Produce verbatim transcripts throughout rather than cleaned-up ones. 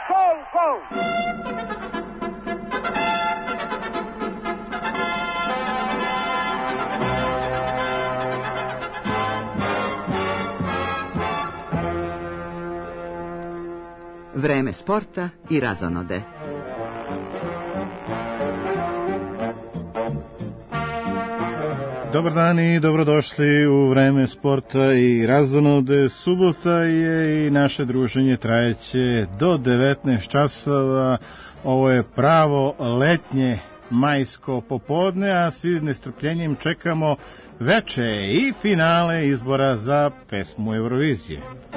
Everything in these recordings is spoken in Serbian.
Gol, gol! Vreme sporta i razonode. Dobar dan i dobrodošli u Vreme sporta i razonode. Subota je i naše druženje trajeće do devetnaest časova. Ovo je pravo letnje majsko popodne, a svi nestrpljenjem čekamo veče i finale izbora za pesmu Eurovizije.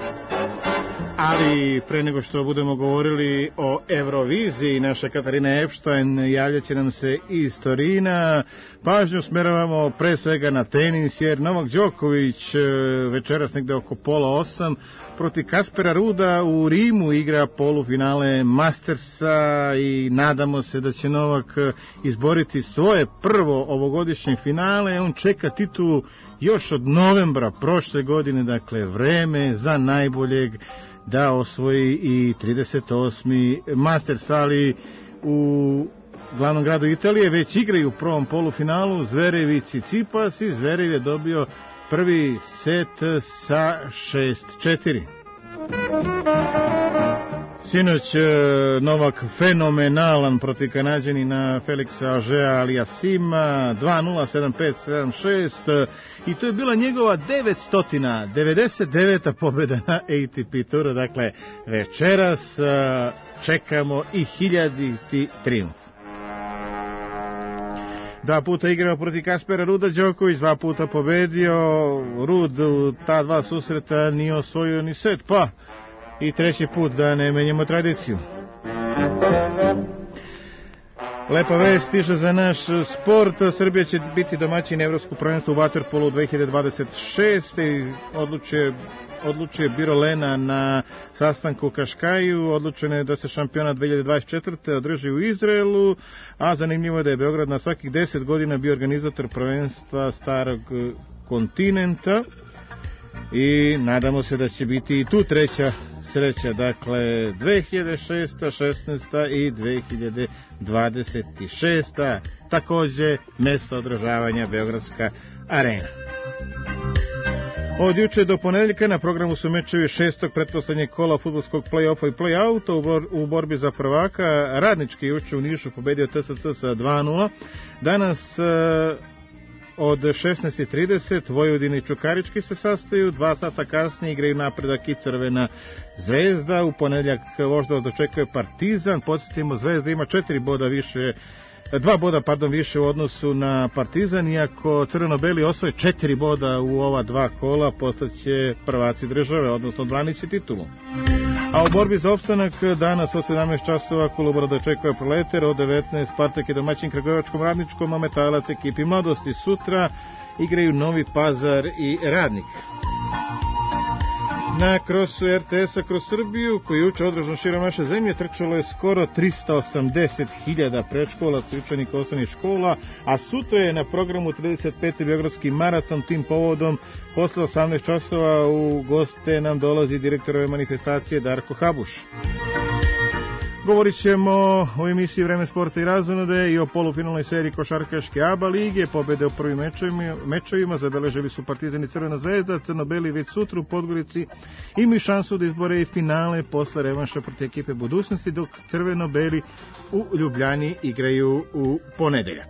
Ali pre nego što budemo govorili o Euroviziji, naša Katarina Epštajn javljaće nam se iz Torina. Pažnju smeravamo pre svega na tenis, jer Novak Đoković večeras negde oko pola osam protiv Kaspera Ruda u Rimu igra polufinale Mastersa i nadamo se da će Novak izboriti svoje prvo ovogodišnje finale. On čeka titulu još od novembra prošle godine, dakle vreme za najboljeg da osvoji i trideset osmi Masters, ali u glavnom gradu Italije već igraju u prvom polufinalu Zverev i Tsitsipas i Zverev je dobio prvi set sa šest četiri. Sinoć Novak fenomenalan protiv Kanađanina Felixa Augea Aliassima, dva nula, sedam pet, sedam šest, i to je bila njegova devetsto devedeset deveta pobjeda na A T P Touru. Dakle, večeras čekamo i hiljaditi trijumf. Dva puta igrao protiv Kaspera Ruda Đoković, dva puta pobedio. Rud u ta dva susreta nije osvojio ni set, pa i treći put da ne menjamo tradiciju. Lepa vest stiže za naš sport. Srbija će biti domaćin evropskog prvenstva u vaterpolu dve hiljade dvadeset šeste. Odlučuje, odlučuje Biro Lena na sastanku u Kaškaju. Odlučeno je da se šampionat dve hiljade dvadeset četvrte održi u Izraelu, a zanimljivo je da je Beograd na svakih deset godina bio organizator prvenstva starog kontinenta i nadamo se da će biti i tu treća sreća, dakle dve hiljade šeste, šesnaeste i dve hiljade dvadeset šeste. takođe mesto održavanja Beogradska arena. Od juče do ponedeljka na programu su mečevi šestog pretposlednjeg kola fudbalskog play-offa i play-outa u borbi za prvaka. Radnički juče u Nišu pobedio T S C sa dva nula. Danas od šesnaest i trideset Vojvodina i Čukarički se sastaju, dva sata kasnije igraju Napredak i Crvena Zvezda. U ponedeljak Voždovac dočekuje Partizan. Podsjetimo, Zvezda ima četiri boda više, dva boda pardon, više u odnosu na Partizan, iako crveno-beli osvoje četiri boda u ova dva kola, postaće prvaci države, odnosno odbraniće titulu. A u borbi za opstanak danas od sedamnaest časova Kolubara dočekuje Proleter, od devetnaest Spartak je domaćin Kragujevačkom Radničkom, a Metalac ekipi Mladosti. Sutra igraju Novi Pazar i Radnik. Na krosu R T S-a kroz Srbiju, koji je juče održan širom naše zemlje, trčalo je skoro trista osamdeset hiljada predškolaca i učenika osnovnih škola, a sutra je na programu trideset peti Beogradski maraton. Tim povodom posle osamnaest časova u goste nam dolazi direktor ove manifestacije Darko Habuš. Govorit ćemo o emisiji Vreme sporta i razonode i o polufinalnoj seriji košarkaške A B A lige. Pobede u prvim mečevima, mečevima zabeležili su Partizan i Crvena Zvezda. Crno-beli već sutra u Podgorici imaju šansu da izbore i finale posle revanša protiv ekipe Budućnosti, dok crveno-beli u Ljubljani igraju u ponedeljak.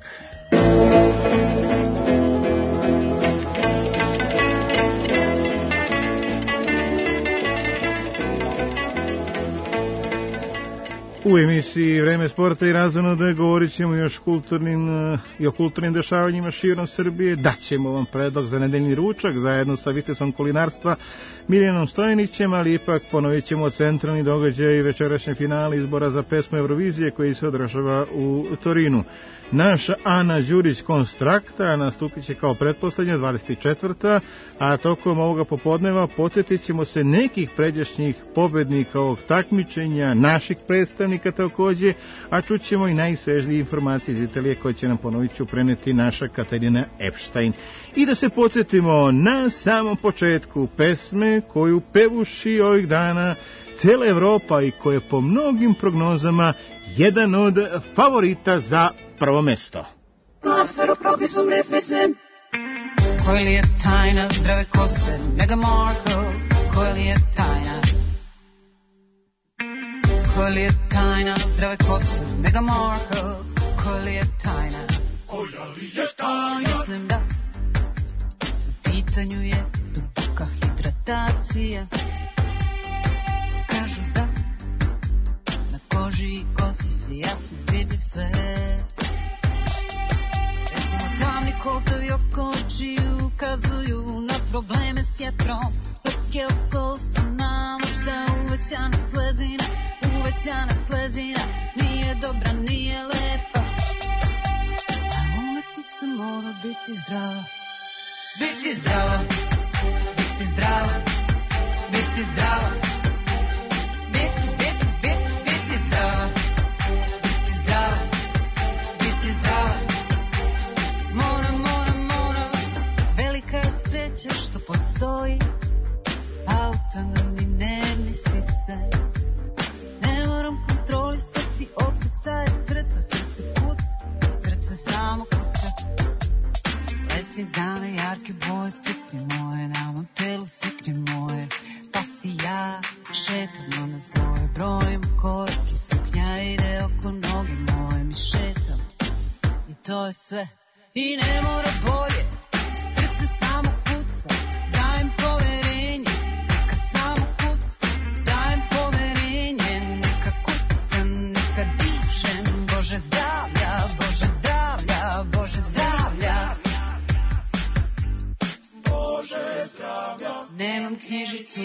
U emisiji Vreme sporta i razonode govorit ćemo još kulturnim, i o kulturnim dešavanjima širom Srbije. Daćemo vam predlog za nedeljni ručak zajedno sa vitesom kulinarstva Miljanom Stojnićem, ali ipak ponovit ćemo centralni događaj i večerašnje finale izbora za pesmu Eurovizije koji se održava u Torinu. Naša Ana Đurić Konstrakta nastupit će kao pretposlednja dvadeset četvrta a tokom ovoga popodneva podsjetit ćemo se nekih pređašnjih pobednika ovog takmičenja, naših predstavnika takođe, a čućemo i najsvežnije informacije iz Italije koje će nam ponovit ću preneti naša Katarina Epštajn. I da se podsjetimo na samom početku pesme koju pevuši ovih dana cela Evropa i koji je po mnogim prognozama jedan od favorita za prvo mesto. Koja li je tajna zdrave kose Meghan Markle? Koja li je tajna? Koja li je tajna zdrave kose Meghan Markle? Koja li je tajna? Koja li je tajna? Mislim da u pitanju je duboka hidratacija. Kažu da na koži i kosi se jasno vidi sve. Recimo tamni kotovi oko očiju ukazuju na probleme s jetrom. Lutke oko usana, možda uvećana slezina. Uvećana slezina nije dobra, nije lepa. A umetnica mora biti zdrava. Biti zdrava, biti zdrava, biti zdrava. Biti, biti, biti, biti zdrava. Biti zdrava, biti zdrava. Mora, mora, mora. Velika je sreća što postoji autonomni nervni sistem. Ne moram kontrolisati otkucaje srca. Srce kuca, srce samo kuca. Letnje dane, jarke boje, suknje moje, na mom telu suknje moje. Pa si ja šetamo na zloje, brojim korake, suknja ide oko noge moje. Mi šetam i to je sve. I ne mora bolje, srce samo kuca. Dajem poverenje, neka samo kuca. Dajem poverenje, neka kuca, neka dišem. Bože zdravlja, Bože zdravlja, Bože zdravlja. Bože zdravlja. Nemam knjižicu.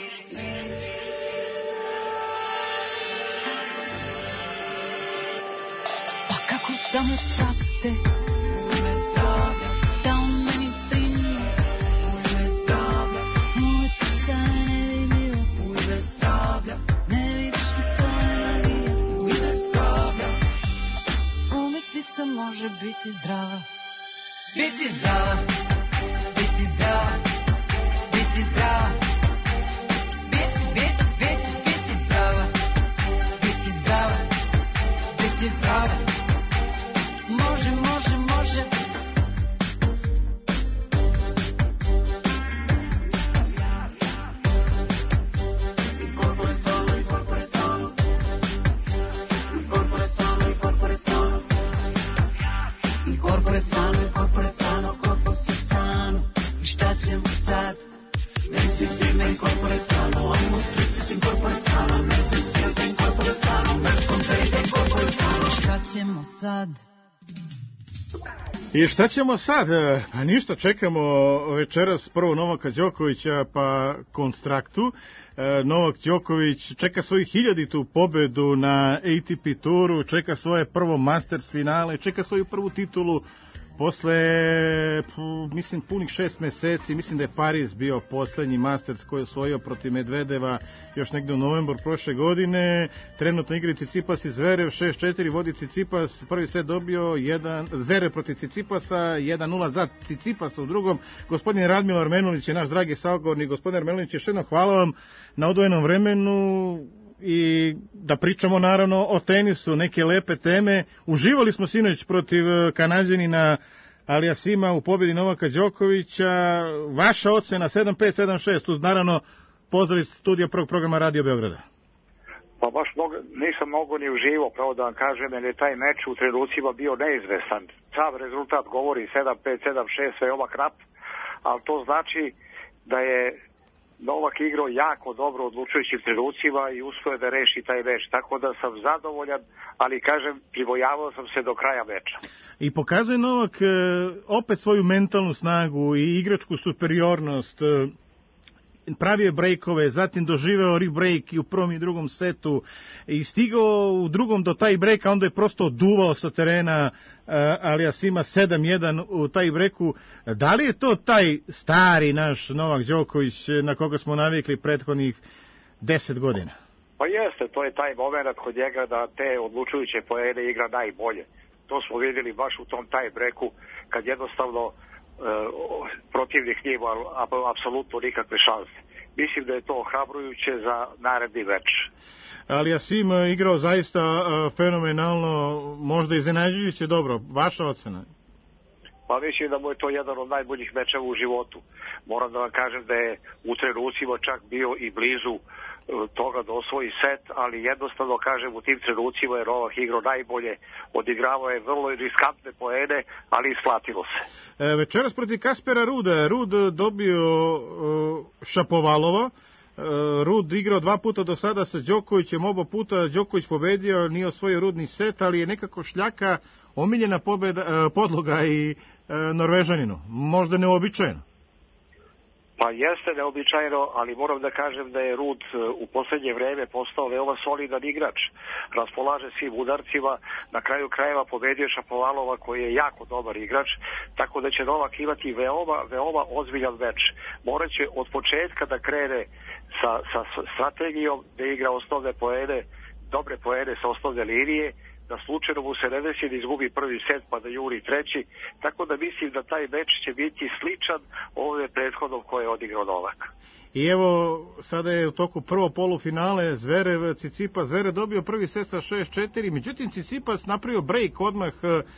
Pa kako samo sate u ime zdravlja, da on meni brine u ime zdravlja. Umetnica je nevidljiva u ime zdravlja. Ne vidiš mi to je navija u ime zdravlja. Umetnica može biti zdrava. Biti zdrava, biti zdrava, biti zdrava. Biti, biti, biti, biti zdrava. Biti zdrava, biti zdrava. Može, može, može. Incorpore sano, incorpore sano. Incorpore sano, incorpore sano. Incorpore sano, incorpore sano, corpo si sano. I šta ćemo sad? Mesi firme, incorpore sano. Animus Christus, incorpore sano. Mesi firme, incorpore sano. Mesi confere, incorpore sano. I šta ćemo sad? I šta ćemo sad? Pa ništa, čekamo večeras prvo Novaka Đokovića pa Konstraktu. Novak Đoković čeka svoju hiljaditu pobedu na A T P turu, čeka svoje prvo Masters finale, čeka svoju prvu titulu posle, mislim, punih šest meseci. Mislim da je Pariz bio poslednji Masters koji je osvojio protiv Medvedeva još negde u novembru prošle godine. Trenutno igri Tsitsipas i Zverev, šest četiri vodi Tsitsipas, prvi set dobio jedan, Zverev protiv Tsitsipasa, jedan nula za Tsitsipasa u drugom. Gospodin Radmilo Armenulić je naš dragi sagovornik. Gospodin Armenulić, još jednom hvala vam na odvojenom vremenu i da pričamo naravno o tenisu, neke lepe teme. Uživali smo sinoć protiv Kanađanina Aliasima u pobjedi Novaka Đokovića. Vaša ocena sedam pet sedam šest, uz naravno pozdrav iz studija prvog programa Radio Beograda. Pa baš mnogo, nisam mnogo ni uživo, pravo da vam kažem, jer je taj meč u trenucima bio neizvestan. Sam rezultat govori sedam pet sedam šest, veoma krap, ali to znači da je Novak igrao jako dobro odlučujućim trenucima i uspio da reši taj meč. Tako da sam zadovoljan, ali kažem, pribojavao sam se do kraja meča. I pokazuje Novak e, opet svoju mentalnu snagu i igračku superiornost. E, pravio je brejkove, zatim doživeo rebreak i u prvom i drugom setu i stigao u drugom do taj brejka, onda je prosto oduvao sa terena uh, Aliasima sedam jedan u taj breku. Da li je to taj stari naš Novak Đoković na koga smo navikli prethodnih deset godina? Pa jeste, to je taj moment kod njega da te odlučujuće poene igra najbolje. To smo vidjeli baš u tom taj breku kad jednostavno protivnik nije imao apsolutno nikakve šanse. mislim da je to ohrabrujuće za naredni meč. Ali Asim igrao zaista fenomenalno, možda iznenađujuće dobro. Vaša ocena? Pa mislim da mu je to jedan od najboljih mečeva u životu. Moram da vam kažem da je u trenucima čak bio i blizu toga da osvoji set, ali jednostavno kažem u tim trenucima je Novak igrao najbolje, odigravao je vrlo riskantne poene, ali isplatilo se. E, večeras protiv Kaspera Ruda, Rud dobio e, Šapovalova, e, Rud igrao dva puta do sada sa Đokovićem, oba puta Đoković pobedio, nije osvojio Rudni set, ali je nekako šljaka omiljena pobeda, e, podloga i e, Norvežaninu, možda neobičajeno. Pa jeste neobičajno, ali moram da kažem da je Rud u poslednje vreme postao veoma solidan igrač. Raspolaže svim udarcima, na kraju krajeva pobedio Šapovalova koji je jako dobar igrač, tako da će Novak imati veoma, veoma ozbiljan meč. Moraće od početka da krene sa, sa strategijom da igra osnovne poene, dobre poene sa osnovne linije, da slučajno mu se ne desi da izgubi prvi set pa da juri treći, tako da mislim da taj meč će biti sličan ovome prethodnom koje je odigrao Novak. I evo, sada je u toku prvo polufinale Zverev, Cicipas. Zverev dobio prvi set sa šest četiri, međutim Cicipas napravio break odmah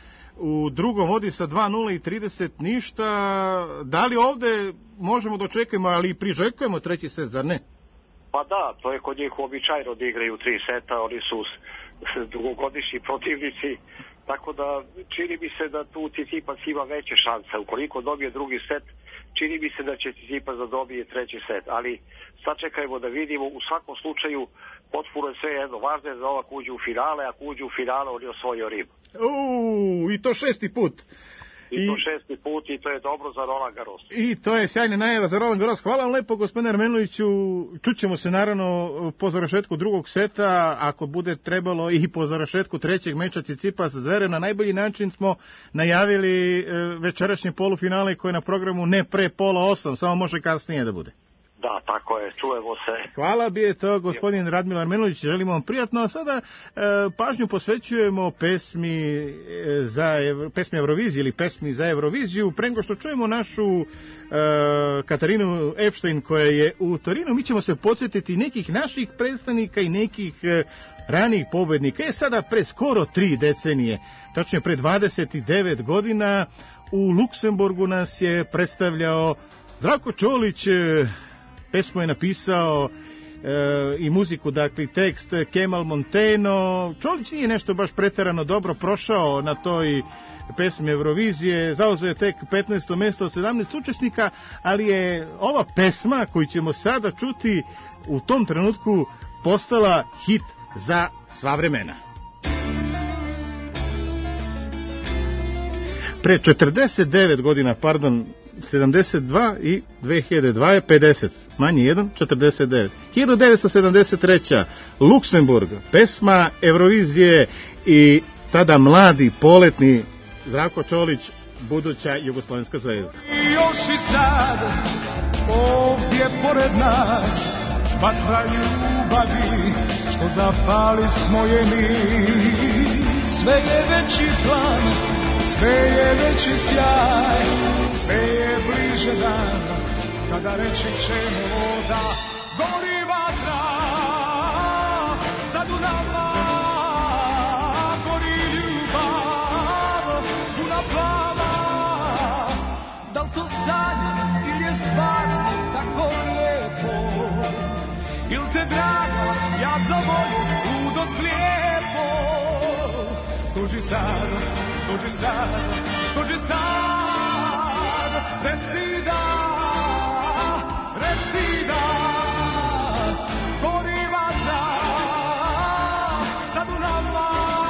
u drugom, vodi sa dva nula i trideset ništa. Da li ovde možemo da očekujemo, ali i priželjkujemo treći set, zar ne? Pa da, to je kod njih uobičajeno da igraju tri seta, oni su dugogodišnji protivnici, tako da čini mi se da tu Cicipas ima veće šanse. Ukoliko dobije drugi set, čini mi se da će Cicipas da dobije treći set, ali sačekajmo da vidimo. U svakom slučaju potpuno je sve jedno, važno je da Novak uđe u finale, ako uđe u finale on je osvojio Rim. Uuu, i to šesti put. I to šesti put i to je dobro za Roland Garros. I to je sjajna najava za Roland Garros. Hvala vam lepo, gospodine Ermenoviću. Čućemo se naravno po završetku drugog seta, ako bude trebalo i po završetku trećeg meča Cicipas Zverev. Na najbolji način smo najavili večerašnje polufinale koje je na programu ne pre pola osam, samo može kasnije da bude. Da, tako je, čujemo se. Hvala, bi je to gospodin Radmila Armenović, želimo vam prijatno, a sada e, pažnju posvećujemo pesmi, e, za, pesmi Eurovizije ili pesmi za Euroviziju. Pre nego što čujemo našu e, Katarinu Epstein koja je u Torinu, mi ćemo se podsjetiti nekih naših predstavnika i nekih e, ranijih pobednika. Je sada pre skoro tri decenije, tačnije pre dvadeset devet godina, u Luksemburgu nas je predstavljao Zdravko Čolić. Pesmu je napisao e, i muziku, dakle tekst Kemal Monteno. Čolić nije nešto baš preterano dobro prošao na toj pesmi Eurovizije, zauzeo je tek petnaesto mesto od sedamnaest učesnika, ali je ova pesma koju ćemo sada čuti u tom trenutku postala hit za sva vremena. Pre četrdeset devet godina, pardon, sedamdeset dva i dve hiljade dva je pedeset, manje jedan, četrdeset devet. hiljadu devetsto sedamdeset treća. Luksemburg, pesma Eurovizije i tada mladi, poletni Zdravko Čolić, buduća jugoslovenska zvezda. I još i sad, ovdje pored nas, vatra ljubavi, što zapali smo je mi. Sve je veći plan, sve je veći sjaj, sve je bliže dan, kada reći ćemo da gori vatra, sad u nama gori ljubav, puna plava. Da li to sanja ili je stvarno tako lijepo, ili te drago, ja zavolim ludo slijepo. Tuđi sad, tuđi sad, tuđi sad, reci da, reci da, gori vatra, sad u nama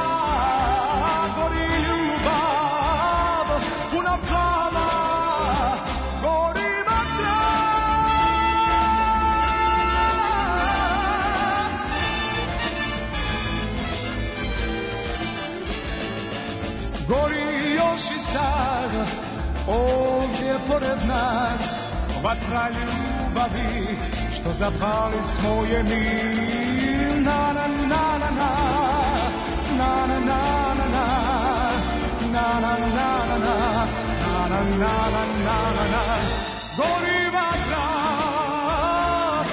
gori ljubav, puna plava, gori vatra. Gori još i sad, ovdje pored nas, vatra ljubavi, što zapali smo je mi. Na na na na na, na na na na na, na na na na na, na na na na na na. Gori vatra,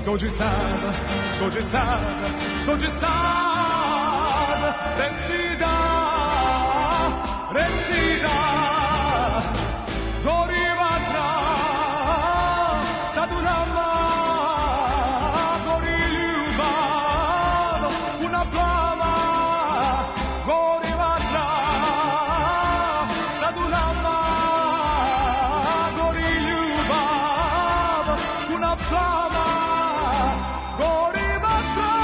dođi sad, dođi sad, dođi sad, reci da, reci da, gori vatra, sad u nama, gori ljubav, puna plava, gori vatra, sad u nama, gori ljubav, puna plava, gori vatra.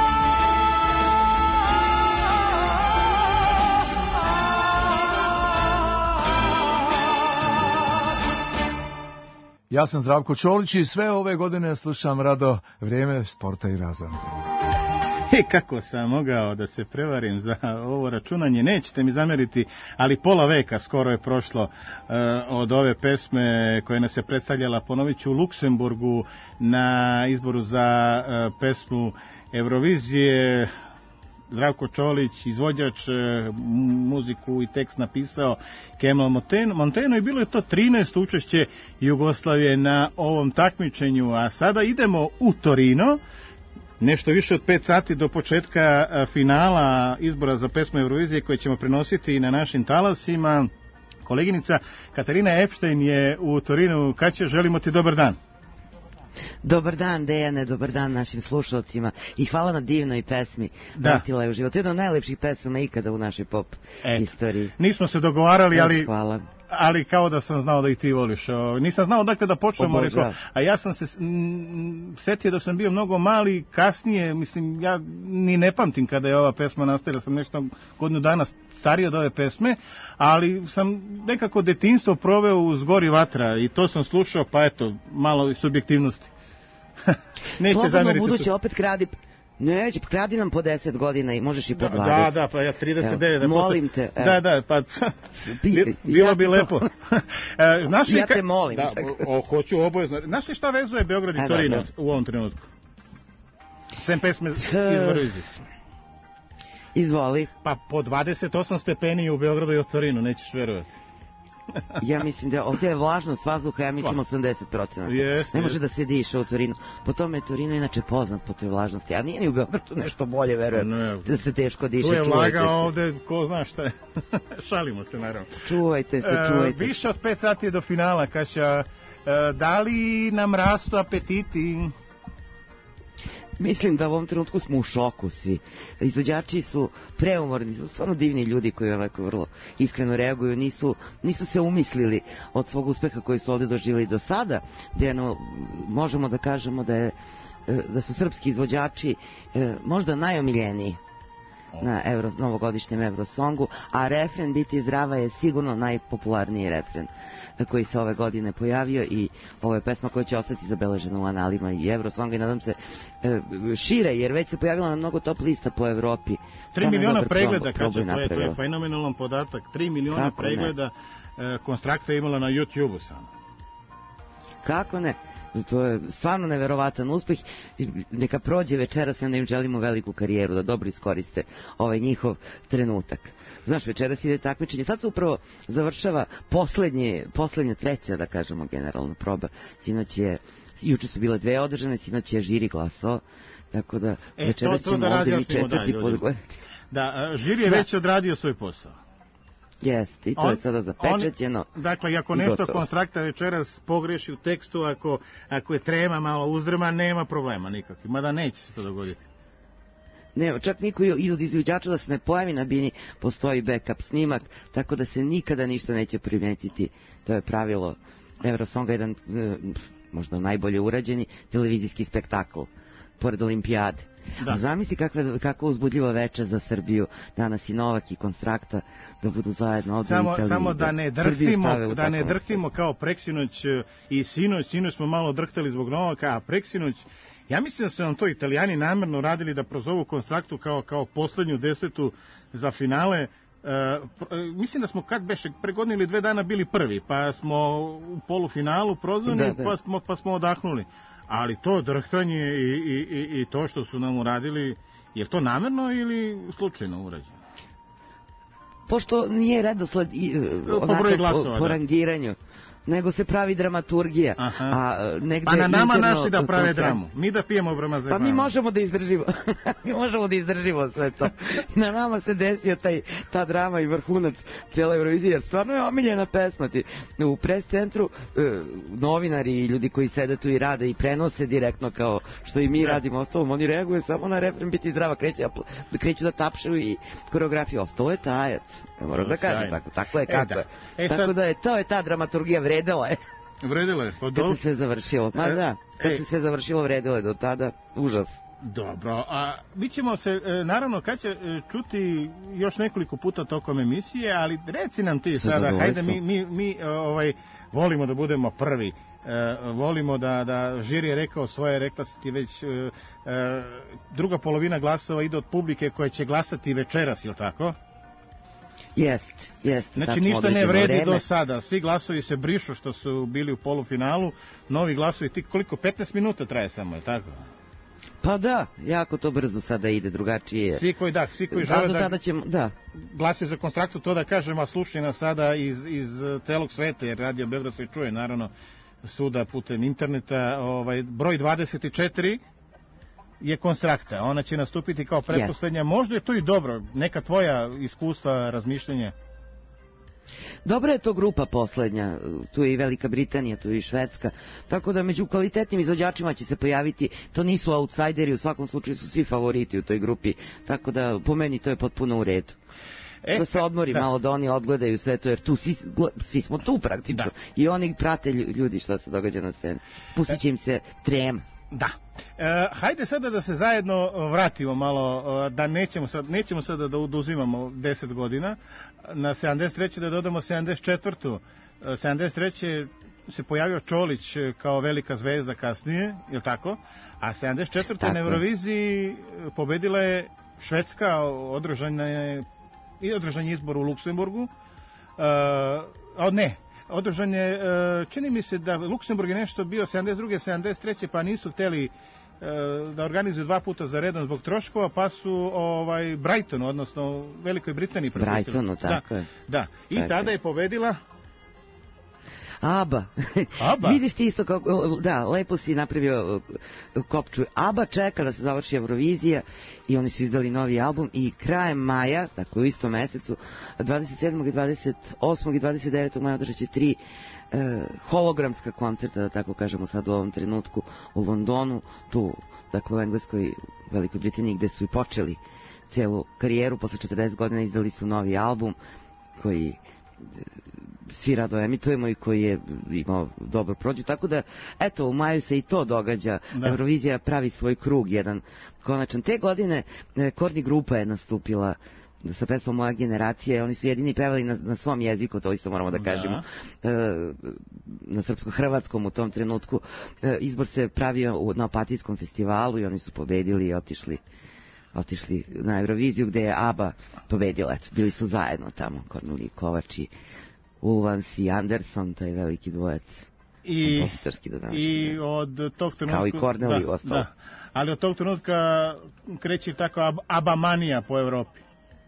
Ja sam Zdravko Čolić i sve ove godine slušam rado Vrijeme, sporta i razonode. E, kako sam mogao da se prevarim za ovo računanje, nećete mi zameriti, ali pola veka skoro je prošlo uh, od ove pesme koja nas je predstavljala, ponovit ću, u Luksemburgu na izboru za uh, pesmu Eurovizije. Zdravko Čolić, izvođač, muziku i tekst napisao Kemal Monteno i bilo je to trinaesto učešće Jugoslavije na ovom takmičenju, a sada idemo u Torino, nešto više od pet sati do početka finala izbora za pesmu Eurovizije koje ćemo prenositi i na našim talasima. Koleginica Katarina Epštajn je u Torinu. Kaća, želimo ti dobar dan. Dobar dan, Dejane, dobar dan našim slušalcima i hvala na divnoj pesmi. Vratila je u život. Jedna od najlepših pesama ikada u našoj pop Eto. istoriji. Nismo se dogovarali, Još ali... Hvala. Ali kao da sam znao da i ti voliš. Nisam znao dakle da počnemo, rekao, a ja sam se m, setio da sam bio mnogo mali, kasnije, mislim, ja ni ne pamtim kada je ova pesma nastala, sam nešto godinu dana stariji od ove pesme, ali sam nekako detinjstvo proveo uz Gori vatra i to sam slušao, pa eto, malo subjektivnosti. Neće zameriti. Buduće su... opet kradi... Neće, kradi nam po deset godina i možeš i po dvadeset. Da, da, pa ja trideset devet. Evo, molim te. Evo. Da, da, pa bilo ja bi lepo. Znaš ja ka... te molim. Da, o, hoću oboje. Znaš li šta vezuje Beograd i Torino da, da. u ovom trenutku? Sem pesme iz Eurovizije. Izvoli. Pa po dvadeset osam stepeni u Beogradu i u Torinu, nećeš verovati. Ja mislim da ovdje je vlažnost vazduha, ja mislim osamdeset procenata. Yes, ne može yes. da se diše u Torinu. Po tome je Torino inače poznat po toj vlažnosti. A nije ni u Beogradu nešto bolje, verujem, ne, da se teško diše. Tu je vlaga ovdje, ko zna šta je. Šalimo se, naravno. Čuvajte se, čuvajte. E, više od pet sati do finala, Kaća. E, da li nam rastu apetiti? Mislim da u ovom trenutku smo u šoku svi. Izvođači su preumorni, su stvarno divni ljudi koji onako vrlo iskreno reaguju, nisu, nisu se umislili od svog uspeha koji su ovdje doživjeli do sada, gdje no, možemo da kažemo da, je, da su srpski izvođači možda najomiljeniji na Euro, novogodišnjem Eurosongu, a refren Biti zdrava je sigurno najpopularniji refren koji se ove godine pojavio i ovo je pesma koja će ostati zabeležena u analima i Eurosonga i nadam se e, šire, jer već se pojavila na mnogo top lista po Evropi. Tri miliona pregleda, Kaća, to je, to je fenomenalan podatak. Tri miliona Kako pregleda e, Konstrakta je imala na YouTube-u samo. Kako ne? To je stvarno neverovatan uspeh. Neka prođe večeras i onda im želimo veliku karijeru, da dobro iskoriste ovaj njihov trenutak. Znaš, večeras ide takmičenje. Sad se upravo završava poslednje, poslednja treća, da kažemo, generalna proba. Sinoć je, juče su bile dve održane, sinoć je žiri glasao. Tako da e, večeras to, to ćemo da ovdje mi četvrti da, podgledati. Da, žiri je da. već odradio svoj posao. Jeste, i to on, je sada zapečećeno. On, dakle, ako nešto Konstrakta večeras pogreši u tekstu, ako, ako je trema malo uzdrma, nema problema nikakvih. Mada neće se to dogoditi. Ne, čak niko i od izvođača da se ne pojavi na bini, postoji backup snimak, tako da se nikada ništa neće primetiti. To je pravilo Eurosonga, jedan možda najbolje urađeni televizijski spektakl, pored Olimpijade. Da. A zamisli kakva, kakva uzbudljiva večer za Srbiju, danas i Novak i Konstrakta da budu zajedno ovdje samo, u Italiji. Samo da ne drhtimo, da ne drhtimo kao preksinoć i sinoć, sinoć smo malo drhtali zbog Novaka, a preksinoć, ja mislim da su nam to Italijani namjerno radili da prozovu Konstraktu kao, kao poslednju desetu za finale. E, mislim da smo kad beše pre godine ili dve dana bili prvi, pa smo u polufinalu prozvani, da, da. Pa, smo, pa smo odahnuli. Ali to drhtanje i, i, i, i to što su nam uradili, je to namjerno ili slučajno urađeno? Pošto nije redosled i, onako, po, po rangiranju nego se pravi dramaturgija. Aha. A negde pa na nama interno, naši da prave to, dramu. Mi da pijemo bromazepam. Pa mi možemo da izdržimo. mi možemo da izdržimo sve to. Na nama se desio taj, ta drama i vrhunac cijele Eurovizije, jer stvarno je omiljena pesma. Ti, u pres centru e, novinari i ljudi koji sede tu i rade i prenose direktno kao što i mi da. radimo, ostalom oni reaguju samo na refren biti zdrava, kreću, kreću da tapšaju i koreografiju. Ostalo je tajac. Ja moram da kažem, tako, tako je kako je. E, tako sad... da je, to je ta dramaturgija, vredela je. Vredela je, pa do... Kad se sve završilo, ma e, da, kad e... se sve završilo, vredela je do tada, užas. Dobro, a mi ćemo se, naravno, kad će čuti još nekoliko puta tokom emisije, ali reci nam ti sada, hajde, mi, mi, mi ovaj, volimo da budemo prvi. Uh, volimo da, da žiri je rekao svoje, rekla si ti već uh, uh, druga polovina glasova ide od publike koja će glasati večeras, je li tako? Jest, jest. Znači ništa ne vredi vreme. Do sada, svi glasovi se brišu što su bili u polufinalu, novi glasovi, ti koliko, petnaest minuta traje samo, je tako? Pa da, jako to brzo sada ide, drugačije. Svi koji da, svi koji žele da, ćemo, da glasuju za Konstraktu, to da kažemo, a slušaju nas sada iz, iz celog sveta, jer Radio Beograd se čuje, naravno, suda putem interneta, ovaj, broj dvadeset četiri je Konstrakta, ona će nastupiti kao pretposlednja, yes. Možda je to i dobro, neka tvoja iskustva, razmišljenje? Dobra je to grupa poslednja, tu je i Velika Britanija, tu je i Švedska, tako da među kvalitetnim izvođačima će se pojaviti, to nisu outsideri, u svakom slučaju su svi favoriti u toj grupi, tako da po meni to je potpuno u redu. E, da se odmori da. malo, da oni odgledaju sve to, jer tu svi, svi smo tu praktično da. I oni prate ljudi šta se događa na sceni. Pustit će im se trema. Da. E, hajde sada da se zajedno vratimo malo, da nećemo, sad, nećemo sada da oduzimamo deset godina, na sedamdeset treće da dodamo sedamdeset četvrtu sedamdeset treće se pojavio Čolić kao velika zvezda kasnije, je li tako? A sedamdeset četvrte na Euroviziji pobedila je Švedska, održana je i održan je izbor u Luksemburgu. Uh, a ne, održan je, uh, čini mi se da Luksemburg je nešto bio sedamdeset druge sedamdeset treće pa nisu hteli uh, da organizuju dva puta za redom zbog troškova, pa su ovaj, Brightonu, odnosno Velikoj Britaniji propustili. Brightonu, tako je. Da, da. I tako tada je pobedila Aba. Aba. Vidiš ti isto kako, da, lepo si napravio kopču. Aba čeka da se završi Eurovizija i oni su izdali novi album i krajem maja, dakle u istom mesecu, dvadeset sedmog i dvadeset osmog i dvadeset devetog maja održat će tri e, hologramska koncerta, da tako kažemo sad u ovom trenutku, u Londonu, tu, dakle u Engleskoj, Velikoj Britaniji, gde su i počeli celu karijeru, posle četrdeset godina izdali su novi album koji svi rado emitujemo i koji je imao dobro prođu, tako da eto, u maju se i to događa, da. Eurovizija pravi svoj krug jedan konačan. Te godine Korni grupa je nastupila sa pesmom Moja generacija, oni su jedini pevali na, na svom jeziku, to isto moramo da kažemo, da. Na srpsko-hrvatskom u tom trenutku. Izbor se pravio na Opatijskom festivalu i oni su pobedili i otišli otišli na Euroviziju gde je Aba pobedila. Bili su zajedno tamo, Kornelij Kovač i Ulvans i Anderson, taj veliki dvojac. I, i od tog trenutka... Kao i Kornelij da, ostalo. Da. Ali od tog trenutka kreće tako ab, Abamanija po Evropi.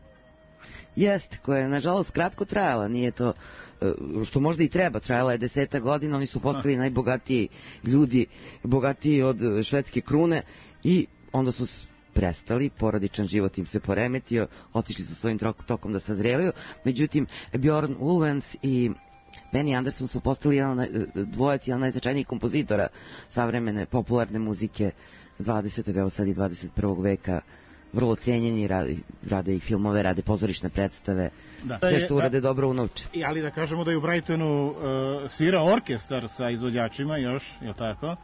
Jeste, koja je nažalost kratko trajala, nije to, što možda i treba, trajala je deseta godina, oni su postali najbogatiji ljudi, bogatiji od švedske krune i onda su prestali, porodičan život im se poremetio, otišli su svojim tokom da sazrevaju, međutim Bjorn Ulvaeus i Benny Andersson su postali jedan dvojac, jedan najznačajnijih kompozitora savremene popularne muzike dvadesetog evo sad i dvadeset prvog veka, vrlo cijenjeni, rade, rade i filmove, rade pozorišne predstave, da. Sve što urade da, dobro unovče. Ali da kažemo da je u Brightonu uh, svira orkestar sa izvođačima još, je li tako?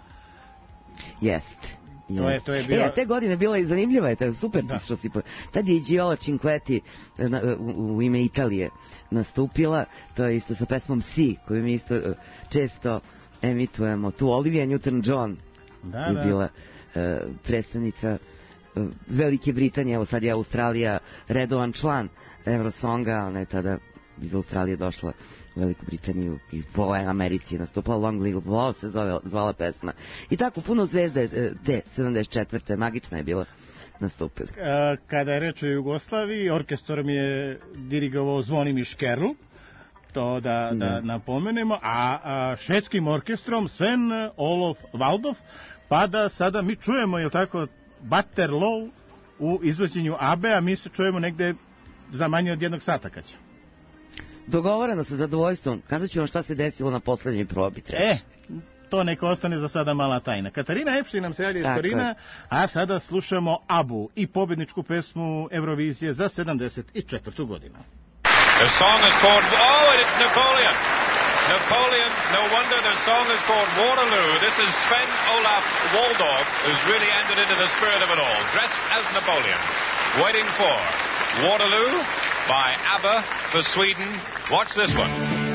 Jeste. To je, to je bilo... E, a te godine bila i zanimljiva, je to super da. Što si... Tad je i Giola Cinquetti na, u, u ime Italije nastupila, to je isto sa pesmom Si, koju mi isto često emitujemo. Tu Olivia Newton-John da, je da. bila uh, predstavnica uh, Velike Britanije, evo sad je Australija redovan član Eurosonga, ona je tada iz Australije došla u Veliku Britaniju i po Americi je nastupala, Long Little Blow se zove, zvala pesma. I tako, puno zvezde te sedamdeset četvrte magična je bila nastupila. Kada je reč o Jugoslaviji, orkestrom je dirigovao Zvonimir Škerl, to da, da napomenemo, a, a švedskim orkestrom Sven Olof Waldorf, pa da sada mi čujemo, je tako, Butterlow u izvođenju A B A, mi se čujemo negde za manje od jednog sata kad će. Dogovoreno sa zadovoljstvom. Kazat ću vam šta se desilo na poslednjoj probi. Treći. E, to neka ostane za sada mala tajna. Katarina Epštin nam se javlja iz Torina, a sada slušamo ABBU i pobedničku pesmu Eurovizije za sedamdeset četvrtu godinu. The song is called, oh, and it's Napoleon. Napoleon, no wonder the song is called Waterloo. This is Sven Olaf Waldorf, who's really entered into the spirit of it all, dressed as Napoleon, waiting for Waterloo by ABBA for Sweden. Watch this one.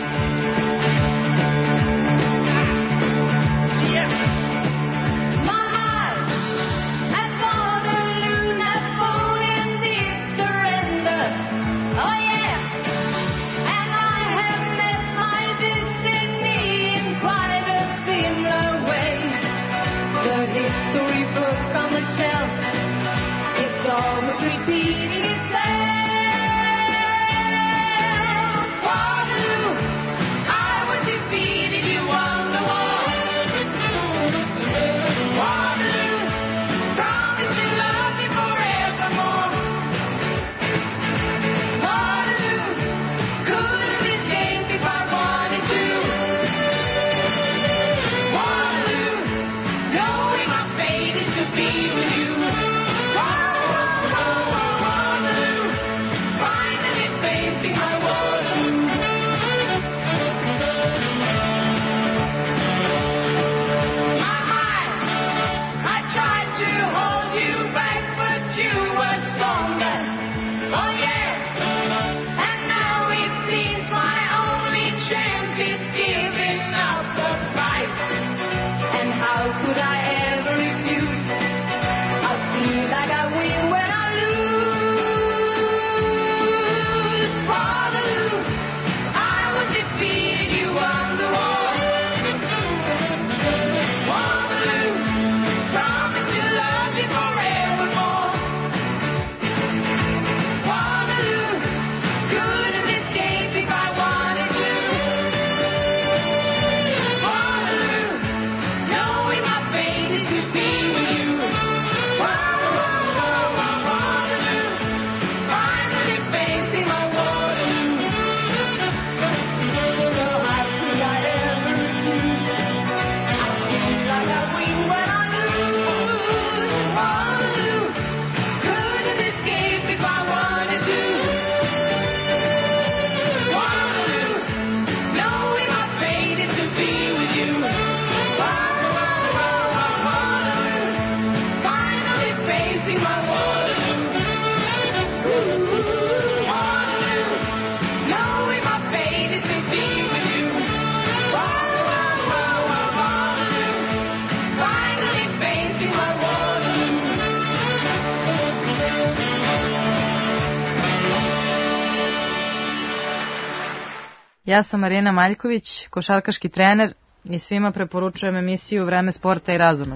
Ja sam Marina Maljković, košarkaški trener i svima preporučujem emisiju Vreme sporta i razonode.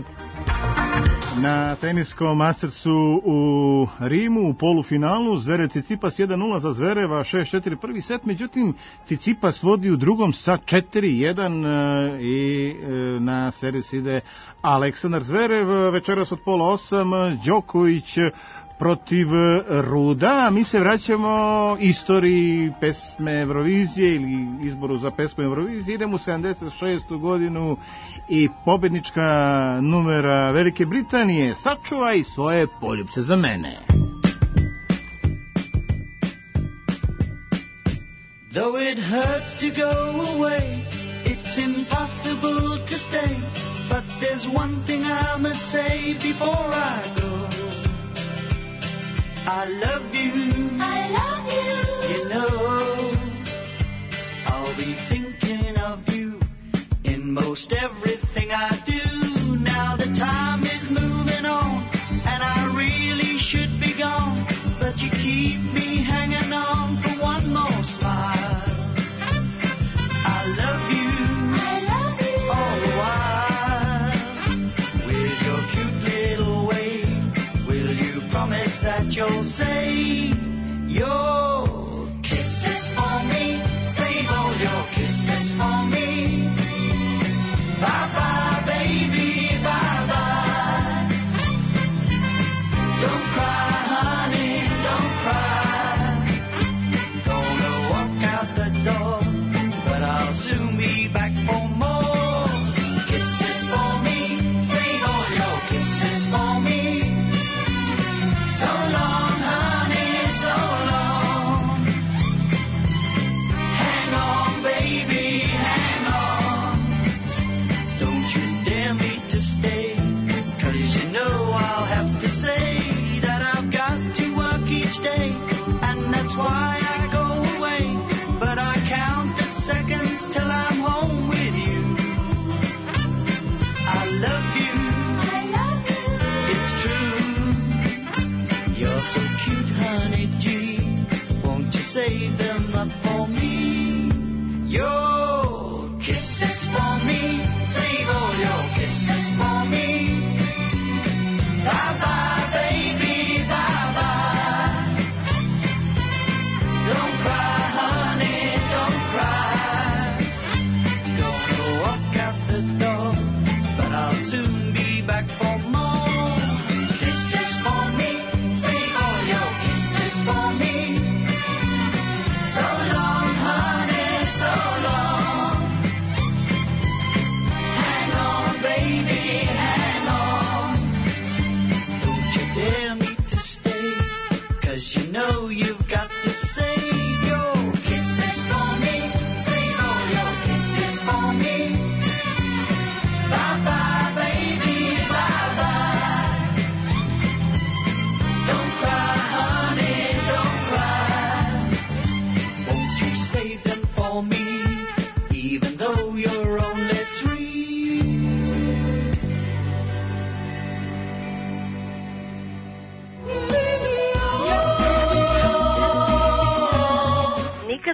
Na teniskom Mastersu u Rimu u polufinalu Zverev Cicipas jedan nula za Zvereva, šest četiri prvi set, međutim Cicipas vodi u drugom sa četiri jedan i na servis ide Aleksandar Zverev. Večeras od pola osam Đoković protiv Ruda. Mi se vraćamo istoriji pesme Eurovizije ili izboru za pesmu Eurovizije. Idemo u sedamdeset šestu godinu i pobednička numera Velike Britanije Sačuvaj svoje poljupce za mene. Though it hurts to go away, it's impossible to stay, but there's one thing I must say before I go. I love you, I love you, you know, I'll be thinking of you in most everything I do. Now the time is moving on, and I really should be gone, but you keep me hanging on for one more smile. I love you, I love you, all the while, with your cute little way, will you promise that you'll say your kisses for me, save all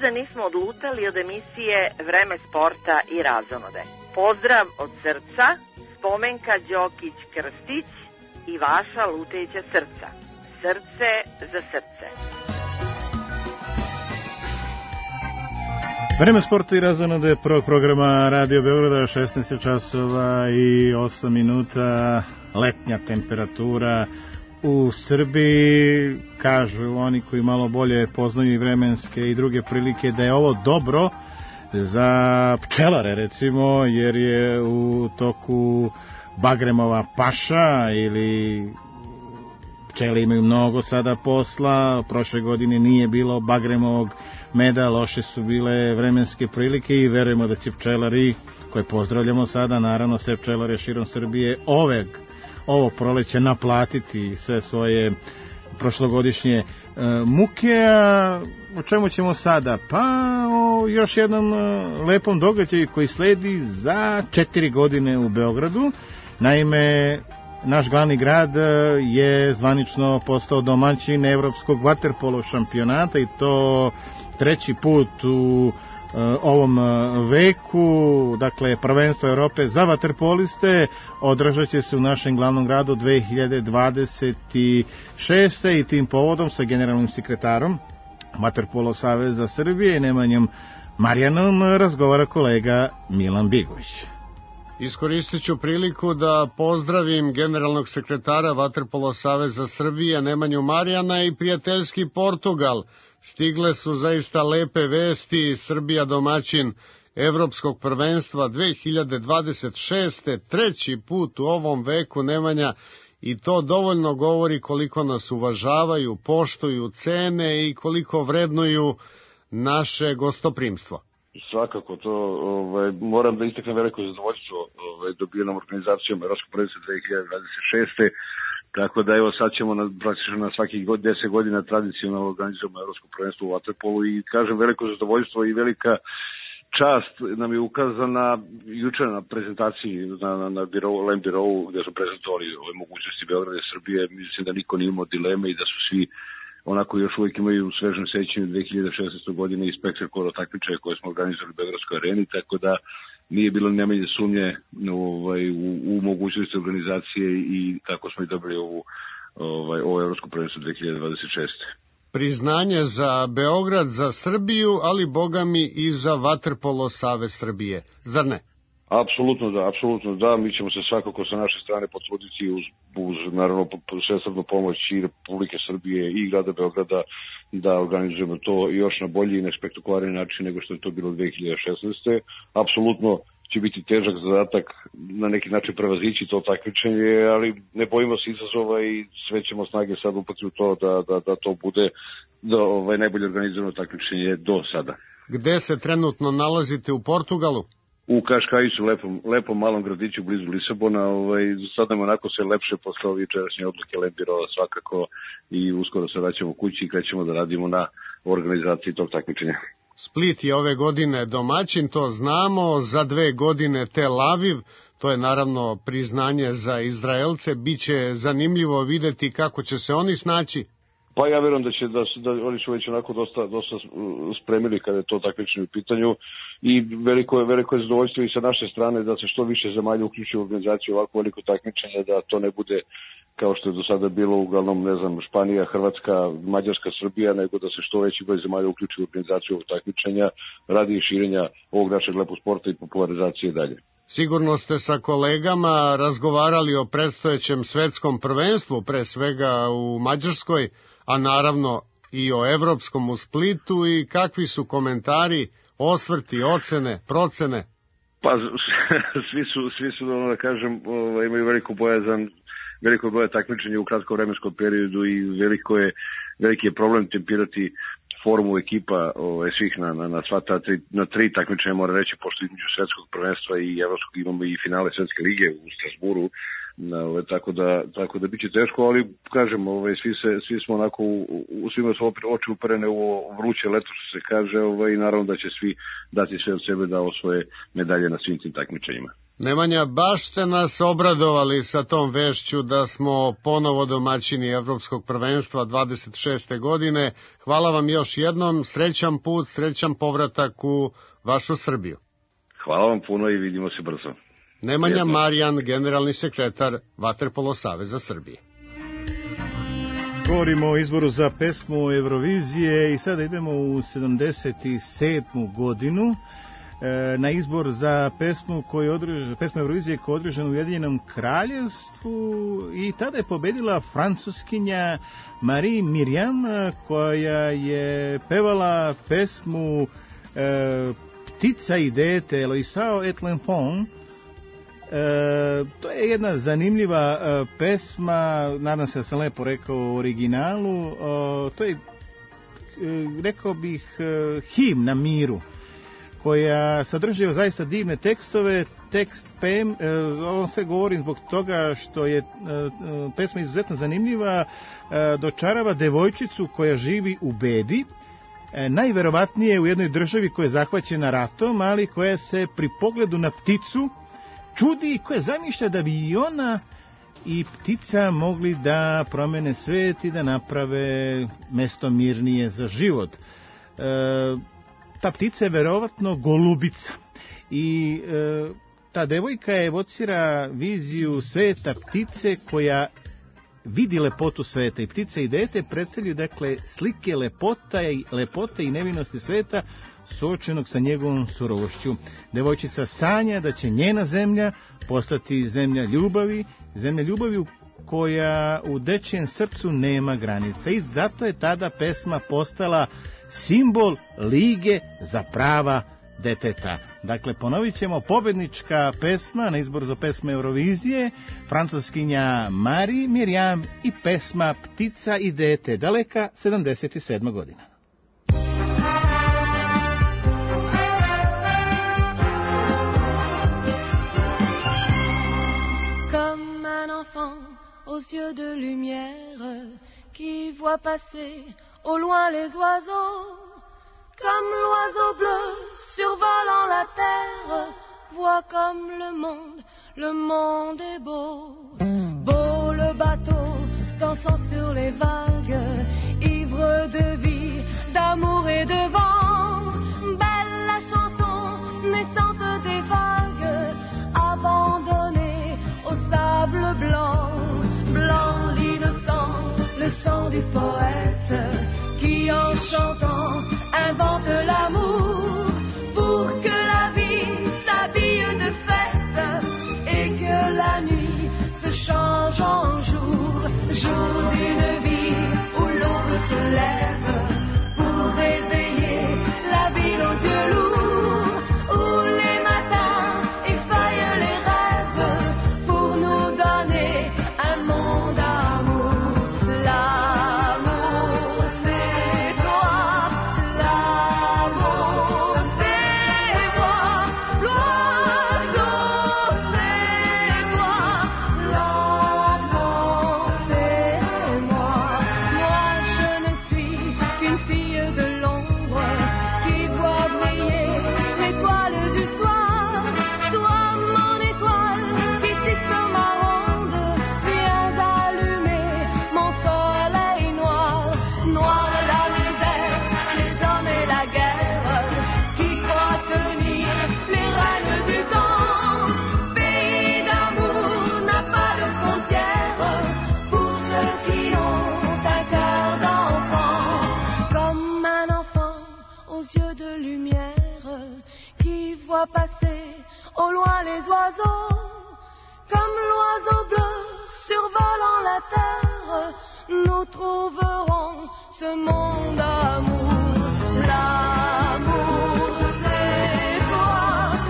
Nikada nismo odlutali od emisije Vreme sporta i razonode. Pozdrav od srca, Spomenka Đokić-Krstić i vaša lutajuća srca. Srce za srce. Vreme sporta i razonode prvog programa Radio Beograda, šesnaest časova i osam minuta, letnja temperatura u Srbiji. Kažu oni koji malo bolje poznaju vremenske i druge prilike da je ovo dobro za pčelare, recimo, jer je u toku bagremova paša ili pčele imaju mnogo sada posla. Prošle godine nije bilo bagremovog meda, loše su bile vremenske prilike i verujemo da će pčelari, koje pozdravljamo sada, naravno sve pčelare širom Srbije, ove, ovo proleće naplatiti sve svoje prošlogodišnje e, muke. A o čemu ćemo sada? Pa o još jednom e, lepom događaju koji sledi za četiri godine u Beogradu. Naime, naš glavni grad je zvanično postao domaćin evropskog vaterpolo šampionata i to treći put u uh, ovom veku. Dakle, prvenstvo Evrope za vaterpoliste održat će se u našem glavnom gradu dve hiljade dvadeset šeste i tim povodom sa generalnim sekretarom Vaterpolo saveza Srbije Nemanjom Marijanom razgovara kolega Milan Bigović. Iskoristit ću priliku da pozdravim generalnog sekretara Vaterpolo saveza Srbije Nemanju Marijana i prijateljski Portugal. Stigle su zaista lepe vesti, Srbija domaćin Evropskog prvenstva dve hiljade dvadeset šeste, treći put u ovom veku, Nemanja, i to dovoljno govori koliko nas uvažavaju, poštuju, cene i koliko vrednuju naše gostoprimstvo. Svakako, to ovaj, moram da istaknem veliko zadovoljstvo ovaj, dobijenom organizacijom Evropskog prvenstva dve hiljade dvadeset šeste. Tako da evo sad ćemo na, praktično na svakih deset godina tradicionalno organizujemo Evropsko prvenstvo u vaterpolu i kažem veliko zadovoljstvo i velika čast nam je ukazana juče na prezentaciji na, na, na birovu, Lem birovu gde su prezentovali ove mogućnosti Beograda i Srbije. Mislim da niko nije imao dileme i da su svi onako još uvijek imaju u svežem sećanju dve hiljade šesnaeste. godine i spektakularno takmičenje koje smo organizovali u Beogradskoj areni, tako da nije bilo najmanje sumnje ovaj, u, u mogućnosti organizacije i tako smo i dobili ovu, ovaj, ovo Evropsko prvenstvo dve hiljade dvadeset šeste. Priznanje za Beograd, za Srbiju, ali bogami i za Vaterpolo savez Srbije, zar ne? Apsolutno da, apsolutno da, mi ćemo se svakako sa naše strane potruditi uz, uz naravno svesrdnu pomoć i Republike Srbije i grada Beograda da organizujemo to još na bolji i na spektakularni način nego što je to bilo dve hiljade šesnaeste. Apsolutno će biti težak zadatak na neki način prevazići to takmičenje, ali ne bojimo se izazova i sve ćemo snage sad upati u to da, da, da to bude da, ovaj, najbolje organizirano takmičenje do sada. Gde se trenutno nalazite u Portugalu? U Kaškajiću, lepom, lepom malom gradiću blizu Lisabona. Ovaj, sad nam onako sve lepše posle ove jučerašnje odluke Lem biroa svakako i uskoro se vraćamo kući i krećemo da radimo na organizaciji tog takmičenja. Split je ove godine domaćin, to znamo, za dve godine Tel Aviv, to je naravno priznanje za Izraelce, biće zanimljivo videti kako će se oni snaći. Pa ja verujem da će da, da oni su već onako dosta dosta spremili kada je to takmičenje u pitanju i veliko je veliko je zadovoljstvo i sa naše strane da se što više zemalja uključi u organizaciju ovako veliko takmičenje, da to ne bude kao što je do sada bilo uglavnom, ne znam, Španija, Hrvatska, Mađarska, Srbija, nego da se što veći broj zemalja uključi u organizaciju ovog takmičenja radi širenja ovog našeg lepog sporta i popularizacije dalje. Sigurno ste sa kolegama razgovarali o predstojećem svetskom prvenstvu, pre svega u Mađarskoj, a naravno i o evropskom u Splitu, i kakvi su komentari, osvrti, ocene, procene? Pa svi su, svi su da kažem, imaju veliko bojazan, veliko boja takmičenje u kratkom vremenskom periodu i veliko je, veliki je problem tempirati formu ekipa ovaj, svih na, na, na sva ta tri, na tri takmičenja, mora reći, pošto između svetskog prvenstva i evropskog imamo i finale svetske lige u Strasburu, na, ovaj, tako da tako da biće teško, ali kažem, ovaj, svi se svi smo onako u, u svima su oči uperene u vruće leto, što se kaže, ovaj, i naravno da će svi dati sve od sebe da osvoje medalje na svim tim takmičenjima. Nemanja, baš ste nas obradovali sa tom vešću da smo ponovo domaćini Evropskog prvenstva dvadeset šeste godine. Hvala vam još jednom, srećan put, srećan povratak u vašu Srbiju. Hvala vam puno i vidimo se brzo. Nemanja Jedno. Marijan, generalni sekretar Vaterpolo saveza Srbije. Govorimo o izboru za pesmu Eurovizije i sada idemo u sedamdeset sedmu godinu e, na izbor za pesmu koju održ, pesmu Eurovizije koja je održana u Ujedinjenom Kraljevstvu i tada je pobedila francuskinja Marie Myriam koja je pevala pesmu e, Ptica i dete, L'Oiseau et l'enfant. E, to je jedna zanimljiva e, pesma, nadam se da sam lepo rekao u originalu, e, to je, e, rekao bih, e, himna miru, koja sadrži zaista divne tekstove, tekst pem, e, ovo sve govorim zbog toga što je e, pesma izuzetno zanimljiva, e, dočarava devojčicu koja živi u bedi, e, najverovatnije u jednoj državi koja je zahvaćena ratom, ali koja se pri pogledu na pticu čudi i koja zamišlja da bi i ona i ptica mogli da promene svet i da naprave mesto mirnije za život. E, ta ptica je verovatno golubica i e, ta devojka evocira viziju sveta ptice koja vidi lepotu sveta i ptica i dete predstavljaju dakle slike lepota i, lepote i nevinosti sveta suočenog sa njegovom surovošću. Devojčica sanja da će njena zemlja postati zemlja ljubavi, zemlja ljubavi koja u dečijem srcu nema granica i zato je tada pesma postala simbol lige za prava deteta. Dakle, ponovit ćemo pobednička pesma na izboru za pesme Eurovizije, francuskinja Marie Myriam i pesma Ptica i dete, daleka sedamdeset sedma godina. Comme un enfant aux yeux de lumière qui voit passer au loin les oiseaux, comme l'oiseau bleu survolant la terre, vois comme le monde, le monde est beau. Beau le bateau dansant sur les vagues, ivre de vie, d'amour et de vent. Belle la chanson naissante des vagues, abandonnée au sable blanc. Blanc l'innocent, le sang du poète, qui en chantant invente l'amour pour que la vie s'habille de fête et que la nuit se change en jour, jour d'une vie où l'aube se lève pour réveiller la ville aux yeux lourds, où les matins effeuillent les rêves pour nous donner un monde d'amour. L'amour, c'est toi, l'amour, c'est moi, l'oiseau, c'est toi, l'enfant, c'est moi. Moi, je ne suis qu'une fille de l'ombre qui voit briller l'étoile du soir. Toi, mon étoile, qui ici sur ma ronde, viens allumer mon soleil noir. Noir la misère, les hommes et la guerre, qui croient tenir les règnes du temps. Pays d'amour n'a pas de frontières pour ceux qui ont un cœur d'enfant. Comme un enfant aux yeux de lumière, qui voit passer au loin les oiseaux, comme l'oiseau bleu survolant la terre, nous trouverons ce monde d'amour. L'amour, c'est toi,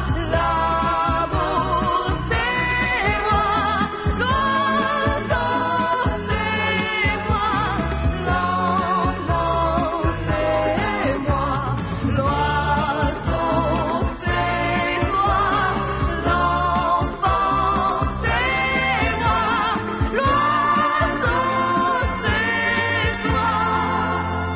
l'amour, c'est moi, l'oiseau, c'est moi, l'enfant, c'est moi, l'oiseau, c'est toi, l'enfant, c'est moi, l'oiseau, c'est toi.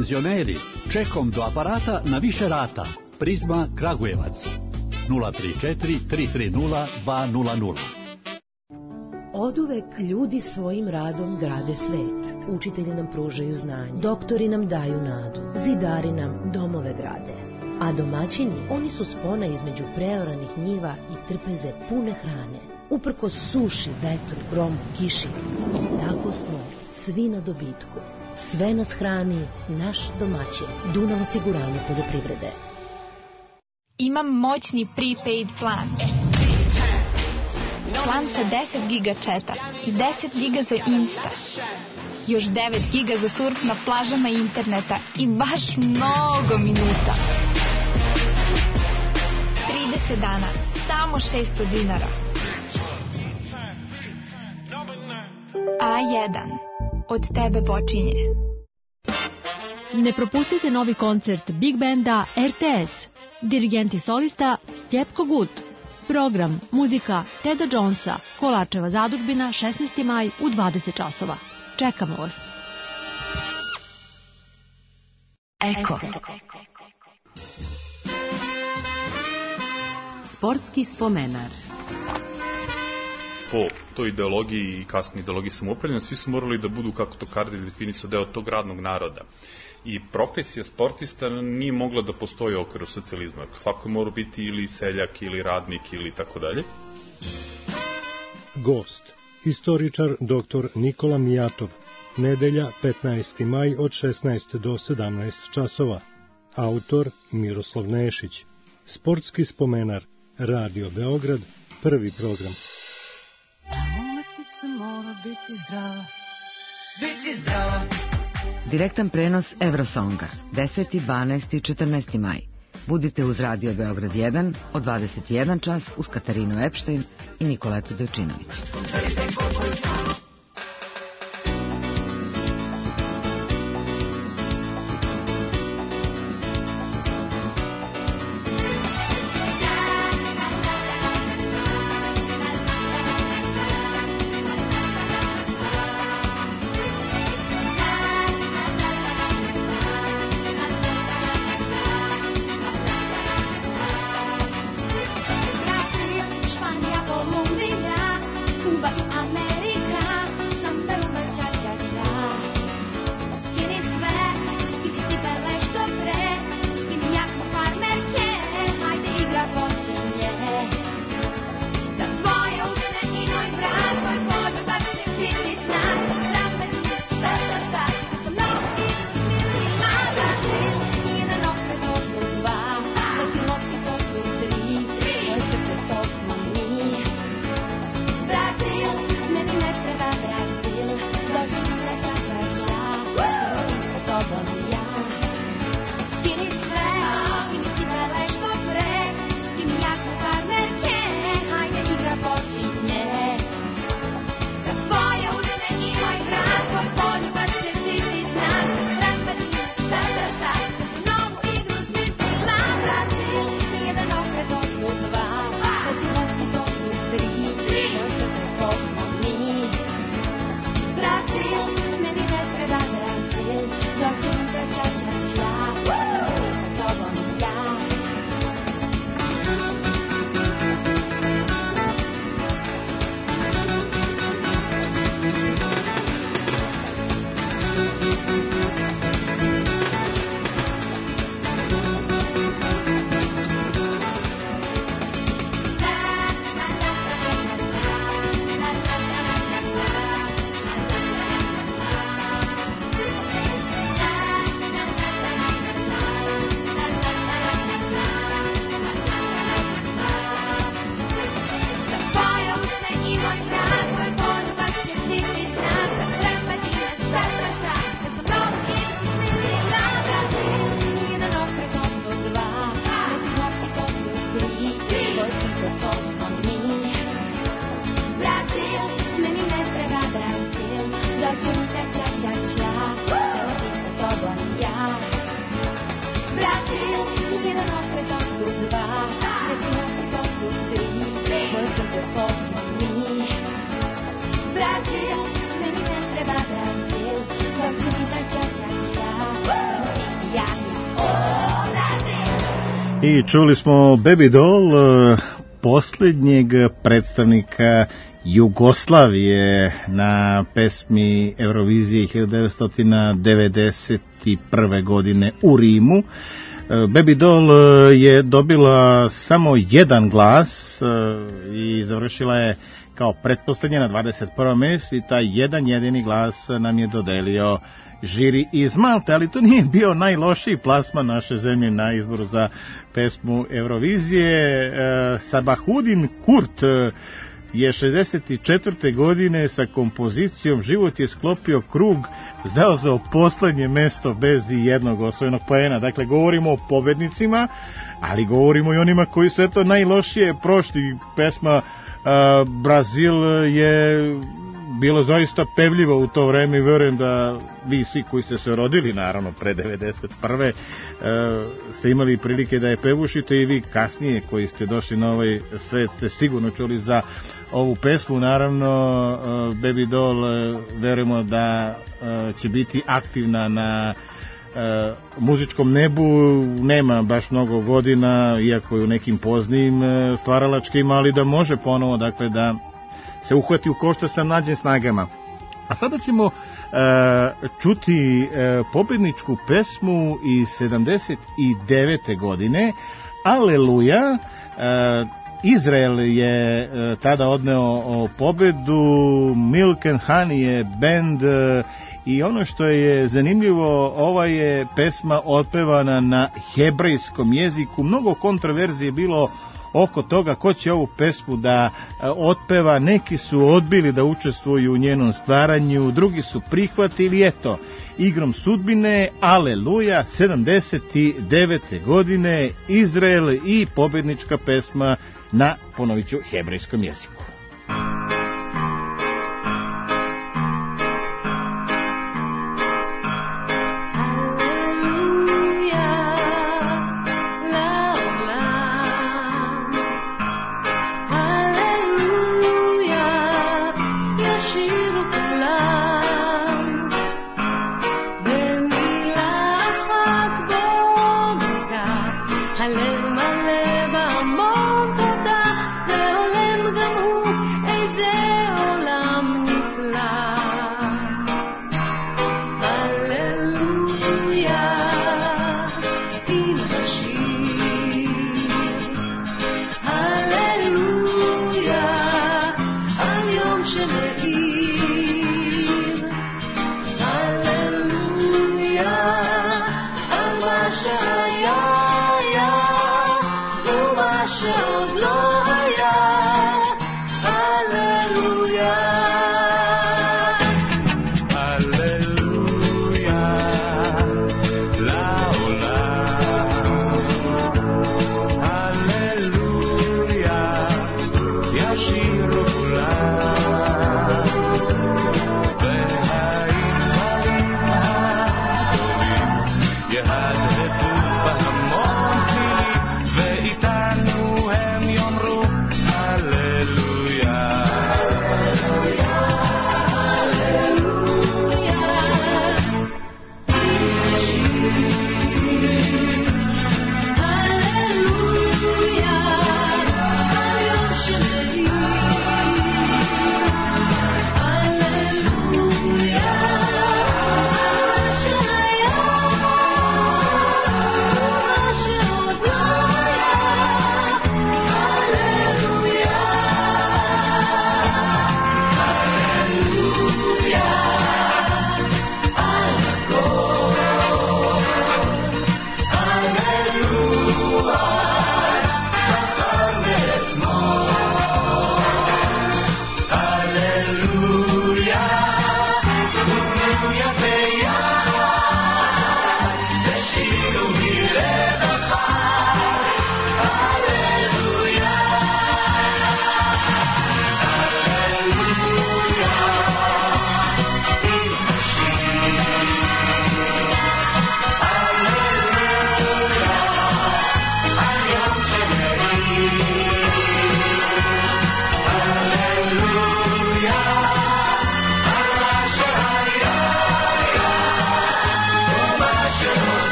penzioneri, čekom do aparata na više rata. Prizma Kragujevac. nula tri četiri tri tri nula dva nula nula. Oduvek ljudi svojim radom grade svet. Učitelji nam pružaju znanje, doktori nam daju nadu, zidari nam domove grade. A domaćini, oni su spona između preoranih njiva i trpeze pune hrane. Uprkos suši, vetru, gromu, kiši, tako smo svi na dobitku. Sve nas hrani naš domaćin, Dunav osiguranje poljoprivrede. Imam moćni prepaid plan. Plan sa deset giga četa i deset giga za Insta. Još devet giga za surf na plažama interneta i baš mnogo minuta. trideset dana, samo šesto dinara. A jedan. Od tebe počinje. Ne propustite novi koncert Big Banda R T S. Dirigent i solista Stjepko Gut. Program, muzika Teda Jonesa, Kolačeva zadužbina, šesnaesti maj u dvadeset časova. Čekamo vas. Eko. Sportski spomenar. Po toj ideologiji i kasnoj ideologiji samoupravljanja, svi su morali da budu, kako to Kardec definisao, deo tog radnog naroda. I profesija sportista nije mogla da postoji u okviru socijalizma. Svako je morao biti ili seljak, ili radnik, ili tako dalje. Gost, historičar doktor Nikola Mijatov. Nedelja, petnaesti maj od šesnaest do sedamnaest časova. Autor Miroslav Nešić. Sportski spomenar. Radio Beograd, prvi program. Umetnica mora biti zdrava, biti zdrava. Direktan prenos Eurosonga, deseti, dvanaesti i četrnaesti maj. Budite uz Radio Beograd jedan od dvadeset jedan čas uz Katarinu Epštajn i Nikoletu Dojčinović. Brasil, Španija, Kolumbija, Kuba i Amerika. I čuli smo Baby Doll, posljednjeg predstavnika Jugoslavije na pesmi Eurovizije hiljadu devetsto devedeset prve. godine u Rimu. Baby Doll je dobila samo jedan glas i završila je kao pretpostavljena na dvadeset prvom mjestu i taj jedan jedini glas nam je dodelio žiri iz Malte, ali to nije bio najlošiji plasman naše zemlje na izboru za pesmu Eurovizije. E, Sabahudin Kurt je šezdeset četvrte. godine sa kompozicijom Život je sklopio krug zauzeo poslednje mesto bez jednog osvojenog poena. Dakle, govorimo o pobednicima, ali govorimo i onima koji su eto najlošije prošli. Pesma a, Brazil je bilo zaista pevljivo u to vreme i verujem da vi svi koji ste se rodili naravno pre devedeset prve. E, ste imali prilike da je pevušite i vi kasnije koji ste došli na ovaj svet ste sigurno čuli za ovu pesmu. Naravno e, Baby Doll e, verujemo da e, će biti aktivna na e, muzičkom nebu, nema baš mnogo godina, iako je u nekim poznijim e, stvaralačkim, ali da može ponovo dakle da se uhvati u košta sa mlađim snagama. A sada ćemo e, čuti e, pobedničku pesmu iz sedamdeset devete. godine, Aleluja. E, Izrael je e, tada odneo pobedu, Milk and Honey je bend e, i ono što je zanimljivo, ova je pesma otpevana na hebrejskom jeziku. Mnogo kontroverzije je bilo oko toga ko će ovu pesmu da otpeva. Neki su odbili da učestvuju u njenom stvaranju, drugi su prihvatili. Eto, igrom sudbine, Aleluja, sedamdeset devete. godine, Izrael i pobednička pesma na, ponovit ću, hebrejskom jeziku. הלב מלא בהמון תודה, והולם גם הוא, איזה עולם נפלא. הללויה, עם השיר, הללויה, על יום שמאיר, הללויה, על מה שהיה. Yeah.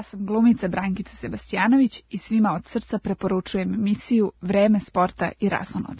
sam glumica Brankica Sebastjanović i svima od srca preporučujem emisiju Vreme sporta i razonode.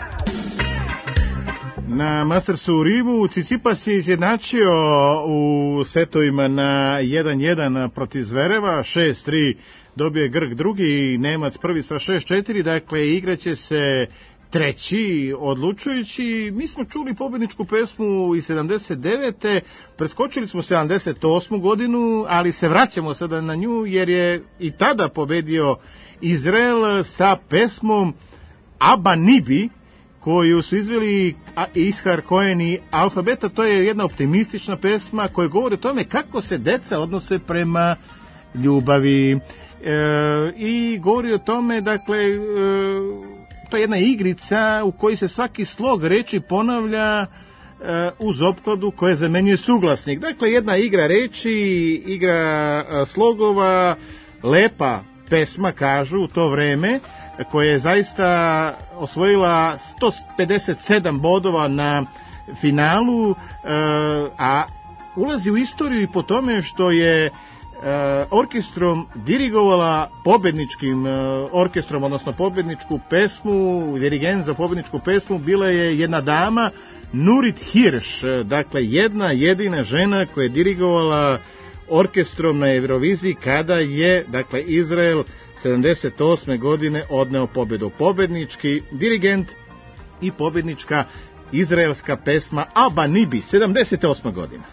Na Mastersu u Rimu Tsitsipas je izjednačio u setovima na jedan jedan protiv Zvereva, šest tri dobije Grk drugi, Nemac prvi sa šest četiri, dakle igraće se treći odlučujući. Mi smo čuli pobjedničku pesmu iz sedamdeset devete. Preskočili smo sedamdeset osmu godinu, ali se vraćamo sada na nju jer je i tada pobedio Izrael sa pesmom Abba Nibi, koju su izveli Ishar Cohen i Alfabeta. To je jedna optimistična pesma koja govori o tome kako se deca odnose prema ljubavi. E, I govori o tome, dakle, e, to je jedna igrica u kojoj se svaki slog reči ponavlja e, uz opkladu koje zamenjuje suglasnik. Dakle, jedna igra reči, igra e, slogova, lepa pesma, kažu, u to vreme, koja je zaista osvojila sto pedeset sedam bodova na finalu, e, a ulazi u istoriju i po tome što je e, orkestrom dirigovala pobedničkim e, orkestrom, odnosno pobedničku pesmu, dirigent za pobedničku pesmu bila je jedna dama, Nurit Hirsch, dakle jedna jedina žena koja je dirigovala orkestrom na Euroviziji kada je, dakle, Izrael sedamdeset osme godine odneo pobedu. Pobednički dirigent i pobednička izraelska pesma Abba Nibi, sedamdeset osma godina.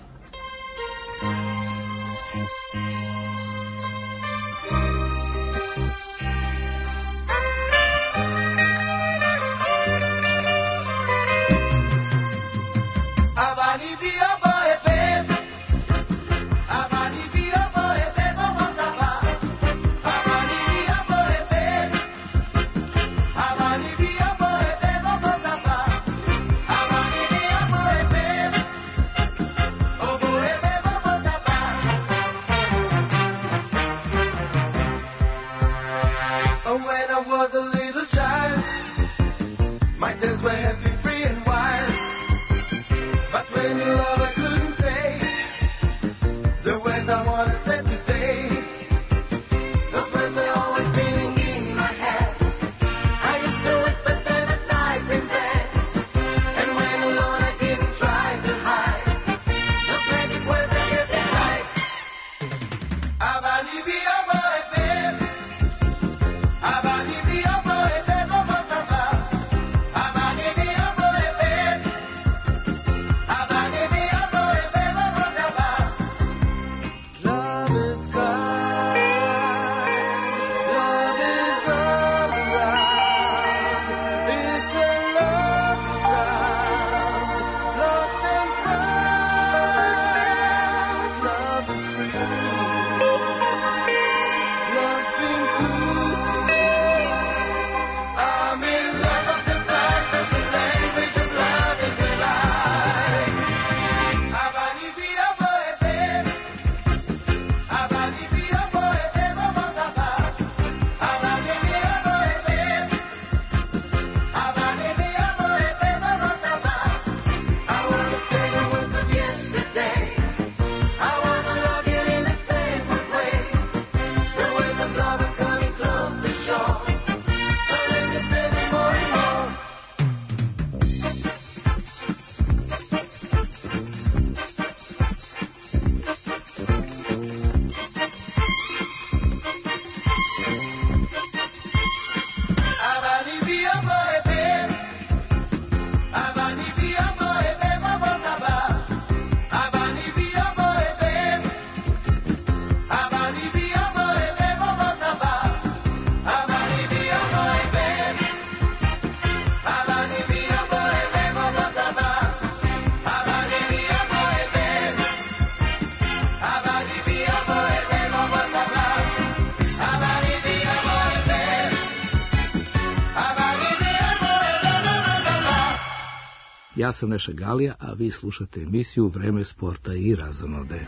Ja sam Neša Galija, a vi slušate emisiju Vreme sporta i razonode.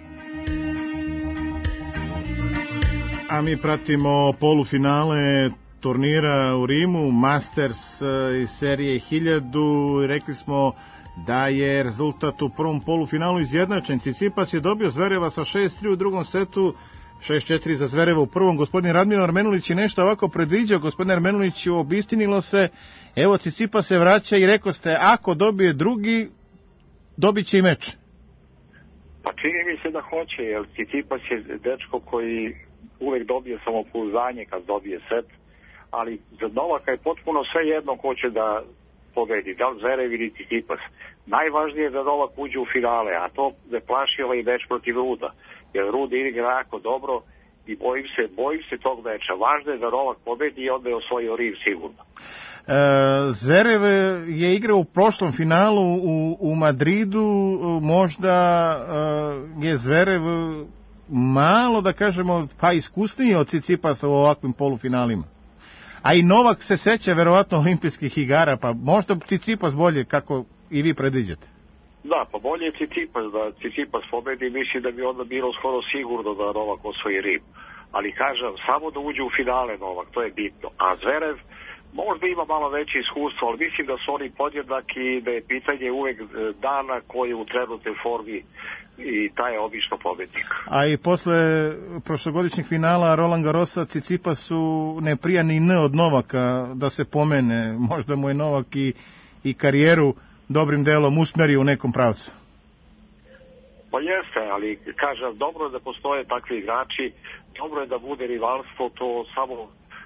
A mi pratimo polufinale turnira u Rimu, Masters iz serije hiljadu. Rekli smo da je rezultat u prvom polufinalu izjednačen. Tsitsipas je dobio Zvereva sa šest tri u drugom setu. šest četiri za Zverevo u prvom. Gospodin Radmilo Armenulić je nešto ovako predviđao. Gospodin Armenulić, obistinilo se, evo Cicipa se vraća i rekao ste, ako dobije drugi, dobit će i meč. Pa čini mi se da hoće, jer Cicipas je dečko koji uvek dobije samopouzdanje kad dobije set, ali za Novaka je potpuno sve jedno ko će da pobedi, da li Zverev ili Cicipas. Najvažnije je da Novak uđe u finale, a to ne plaši ovaj meč protiv Ruda, jer Rud igra jako dobro i bojim se, bojim se tog meča. Važno je da Novak pobedi i onda je osvojio Rim sigurno. E, Zverev je igrao u prošlom finalu u, u Madridu, možda e, je Zverev malo, da kažemo, pa iskusniji od Cicipasa u ovakvim polufinalima. A i Novak se seća verovatno olimpijskih igara, pa možda Cicipas bolje, kako i vi predviđate. Da, pa bolje je Cicipas, da Cicipas pobedi, mislim da bi onda bilo skoro sigurno da Novak osvoji Rim. Ali kažem, samo da uđe u finale Novak, to je bitno. A Zverev možda ima malo veće iskustvo, ali mislim da su oni podjednaki i da je pitanje uvek dana koji je u trenutnoj formi i taj je obično pobednik. A i posle prošlogodišnjeg finala Roland Garrosa Cicipasu ne prija ni N od Novaka da se pomene. Možda mu je Novak i, i karijeru dobrim delom usmerio u nekom pravcu. Pa jeste, ali kažem, dobro je da postoje takvi igrači, dobro je da bude rivalstvo, to samo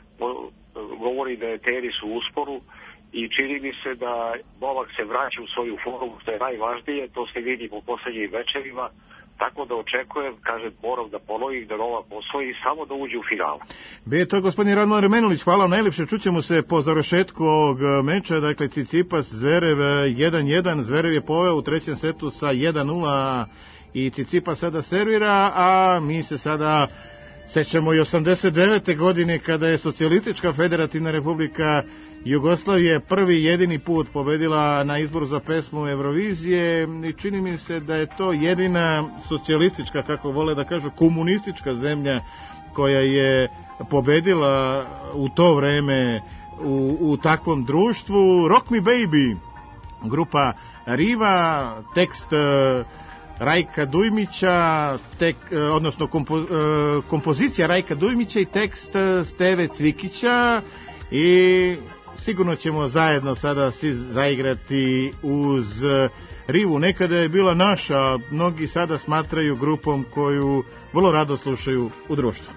govori da je tenis u usporu i čini mi se da Novak se vraća u svoju formu, što je najvažnije, to se vidi po poslednjim večerima, tako da očekujem, kažem, moram da ponovim da Novak osvoji samo da uđe u finalu. Be, to je gospodin Radmilo Armenulić, hvala vam najlepše, čućemo se po završetku ovog meča, dakle Cicipas, Zverev jedan jedan, Zverev je poveo u trećem setu sa jedan nula i Cicipas sada servira, a mi se sada sećamo i osamdeset devete godine kada je Socijalistička federativna republika Jugoslavije prvi jedini put pobedila na izboru za pesmu Eurovizije i čini mi se da je to jedina socijalistička, kako vole da kažu, komunistička zemlja koja je pobedila u to vreme u, u takvom društvu. Rock Me Baby, grupa Riva, tekst Rajka Dujmića, tek, odnosno kompo, kompozicija Rajka Dujmića i tekst Steve Cvikića i sigurno ćemo zajedno sada svi zaigrati uz Rivu. Nekada je bila naša, mnogi sada smatraju grupom koju vrlo rado slušaju u društvu.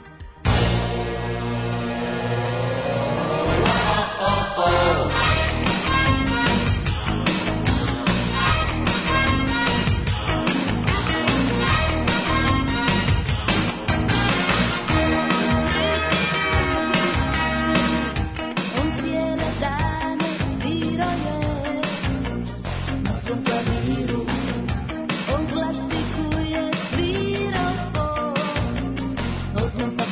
On klassikuje svirao, odmah pa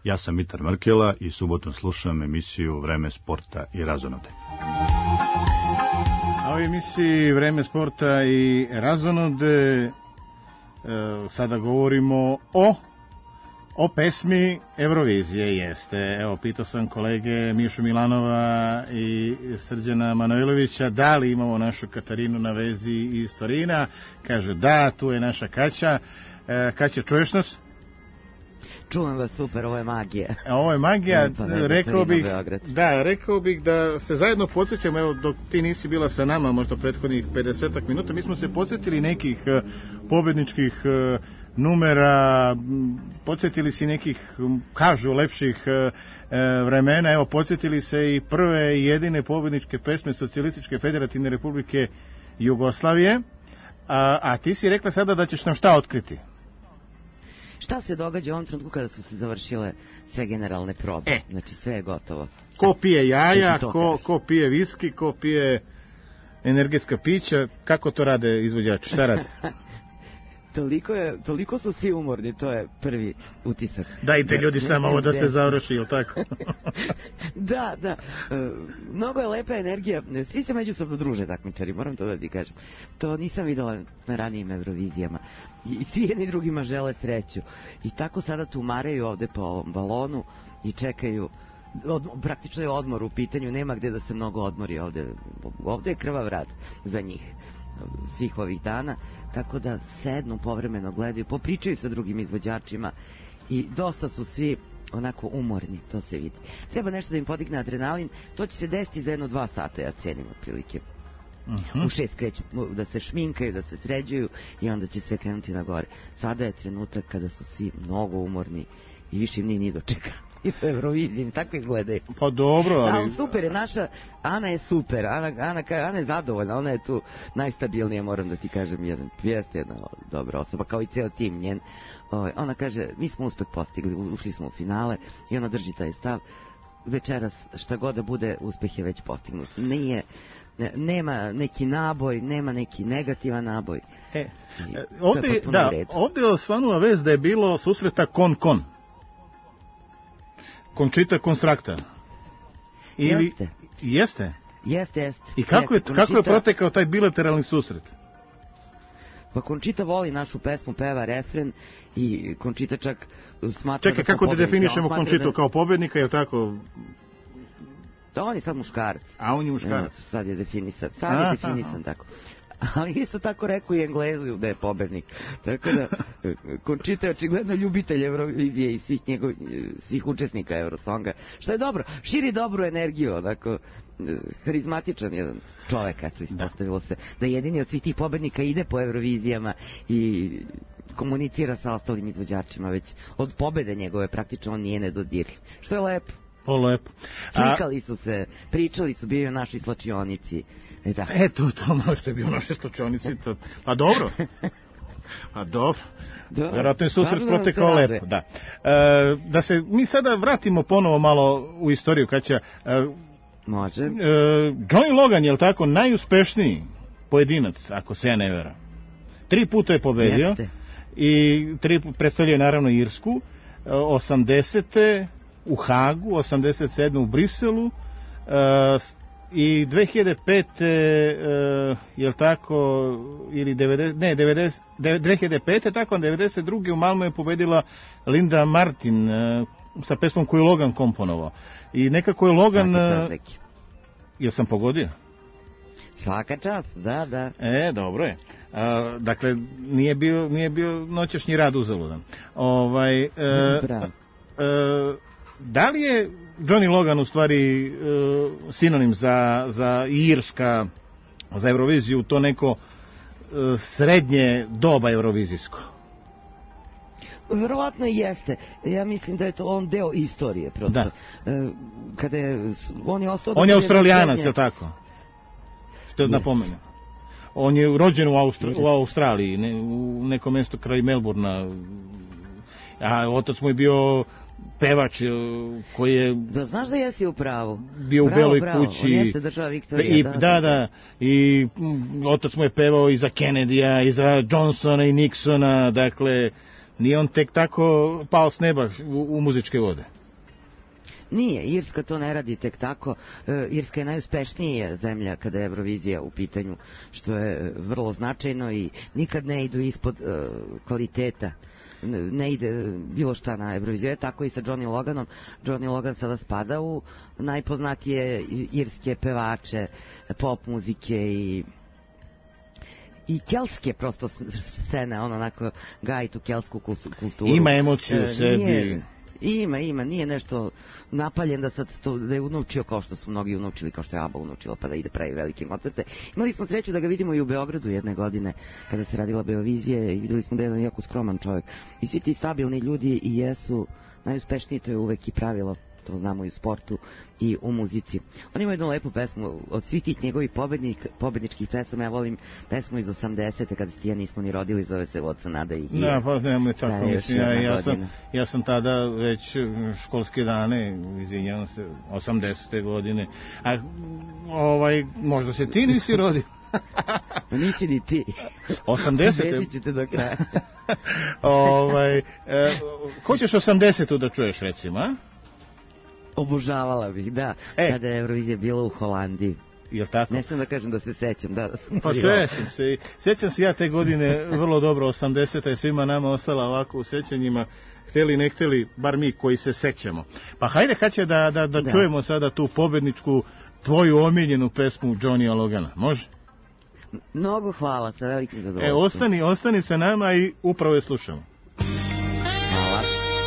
Ja sam Mitar Markela i subotom slušam emisiju Vreme sporta i razonode. A u emisiji Vreme sporta i razonode e, sada govorimo o o pesmi Eurovizije. Jeste. Evo, pitao sam kolege Mišu Milanova i Srđana Manojlovića da li imamo našu Katarinu na vezi iz Torina. Kaže da, tu je naša Kaća. E, Kaća, čuješ nas? Čuvam vas, super, ovo je magija. Ovo je magija, Pa, rekao bih, Beograd. da, rekao bih da se zajedno podsjećamo, evo dok ti nisi bila sa nama, možda prethodnih pedesetak minuta, mi smo se podsjetili nekih uh, pobedničkih uh, numera, m, podsjetili si nekih, m, kažu, lepših uh, uh, vremena, evo, podsjetili se i prve i jedine pobedničke pesme Socijalističke federativne republike Jugoslavije, a, a ti si rekla sada da ćeš nam šta otkriti? Šta se događa u ovom trenutku kada su se završile sve generalne probe? E. Znači sve je gotovo. Ko pije jaja, to ko, kažeš. ko pije viski, ko pije energetska pića, kako to rade izvođači, šta rade? Toliko, je, toliko su svi umorni, to je prvi utisak. Dajte ljudi Ne- samo ne ovo da znam se gde. završi, jel tako? Da, da. E, mnogo je lepa energija. Svi se međusobno druže takmičari, moram to da ti kažem. To nisam videla na ranijim Eurovizijama. I svi jedni drugima žele sreću. I tako sada tumaraju ovde po ovom balonu i čekaju. Od, praktično je odmor u pitanju, nema gde da se mnogo odmori ovde. Ovde je krvav rad za njih svih ovih dana, tako da sednu, povremeno gledaju, popričaju sa drugim izvođačima i dosta su svi onako umorni, to se vidi. Treba nešto da im podigne adrenalin, to će se desiti za jedno dva sata, ja cenim otprilike. Uh-huh. U šest kreću da se šminkaju, da se sređuju i onda će sve krenuti na gore. Sada je trenutak kada su svi mnogo umorni i više im nije ni do čega. I u Euroviziji, tako izgledaju. Pa dobro, ali... Da, ali super je, naša Ana je super, Ana, Ana, Ana je zadovoljna, ona je tu najstabilnija, moram da ti kažem, jedan jeste jedna dobra osoba, kao i ceo tim njen. Ovaj, ona kaže, mi smo uspeh postigli, ušli smo u finale i ona drži taj stav. Večeras šta god da bude, uspeh je već postignut. Nije, nema neki naboj, nema neki negativan naboj. E, I to je ovde, potpuno da, u redu. ovde je osvanula vez da je bilo susreta kon-kon. Končita konstrakta. Ili, Jeste. Jeste? Jeste, jeste. I kako je, Jeste, kako je Conchita- protekao taj bilateralni susret? Pa Končita voli našu pesmu, peva refren i Končita čak smatra Čekaj, da smo kako da pobednici. definišemo On smatra Končitu da- kao pobednika, je li tako? Da, on je sad muškarac. A on je muškarac. Evo, sad je definisan. Sad Aha. je definisan tako. Ali isto tako rekao i Englezu da je pobednik. Tako da, Končita je očigledno ljubitelj Eurovizije i svih, njegov, svih učesnika Eurosonga. Što je dobro. Širi dobru energiju, onako, harizmatičan jedan čovek, eto, ispostavilo se da jedini od svih tih pobednika ide po Eurovizijama i komunicira sa ostalim izvođačima već od pobede njegove, praktično on nije nedodirljiv. Što je lepo. O, lepo. A, Slikali su se, pričali su, bio je u našoj slačionici. E, da. eto, to možete bio u našoj slučajnici. To... Pa dobro. Pa dobro. Da. Verovatno je susret Važno da nam se protekao raduje. lepo. Da. E, da se mi sada vratimo ponovo malo u istoriju, Kaća. E, Može. E, Johnny Logan, je li tako, najuspešniji pojedinac, ako se ja ne veram. Tri puta je pobedio. Jeste. I tri puta predstavljaju naravno Irsku. E, osamdesete u Hagu, osamdeset sedme u Briselu. E, i dve hiljade pete e, je li tako, ili devedeset, ne, devedeset, dve hiljade pete tako, a devedeset druge u Malmö je pobedila Linda Martin e, sa pesmom koju Logan komponovao. I nekako je Logan... Svaka čast, neki. Jel sam pogodio? Svaka čast, da, da. E, dobro je. A, dakle, nije bio, nije bio noćašnji rad uzaludan. Ovaj, e, Bravo. e, da li je Johnny Logan u stvari e, sinonim za, za Irska, za Euroviziju, to neko e, srednje doba eurovizijsko? Verovatno i jeste. Ja mislim da je to on deo istorije prosto. Da. E, kada je, on je ostao... On je Australijanac, srednje- je li tako? Što Jest. napomenem. On je rođen u, Austra, u Australiji, ne, u nekom mjestu kraj Melburna. A otac mu je bio pevač e, koji je Da, znaš da jesi u pravu. bio Bravo, u Beloj bravo. kući. On jeste država Viktorija, I, da, da, da, da. I mm, otac mu je pevao i za Kennedya, i za Johnsona i Nixona. Dakle, nije on tek tako pao s neba u, u muzičke vode. Nije, Irska to ne radi tek tako. Irska je najuspešnija zemlja kada je Eurovizija u pitanju, što je vrlo značajno i nikad ne idu ispod kvaliteta. Ne ide bilo šta na Euroviziju, tako i sa Johnny Loganom. Johnny Logan sada spada u najpoznatije irske pevače, pop muzike i i keltske prosto scene, ono onako gaji tu keltsku kulturu. Ima emociju u sebi. Nije, ima, ima, nije nešto napaljen da sad to, da je unovčio kao što su mnogi unovčili, kao što je ABBA unovčila pa da ide pravi velike koncerte. Imali smo sreću da ga vidimo i u Beogradu jedne godine kada se radila Beovizija i videli smo da je jedan jako skroman čovjek. I svi ti stabilni ljudi i jesu najuspešniji, to je uvek i pravilo. To znamo i u sportu i u muzici. On ima jednu lepu pesmu od svih tih njegovih pobednik, pobedničkih pesama. Ja volim pesmu iz osamdesete kada ti ja nismo ni rodili, zove se Voca Nada i Hir. Da, pa nemoj tako mislim. Ja, ja, sam, ja sam tada već školske dane, izvinjavam se, osamdesete godine. A ovaj, možda se ti nisi rodio? Nisi ni ti. osamdesete Bedit ćete do kraja. ovaj, e, hoćeš osamdesetu da čuješ recimo, a? Obožavala bih, da, e. kada je Eurovizija bila u Holandiji. Jel tako? Ne sam da kažem da se sećam, da, da sam pa sećam se, sećam se ja te godine vrlo dobro, osamdeseta je svima nama ostala ovako u sećanjima, hteli ne hteli, bar mi koji se sećamo. Pa hajde kad će da, da, da, da čujemo sada tu pobedničku, tvoju omiljenu pesmu Johnny Logana, može? Mnogo hvala, sa velikim zadovoljstvom. E, ostani, ostani sa nama i upravo je slušamo. Hvala.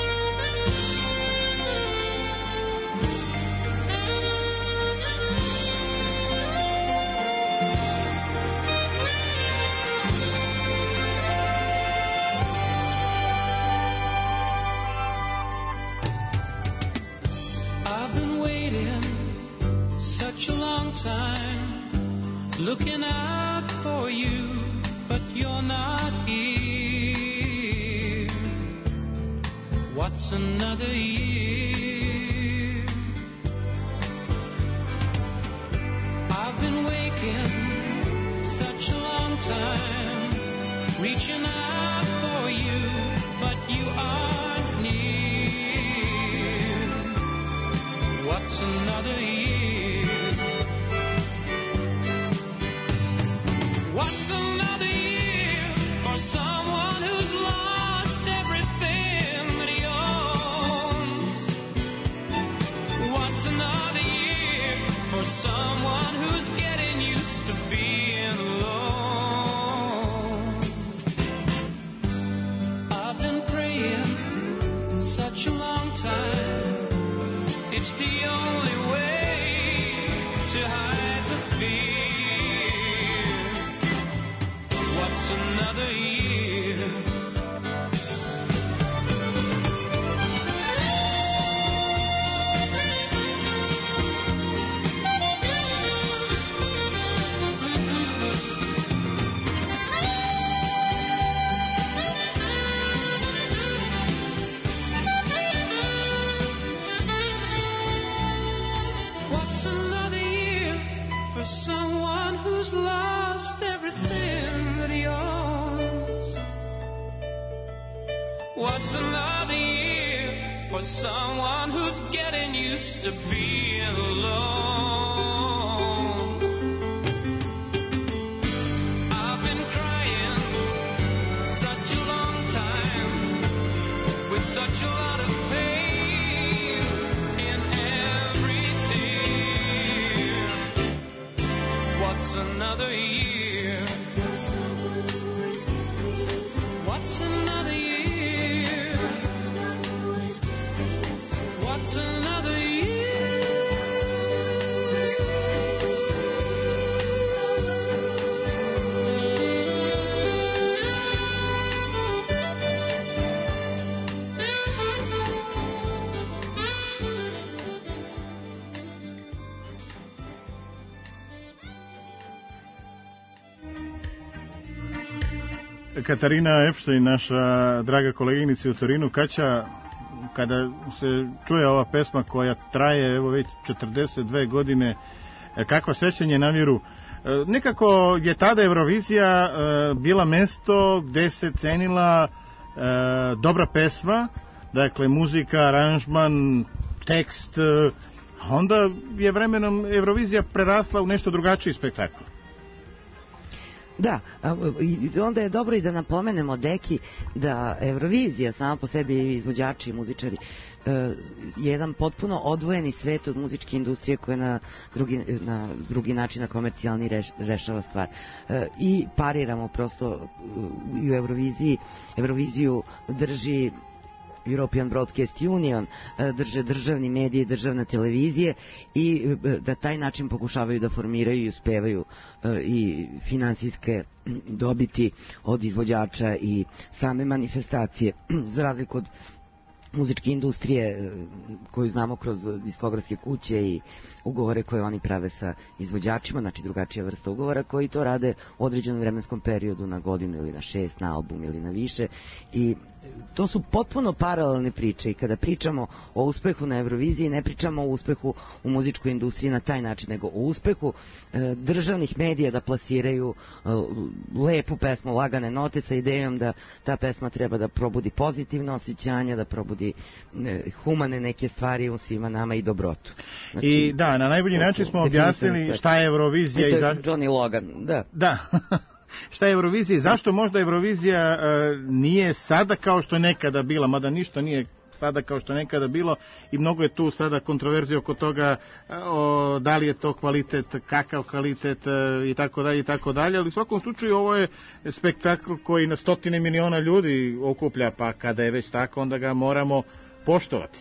Looking out for you, but you're not here. What's another year? I've been waking such a long time, reaching out for you, but you aren't near. What's another year? What's another year for someone who's lost everything that he owns? What's another year for someone who's getting used to being alone? I've been praying such a long time, it's the only way to hide the fear. What's another year? What's another year for someone who's lost everything that he owns? What's another year for someone who's getting used to being alone? I've been crying such a long time with such a lot of pain in every tear. What's another year? What's another year? What's another year? Katarina Epštajn, naša draga koleginica u Torinu, Kaća, kada se čuje ova pesma koja traje evo već četrdeset dve godine, kakva sećanje na miru. Nekako je tada Eurovizija bila mesto gde se cenila dobra pesma, dakle muzika, aranžman, tekst, a onda je vremenom Eurovizija prerasla u nešto drugačiji spektakl. Da, i onda je dobro i da napomenemo, Deki, da Eurovizija sama po sebi i izvođači i muzičari je jedan potpuno odvojeni svet od muzičke industrije koja na drugi, na drugi način, na komercijalni reš, rešava stvar. I pariramo prosto i u Euroviziji. Euroviziju drži European Broadcast Union, drže državni mediji, državna televizije i da taj način pokušavaju da formiraju i uspevaju i finansijske dobiti od izvođača i same manifestacije, za razliku od muzičke industrije koju znamo kroz diskografske kuće i ugovore koje oni prave sa izvođačima, znači drugačija vrsta ugovora, koji to rade u određenom vremenskom periodu, na godinu ili na šest, na album ili na više, i to su potpuno paralelne priče. I kada pričamo o uspehu na Euroviziji, ne pričamo o uspehu u muzičkoj industriji na taj način, nego o uspehu e, državnih medija da plasiraju e, lepu pesmu, lagane note sa idejom da ta pesma treba da probudi pozitivno osjećanje, da probudi e, humane neke stvari u svima nama i dobrotu. Znači, I da, na najbolji način smo objasnili šta je Eurovizija. I to je Johnny Logan, da. Da. Šta je Eurovizija i zašto možda Eurovizija uh, nije sada kao što je nekada bila, mada ništa nije sada kao što je nekada bilo i mnogo je tu sada kontroverzije oko toga o, da li je to kvalitet, kakav kvalitet uh, i tako dalje i tako dalje, ali u svakom slučaju ovo je spektakl koji na stotine miliona ljudi okuplja, pa kada je već tako onda ga moramo poštovati.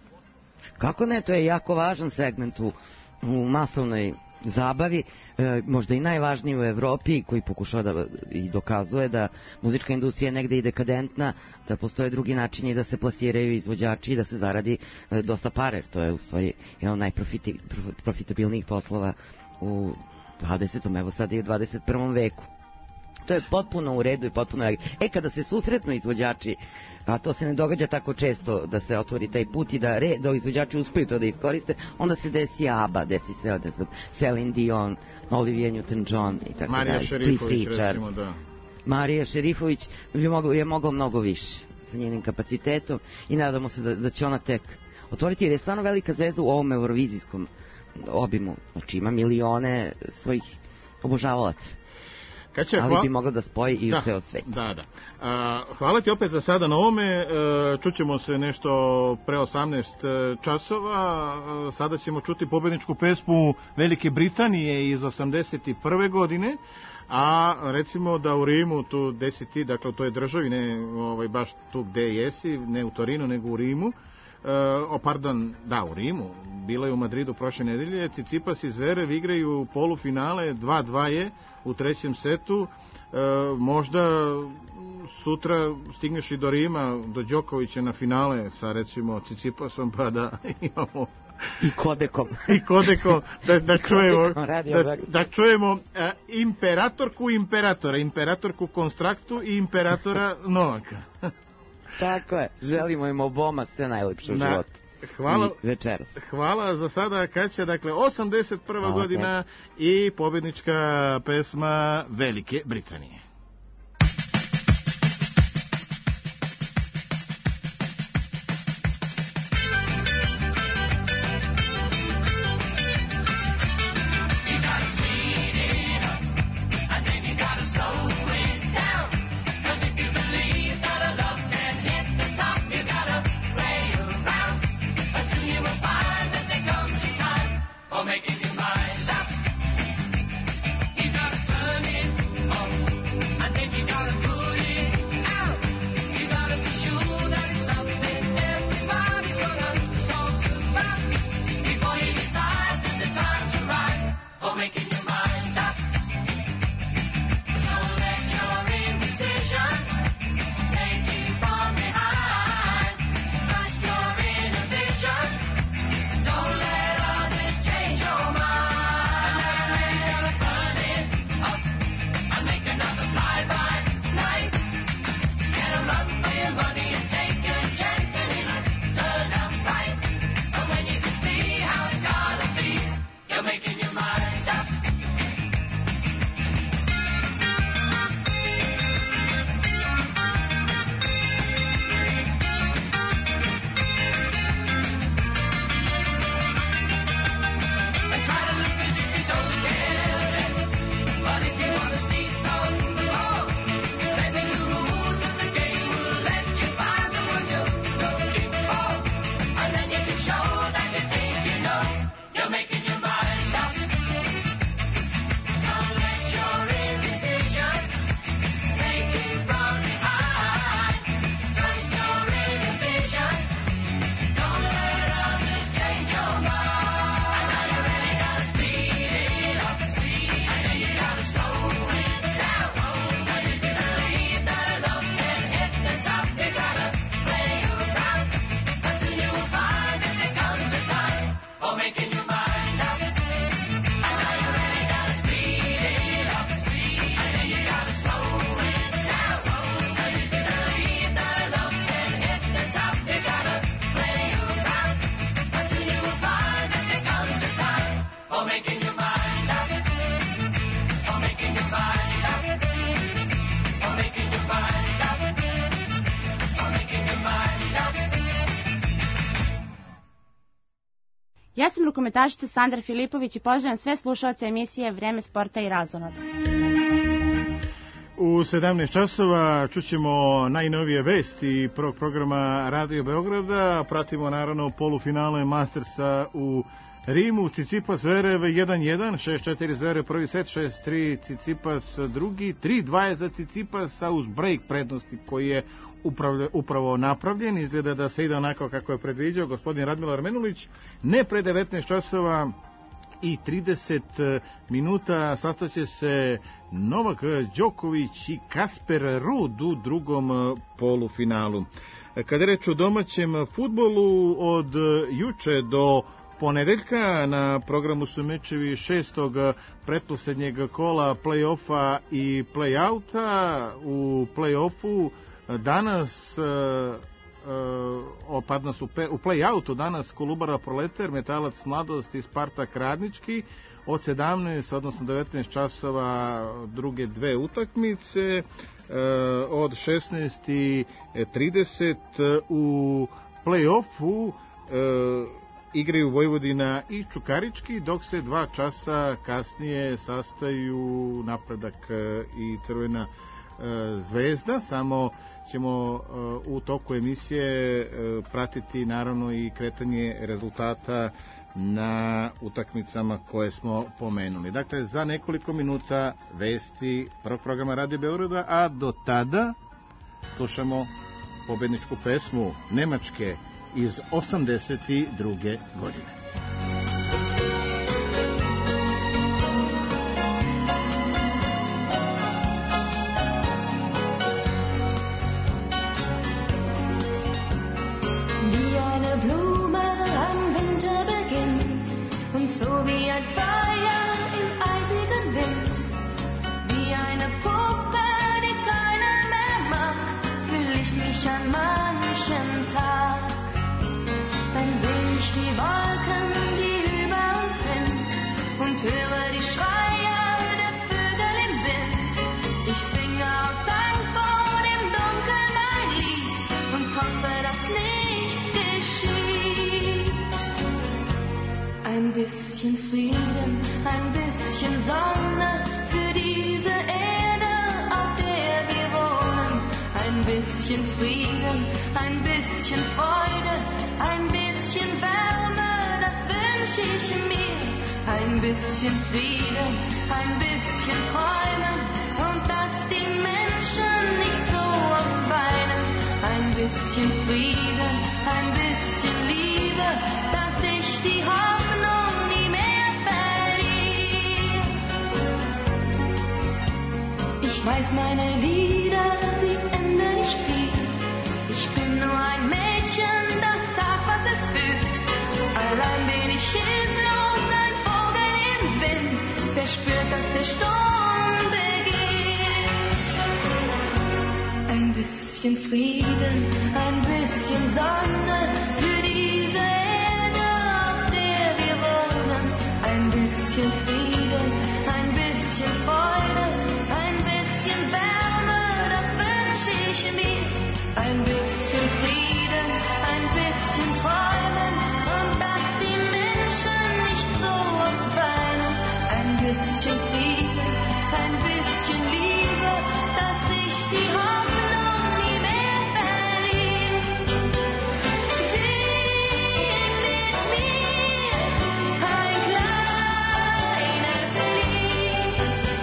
Kako ne, to je jako važan segment u, u masovnoj zabavi, e, možda i najvažniji u Evropi, koji pokušava da i dokazuje da muzička industrija negde i dekadentna, da postoje drugi načini da se plasiraju izvođači i da se zaradi e, dosta pare. To je u stvari jedan od najprofitabilnijih poslova u dvadesetom evo sad i u dvadeset prvom veku. To je potpuno u redu i potpuno... E, kada se susretnu izvođači, a to se ne događa tako često da se otvori taj put i da, re, da izvođači uspeju to da iskoriste, onda se desi ABBA, desi se, ne znam, Celine Dion, Olivia Newton-John i tako Marija dalje. Šerifović, recimo, da. Marija Šerifović je mogla, je mogla mnogo više sa njenim kapacitetom i nadamo se da, da će ona tek otvoriti, jer je stvarno velika zvezda u ovom eurovizijskom obimu. Znači ima milione svojih obožavalaca. Će, ali bi mogla da spoji i da, u ceo svet. Da, da. A, hvala ti opet za sada na ovome. E, čućemo se nešto pre osamnaest časova. E, sada ćemo čuti pobedničku pesmu Velike Britanije iz osamdeset prve godine. A recimo da u Rimu, tu gde si ti, dakle u toj državi, ne ovaj, baš tu gde jesi, ne u Torinu, nego u Rimu, Uh, o, pardon, da, u Rimu, bila je u Madridu prošle nedelje, Tsitsipas i Zverev igraju polufinale, dva dva je u trećem setu, uh, možda sutra stigneš i do Rima, do Đokovića na finale sa recimo Tsitsipasom, pa da imamo i Kodekom i Kodekom da, da čujemo da, da čujemo uh, imperatorku imperatora, imperatorku Konstraktu i imperatora Novaka. Tako je, želimo im oboma sve najlepše u životu. Hvala, i večeras. Hvala za sada, Kaća, dakle, osamdeset prva hvala, godina i pobednička pesma Velike Britanije. Making your mind up. He's got to turn it on. Ja sam rukometašica Sandra Filipović i pozdravljam sve slušaoce emisije Vreme sporta i razonoda. U sedamnaest časova čućemo najnovije vesti prvog programa Radio Beograda. Pratimo naravno polufinale Mastersa u Rimu. Tsitsipas Zverev jedan jedan, šest četiri Zverev prvi set, šest tri Tsitsipas drugi, tri dva je za Tsitsipasa uz break prednosti koji je upravo, upravo napravljen. Izgleda da se ide onako kako je predviđao gospodin Radmila Armenulić. Ne pre devetnaest časova i trideset minuta sastaće se Novak Đoković i Kasper Ruud u drugom polufinalu. Kada je reč o domaćem fudbalu, od juče do ponedeljka na programu su mečevi šestog pretposlednjeg kola play-offa i play-outa. U play-offu danas opadna su u play-outu danas Kolubara Proletar, Metalac Mladost i Spartak Radnički. Od sedamnaest, odnosno devetnaest časova druge dve utakmice. Od šesnaest i trideset u play-offu igraju Vojvodina i Čukarički, dok se dva časa kasnije sastaju Napredak i Crvena Zvezda. Samo ćemo u toku emisije pratiti naravno i kretanje rezultata na utakmicama koje smo pomenuli. Dakle, za nekoliko minuta vesti prvog programa Radio Beograda, a do tada slušamo pobedničku pesmu Nemačke iz osamdeset druge godine. Ein bisschen Frieden, ein bisschen Sonne für diese Erde, auf der wir wohnen. Ein bisschen Frieden, ein bisschen Freude, ein bisschen Wärme, das wünsche ich mir. Ein bisschen Frieden, ein bisschen Träumen und dass die Menschen nicht so oft weinen. Ein bisschen Frieden, ein bisschen Liebe, dass ich die Hoffnung nie mehr verliere. Ich weiß, meine Lieder, die enden nicht viel. Ich bin nur ein Mädchen, das sagt, was es fühlt. Allein bin ich hilflos, ein Vogel im Wind, der spürt, dass der Sturm beginnt. Ein bisschen Frieden, ein bisschen Sonne für diese Erde, auf der wir wohnen. Ein bisschen Frieden, ein bisschen Freude, ein bisschen Wärme, das wünsche ich mir. Ein bisschen Frieden, ein bisschen Träumen und dass die Menschen nicht so oft weinen. Ein bisschen Frieden, ein bisschen Liebe, dass ich die Hoffnung nie mehr verliere. Sing mit mir ein kleines Lied,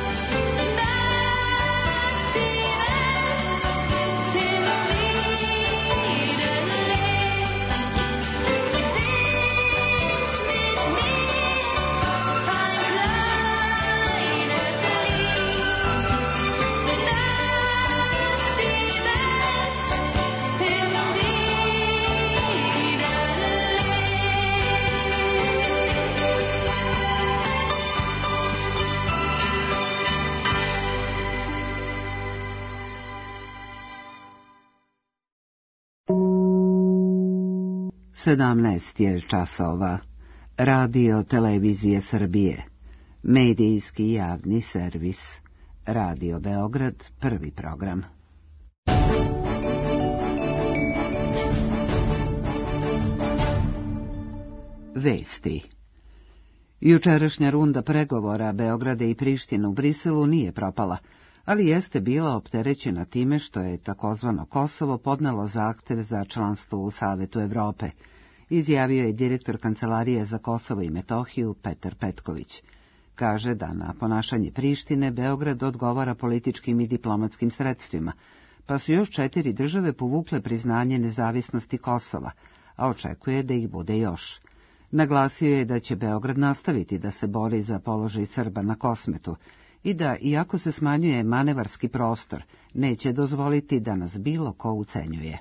dass die Welt in Frieden lebt. Singt mit mir ein kleines Lied, dass die Welt in Frieden sedamnaest je časova. Radio Televizije Srbije. Medijski javni servis. Radio Beograd, prvi program. Vesti. Jučerašnja runda pregovora Beograda i Prištine u Briselu nije propala, ali jeste bila opterećena time što je takozvano Kosovo podnelo zahtev za članstvo u Savetu Evrope, izjavio je direktor Kancelarije za Kosovo i Metohiju Petar Petković. Kaže da na ponašanje Prištine Beograd odgovara političkim i diplomatskim sredstvima, pa su još četiri države povukle priznanje nezavisnosti Kosova, a očekuje da ih bude još. Naglasio je da će Beograd nastaviti da se bori za položaj Srba na Kosmetu i da, iako se smanjuje manevarski prostor, neće dozvoliti da nas bilo ko ucenjuje.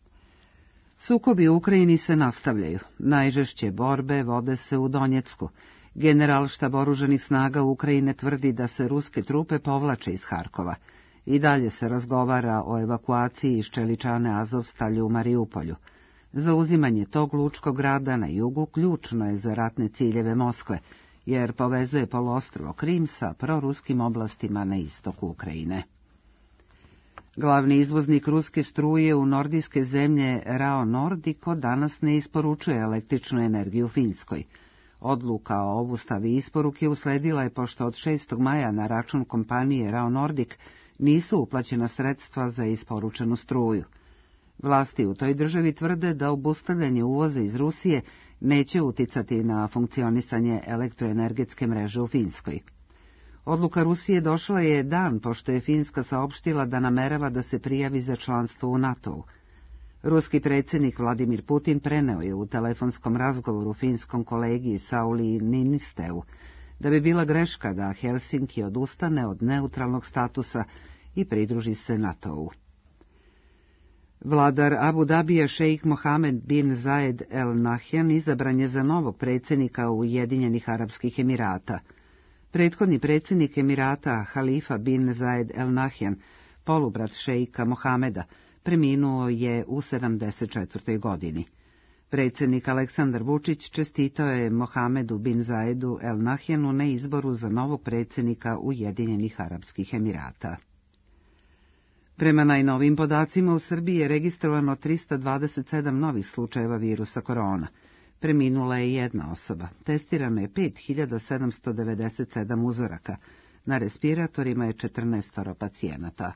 Sukobi u Ukrajini se nastavljaju. Najžešće borbe vode se u Donjecku. Generalštab oružanih snaga Ukrajine tvrdi da se ruske trupe povlače iz Harkova. I dalje se razgovara o evakuaciji iz čeličane Azovstalja u Mariupolju. Zauzimanje tog lučkog grada na jugu ključno je za ratne ciljeve Moskve, jer povezuje poluostrvo Krim sa proruskim oblastima na istoku Ukrajine. Glavni izvoznik ruske struje u nordijske zemlje Rao Nordico danas ne isporučuje električnu energiju Finskoj. Odluka o obustavi isporuke usledila je pošto od šestog maja na račun kompanije Rao Nordic nisu uplaćena sredstva za isporučenu struju. Vlasti u toj državi tvrde da obustavljanje uvoza iz Rusije neće uticati na funkcionisanje elektroenergetske mreže u Finskoj. Odluka Rusije došla je dan pošto je Finska saopštila da namerava da se prijavi za članstvo u NATO-u. Ruski predsjednik Vladimir Putin preneo je u telefonskom razgovoru finskom kolegi Sauli Niinisteu da bi bila greška da Helsinki odustane od neutralnog statusa i pridruži se NATO-u. Vladar Abu Dabija šejk Mohamed bin Zayed El Nahyan izabran je za novog predsjednika Ujedinjenih Arapskih Emirata. Prethodni predsjednik Emirata Halifa bin Zayed El Nahyan, polubrat šejka Mohameda, preminuo je u sedamdeset četvrtoj godini. Predsjednik Aleksandar Vučić čestitao je Mohamedu bin Zayedu El Nahyanu na izboru za novog predsjednika Ujedinjenih Arapskih Emirata. Prema najnovim podacima u Srbiji je registrovano trista dvadeset sedam novih slučajeva virusa korona. Preminula je jedna osoba. Testirano je pet hiljada sedamsto devedeset sedam uzoraka. Na respiratorima je četrnaestoro pacijenata.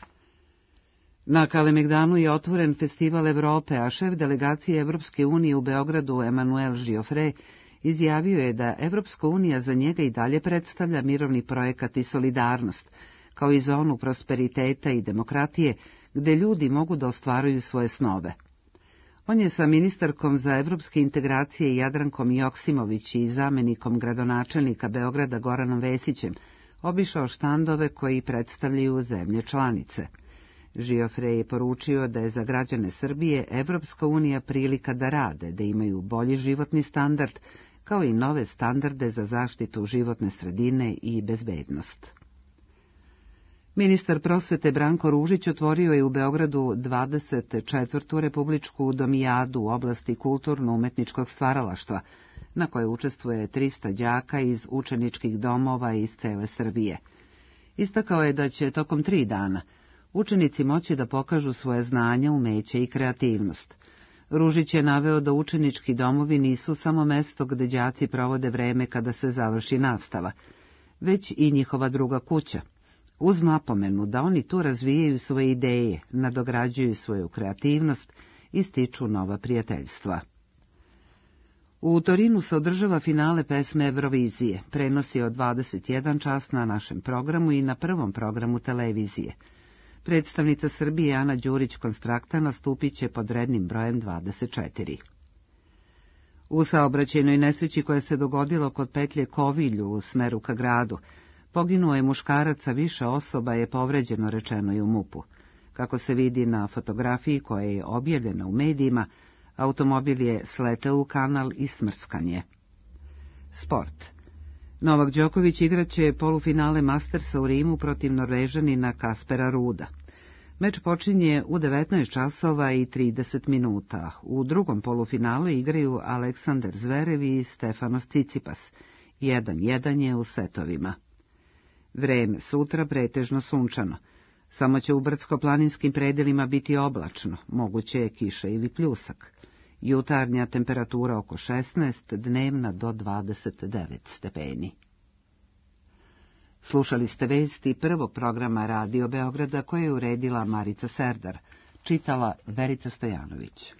Na Kalemegdanu je otvoren Festival Evrope, a šef delegacije Evropske unije u Beogradu Emanuel Giofre izjavio je da Evropska unija za njega i dalje predstavlja mirovni projekat i solidarnost, kao i zonu prosperiteta i demokratije, gde ljudi mogu da ostvaruju svoje snove. On je sa ministarkom za evropske integracije Jadrankom Joksimović i zamenikom gradonačelnika Beograda Goranom Vesićem obišao štandove koji predstavljaju zemlje članice. Giofre je poručio da je za građane Srbije Evropska unija prilika da rade, da imaju bolji životni standard, kao i nove standarde za zaštitu životne sredine i bezbednost. Ministar prosvete Branko Ružić otvorio je u Beogradu dvadeset četvrtu republičku domijadu u oblasti kulturno-umetničkog stvaralaštva, na kojoj učestvuje trista đaka iz učeničkih domova iz cele Srbije. Istakao je da će tokom tri dana učenici moći da pokažu svoje znanja, umeće i kreativnost. Ružić je naveo da učenički domovi nisu samo mesto gde đaci provode vreme kada se završi nastava, već i njihova druga kuća, uz napomenu da oni tu razvijaju svoje ideje, nadograđuju svoju kreativnost i stiču nova prijateljstva. U Torinu se održava finale pesme Eurovizije, prenosi od dvadeset jedan čas na našem programu i na prvom programu televizije. Predstavnica Srbije Ana Đurić-Konstrakta nastupit će pod rednim brojem dvadeset četiri. U saobraćajnoj nesreći koja se dogodila kod petlje Kovilju u smeru ka gradu, poginuo je muškarac, a više osoba je povređeno, rečeno je u MUP-u. Kako se vidi na fotografiji koja je objavljena u medijima, automobil je sleteo u kanal i smrskan je. Sport. Novak Đoković igraće polufinale Mastersa u Rimu protiv Norvežanina Kaspera Ruda. Meč počinje u devetnaest časova i trideset minuta. U drugom polufinalu igraju Aleksandar Zverev i Stefanos Cicipas. jedan jedan je u setovima. Vreme sutra pretežno sunčano. Samo će u brdsko-planinskim predelima biti oblačno, moguće je kiša ili pljusak. Jutarnja temperatura oko šesnaest, dnevna do dvadeset devet stepeni. Slušali ste vesti prvog programa Radio Beograda koje je uredila Marica Serdar, čitala Verica Stojanović.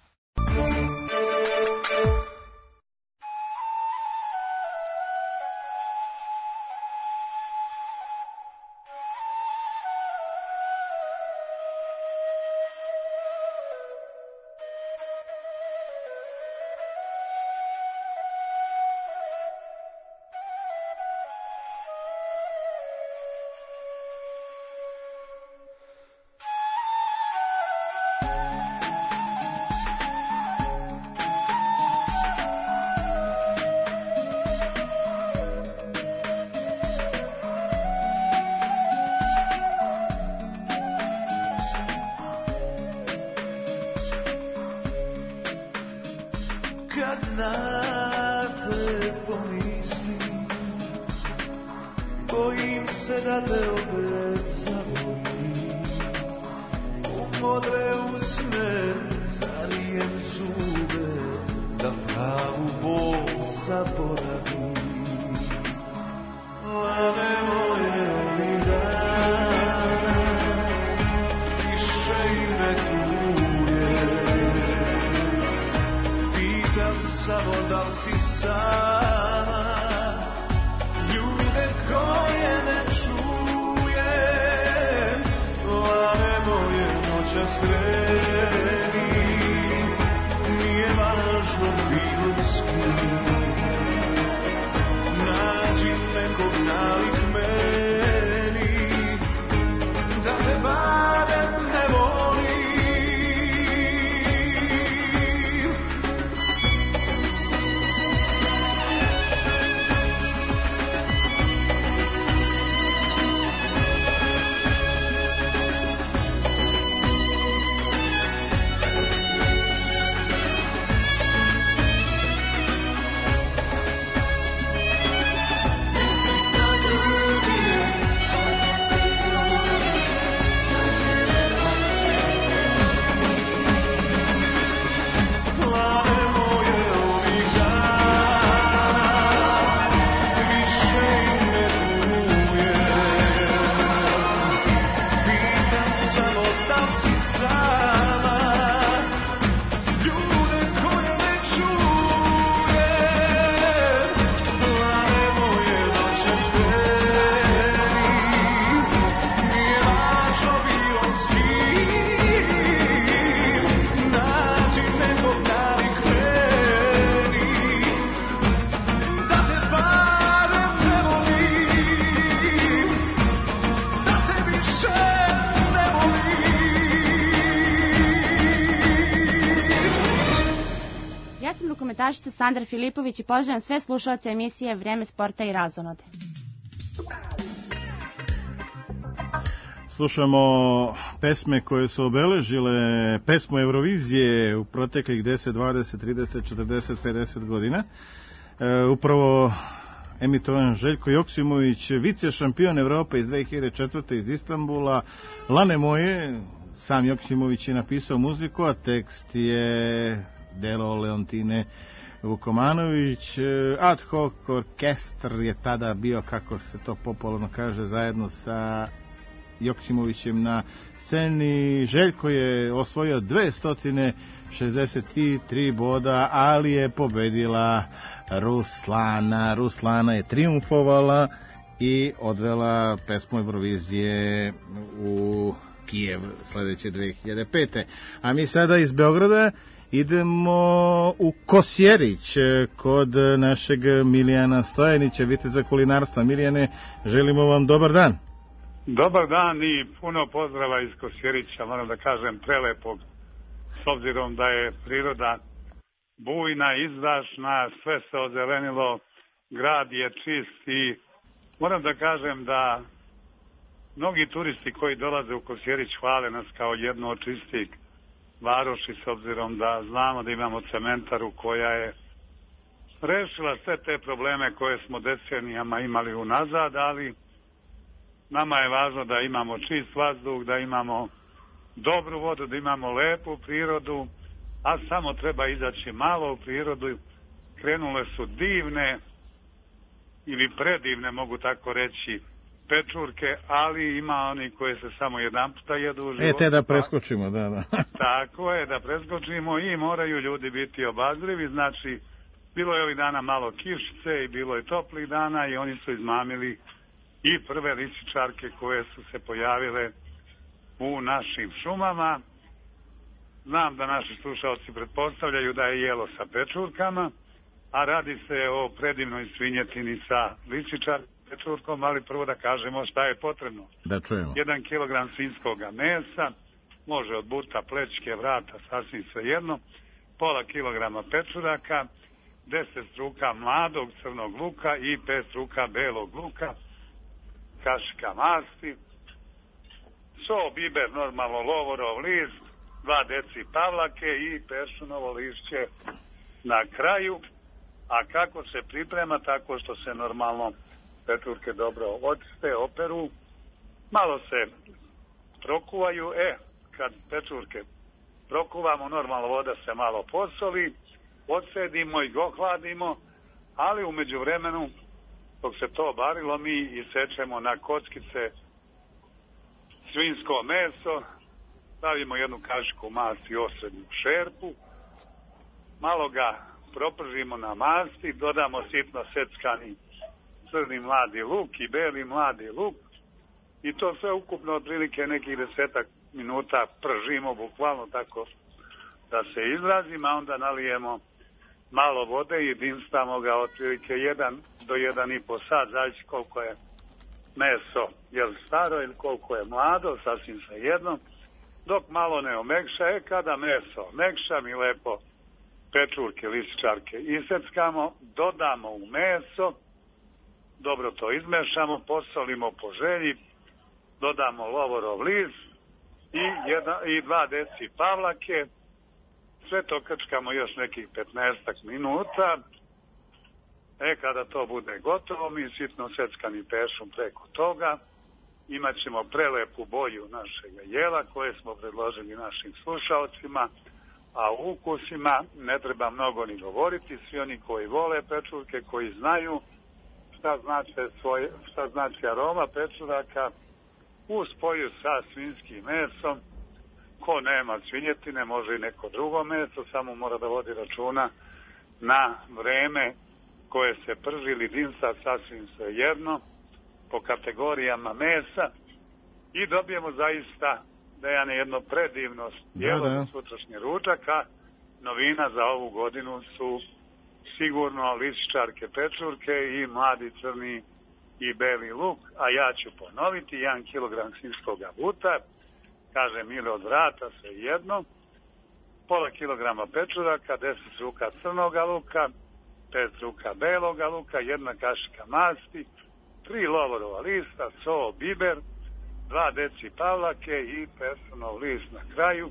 Tašica Sandra Filipović i pozdravljam sve slušalce emisije Vreme sporta i razonode. Slušamo pesme koje su obeležile pesmu Eurovizije u proteklih deset, dvadeset, trideset, četrdeset, pedeset godina. E, upravo emitovan Željko Joksimović, vice šampion Evrope iz dve hiljade četvrte iz Istanbula, Lane moje. Sam Joksimović je napisao muziku, a tekst je delo Leontine Vukomanović. Ad hoc orkestar je tada bio, kako se to popularno kaže, zajedno sa Joksimovićem na sceni. Željko je osvojio dvesta šezdeset tri boda, ali je pobedila Ruslana. Ruslana je triumfovala i odvela pesmu Eurovizije u Kijev sledeće dve hiljade pete. A mi sada iz Beograda idemo u Kosjerić kod našeg Milijana Stojanića, viteza kulinarstva. Milijane, želimo vam dobar dan. Dobar dan i puno pozdrava iz Kosjerića, moram da kažem prelepog, s obzirom da je priroda bujna, izdašna, sve se ozelenilo, grad je čist i moram da kažem da mnogi turisti koji dolaze u Kosjerić hvale nas kao jednu od čistih varoši, s obzirom da znamo da imamo cementaru koja je rešila sve te probleme koje smo decenijama imali unazad, ali nama je važno da imamo čist vazduh, da imamo dobru vodu, da imamo lepu prirodu a samo treba izaći malo u prirodu. Krenule su divne ili predivne, mogu tako reći, pečurke, ali ima oni koje se samo jedan puta jedu u životu. E, te da preskočimo, da, da. Tako je, da preskočimo i moraju ljudi biti obazrivi, znači, bilo je ovih dana malo kišice i bilo je toplih dana i oni su izmamili i prve lisičarke koje su se pojavile u našim šumama. Znam da naši slušalci pretpostavljaju da je jelo sa pečurkama, a radi se o predivnoj svinjetini sa lisičar pečurkom, ali prvo da kažemo šta je potrebno. Da čujemo. Jedan kilogram svinjskog mesa, može od buta, plećke, vrata, sasvim svejedno, pola kilograma pečuraka, deset struka mladog crnog luka i pet struka belog luka, kašika masti, so, biber, normalno lovorov list, dva deci pavlake i peršunovo lišće na kraju. A kako se priprema? Tako što se normalno pečurke dobro odste, operu, malo se prokuvaju. E, kad pečurke prokuvamo, normalno voda se malo posoli, odsedimo i go hladimo, ali u međuvremenu, dok se to barilo, mi isečemo na kockice svinjsko meso, stavimo jednu kašiku masti osrednju šerpu, malo ga propržimo na masti, dodamo sitno seckani crni mladi luk i beli mladi luk i to sve ukupno otprilike nekih desetak minuta pržimo, bukvalno tako da se izrazim, a onda nalijemo malo vode i dinstamo ga otprilike jedan do jedan i po sat, zavisi koliko je meso, jel staro ili koliko je mlado, sasvim svejedno, dok malo ne omekša. E, kada meso omekša, mi lepo pečurke, lisičarke iseckamo, dodamo u meso, dobro to izmešamo, posolimo po želji, dodamo lovorov list i, jedna, i dva deci pavlake, sve to krčkamo još nekih petnaestak minuta. E, kada to bude gotovo, mi sitno seckani peršun preko toga, imat ćemo prelepu boju našeg jela koje smo predložili našim slušalcima, a u ukusima ne treba mnogo ni govoriti, svi oni koji vole pečurke, koji znaju šta znači, svoje, šta znači aroma pečuraka u spoju sa svinjskim mesom. Ko nema svinjetine, može i neko drugo meso, samo mora da vodi računa na vreme koje se prži ili dinsa, sasvim svejedno, po kategorijama mesa i dobijemo zaista Dejane jedno predivno jelo za sutrašnji ručak, a novina za ovu godinu su sigurno lisičarke pečurke i mladi crni i beli luk, a ja ću ponoviti jedan kilogram svinjskog buta, kažem ili od vrata, sve jedno, pola kilograma pečuraka, deset ruka crnoga luka, pet ruka beloga luka, jedna kašika masti, tri lovorova lista, so, biber, dva deci pavlake i peršunov list na kraju.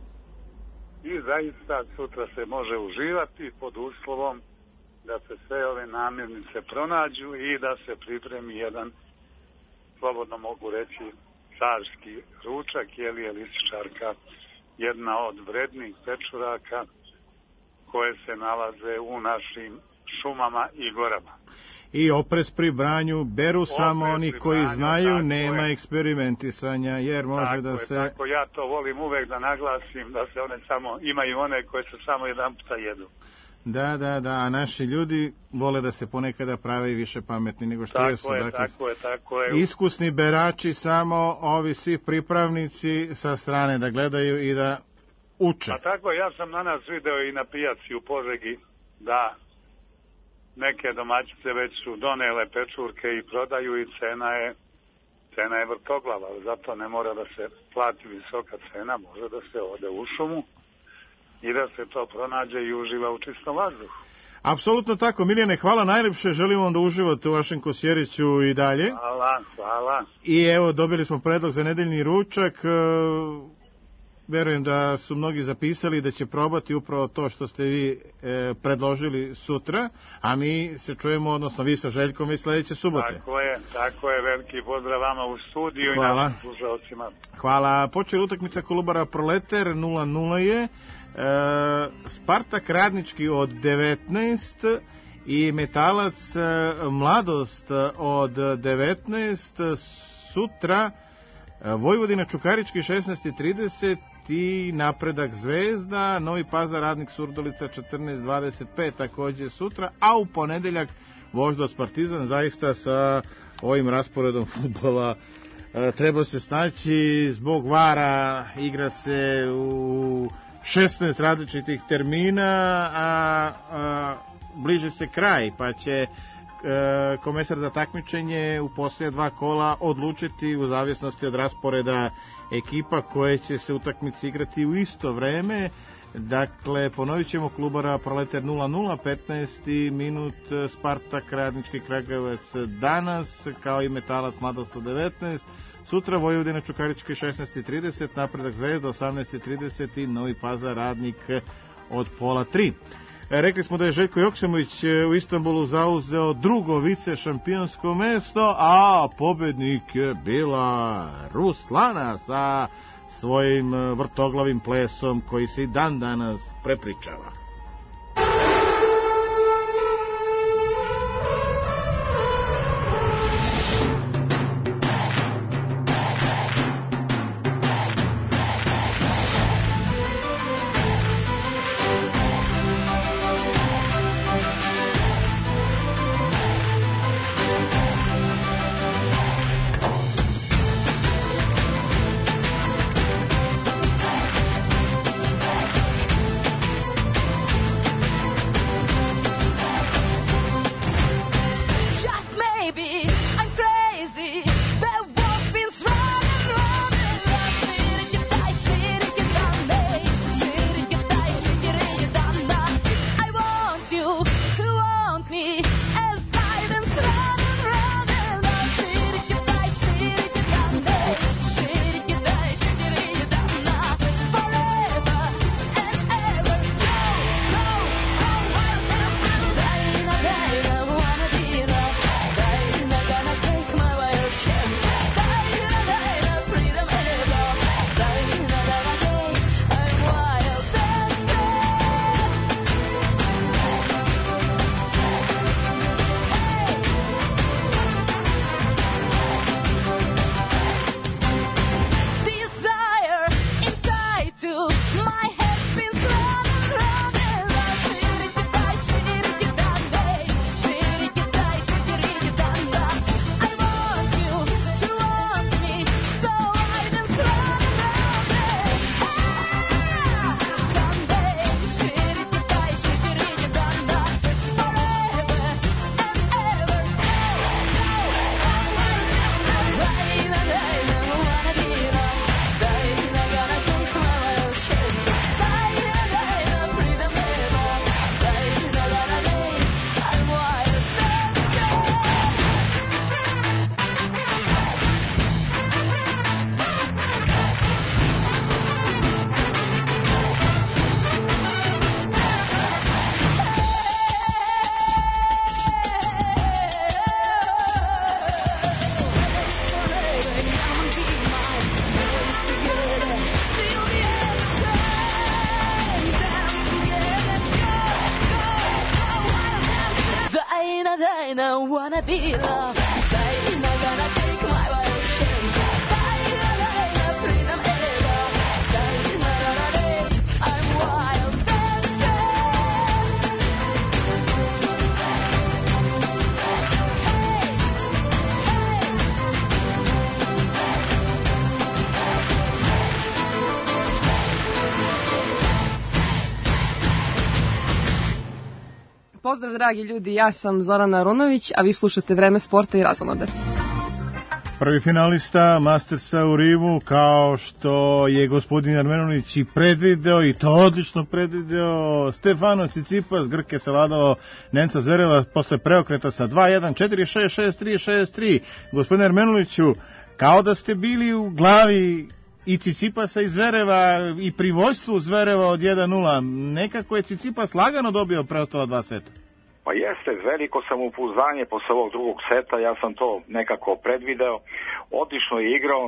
I zaista sutra se može uživati pod uslovom da se sve ove namirnice pronađu i da se pripremi jedan, slobodno mogu reći, carski ručak, jer je lisičarka jedna od vrednih pečuraka koje se nalaze u našim šumama i gorama. I oprez pri branju beru oprez samo oni koji branju, znaju, nema je. eksperimentisanja, jer može tako da je, se... Tako, ja to volim uvek da naglasim, da se one samo, imaju one koje se samo jedan puta jedu. Da, da, da, a naši ljudi vole da se ponekada prave i više pametni nego što tako jesu. Je, dakle, tako je, tako je. Iskusni berači, samo ovi svi pripravnici sa strane da gledaju i da uče. A tako je, ja sam na nas video i na pijaci u Požegi da neke domaćice već su donele pečurke i prodaju i cena je cena je vrtoglava, zato ne mora da se plati visoka cena, može da se ode u šumu i da se to pronađe i uživa u čistom vazduhu. Apsolutno tako. Miljane, hvala najlepše, želim vam da uživate u vašem Kosjeriću i dalje. Hvala, hvala. I evo, dobili smo predlog za nedeljni ručak. Verujem da su mnogi zapisali da će probati upravo to što ste vi e, predložili sutra, a mi se čujemo, odnosno vi sa Željkom i sledeće subote. Tako je, tako je, veliki pozdrav vama u studiju. Hvala. I našim slušalcima. Hvala. Počela utakmica Kolubara Proleter, nula nula je. Spartak Radnički od devetnaest i Metalac Mladost od devetnaest. Sutra Vojvodina Čukarički šesnaest i trideset i Napredak Zvezda, Novi Pazar Radnik Surdulica četrnaest dvadeset pet takođe sutra, a u ponedeljak Voždovac Partizan. Zaista sa ovim rasporedom fudbala treba se snaći zbog vara, igra se u šesnaest različitih termina, a, a bliže se kraj, pa će e, komesar za takmičenje u posljednja dva kola odlučiti u zavisnosti od rasporeda ekipa koje će se utakmice igrati u isto vreme. Dakle, ponovit ćemo Klubara Proletar nula nula, petnaesti minut Spartak Radnički Kragujevac danas, kao i Metalac Mladost od devetnaest. Sutra Vojvodina Čukarički šesnaest i trideset, Napredak Zvezda osamnaest i trideset i Novi Pazar Radnik od pola tri. Rekli smo da je Željko Joksimović u Istanbulu zauzeo drugo vice šampionsko mesto, a pobednik je bila Ruslana sa svojim vrtoglavim plesom koji se i dan danas prepričava. Pozdrav dragi ljudi, ja sam Zorana Arunović, a vi slušate Vreme sporta i razonode. Prvi finalista Mastersa u Rimu, kao što je gospodin Armenulić i predvideo, i to odlično predvideo, Stefano Tsitsipas, Grk je savladao Nenca Zvereva posle preokreta sa dva jedan, četiri šest, šest tri, šest tri. Gospodin Armenuliću, kao da ste bili u glavi i Tsitsipasa i Zvereva i pri vojstvu Zvereva od jedan nula. Nekako je Tsitsipas lagano dobio preostala dva seta. Pa jeste, veliko samopouzdanje posle ovog drugog seta, ja sam to nekako predvideo. Odlično je igrao,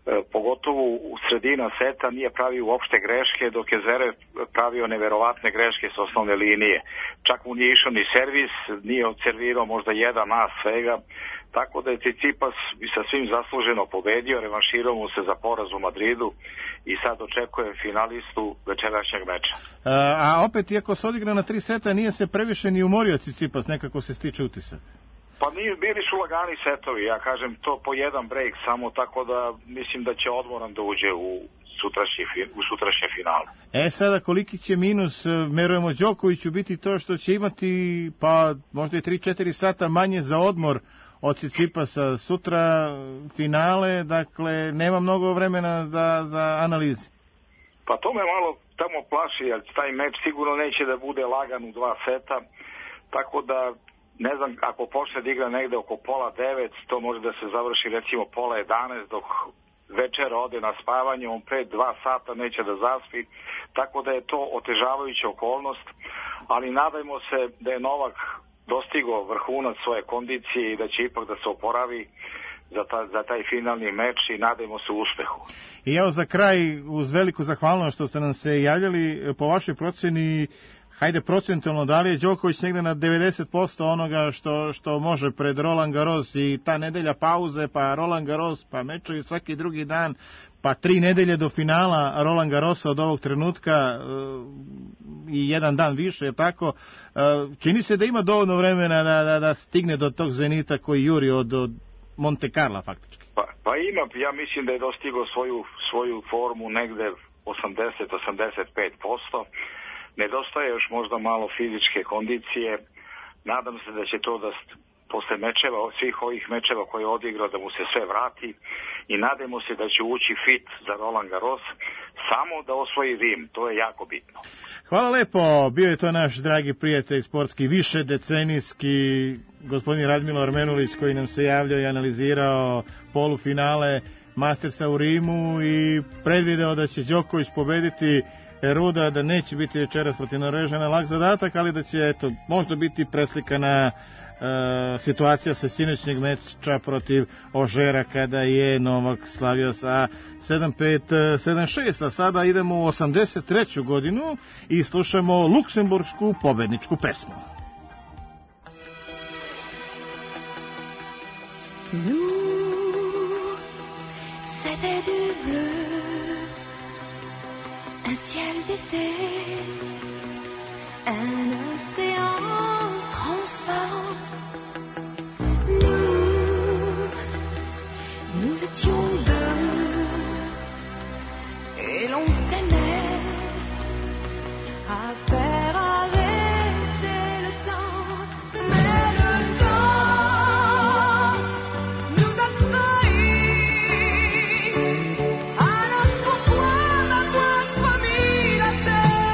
pogotovo u sredina seta nije pravio uopšte greške, dok je Zverev pravio neverovatne greške s osnovne linije. Čak mu nije išao ni servis, nije odservirao možda jedan as svega, tako da je Tsitsipas sa svim zasluženo pobedio, revanširao mu se za poraz u Madridu i sad očekuje finalistu večerašnjeg meča. A, a opet, iako se odigra na tri seta, nije se previše ni umorio Tsitsipas, nekako se stiče utisak. Pa nije, bili su lagani setovi, ja kažem to po jedan break samo, tako da mislim da će odmoran da uđe u sutrašnji, u sutrašnje finale. E sada, koliki će minus, merujemo Đokoviću, biti to što će imati pa možda i tri četiri sata manje za odmor od Tsitsipasa sutra finale, dakle nema mnogo vremena za, za analizi. Pa to me malo tamo plaši, jer taj meč sigurno neće da bude lagan u dva seta, tako da ne znam, ako počne da igra negde oko pola devet, to može da se završi recimo pola jedanaest, dok večera ode na spavanje, on pre dva sata neće da zaspi, tako da je to otežavajuća okolnost, ali nadajmo se da je Novak dostigao vrhunac svoje kondicije i da će ipak da se oporavi za, ta, za taj finalni meč i nadajmo se uspehu. I evo za kraj, uz veliku zahvalnost što ste nam se javljali, po vašoj proceni, hajde procentualno, da li je Đoković negde na devedeset posto onoga što, što može pred Roland Garros i ta nedelja pauze, pa Roland Garros, pa mečevi svaki drugi dan, pa tri nedelje do finala Roland Garrosa od ovog trenutka i jedan dan više, je tako? Čini se da ima dovoljno vremena da, da, da stigne do tog Zenita koji juri od, od Monte Carla faktički. Pa, pa ima, ja mislim da je dostigao svoju, svoju formu negde osamdeset do osamdeset pet posto. Nedostaje još možda malo fizičke kondicije. Nadam se da će to da posle mečeva, svih ovih mečeva koje je odigrao, da mu se sve vrati i nadamo se da će ući fit za Roland Garros, samo da osvoji Rim, to je jako bitno. Hvala lepo, bio je to naš dragi prijatelj sportski, više decenijski gospodin Radmilo Armenulić, koji nam se javljao i analizirao polufinale Mastersa u Rimu i predvideo da će Đoković pobediti Ruda, da neće biti večeras protiv Norvežana lak zadatak, ali da će eto, možda biti preslikana e, situacija sa sinoćnjeg meča protiv Ožera kada je Novak slavio sa sedam pet sedam šest, a sada idemo u osamdeset treću godinu i slušamo luksemburšku pobedničku pesmu. Nous, c'était du bleu, un ciel d'été, un océan transparent. Nous, nous étions deux, et l'on s'aimait à faire arrêter le temps. Mais le temps nous a trahis. Alors pourquoi m'avoir promis la terre?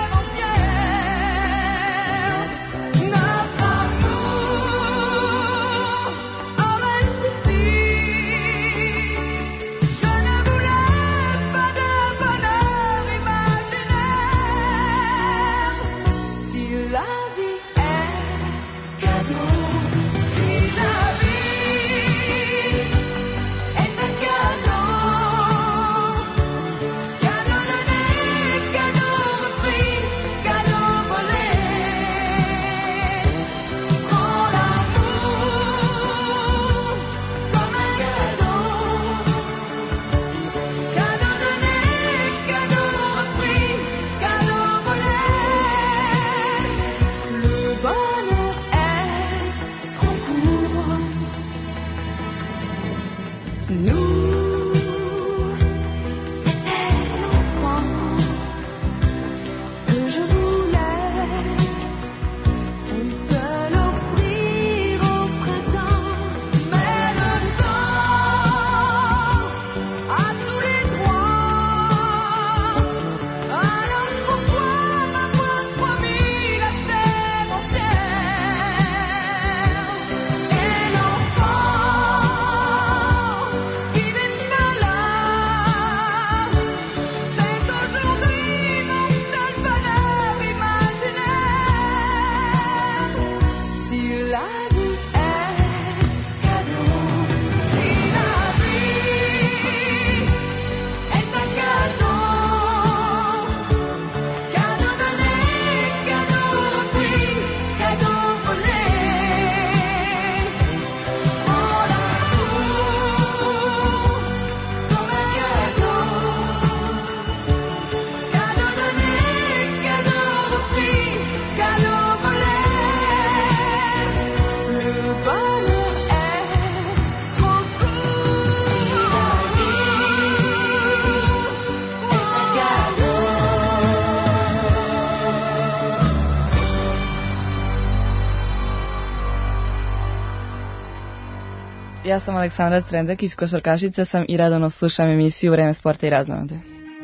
Ja sam Aleksandra Strendakić, košarkašica sam i redovno slušam emisiju Vreme sporta i razonode.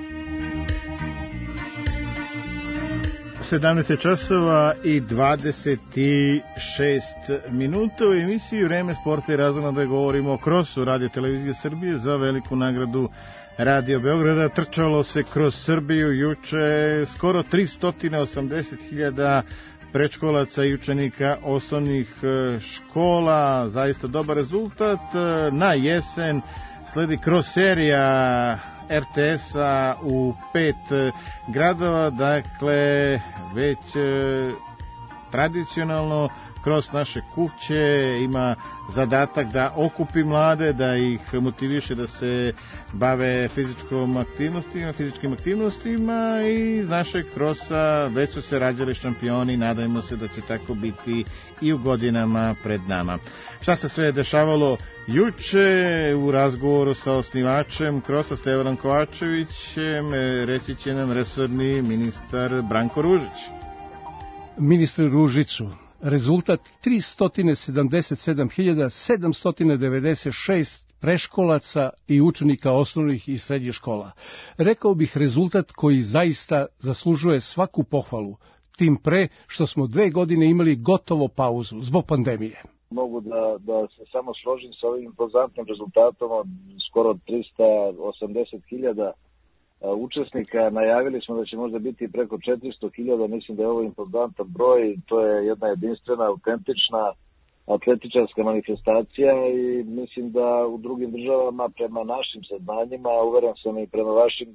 sedamnaest časova i dvadeset šest minuta. U emisiji Vreme sporta i razonode govorimo o krosu Radio Televizije Srbije za veliku nagradu Radio Beograda. Trčalo se kroz Srbiju juče skoro tristo osamdeset hiljada predškolaca i učenika osnovnih škola. Zaista dobar rezultat. Na jesen sledi kroz serija er te es-a u pet gradova, dakle već tradicionalno kroz naše kuće ima zadatak da okupi mlade, da ih motiviše da se bave fizičkom aktivnostima, fizičkim aktivnostima i iz našeg krosa već su se rađali šampioni, nadajmo se da će tako biti i u godinama pred nama. Šta se sve dešavalo juče u razgovoru sa osnivačem krosa Stevanom Kovačevićem, reći će nam resorni ministar Branko Ružić. Ministre Ružiću, rezultat tristo sedamdeset sedam hiljada sedamsto devedeset šest preškolaca i učenika osnovnih i srednjih škola. Rekao bih rezultat koji zaista zaslužuje svaku pohvalu, tim pre što smo dve godine imali gotovo pauzu zbog pandemije. Mogu da, da se samo složim sa ovim impozantnim rezultatom od skoro tristo osamdeset hiljada učesnika. Najavili smo da će možda biti preko četiristo hiljada, mislim da je ovo impozantan broj, to je jedna jedinstvena, autentična atletičarska manifestacija i mislim da u drugim državama prema našim saznanjima, uveren sam i prema vašim,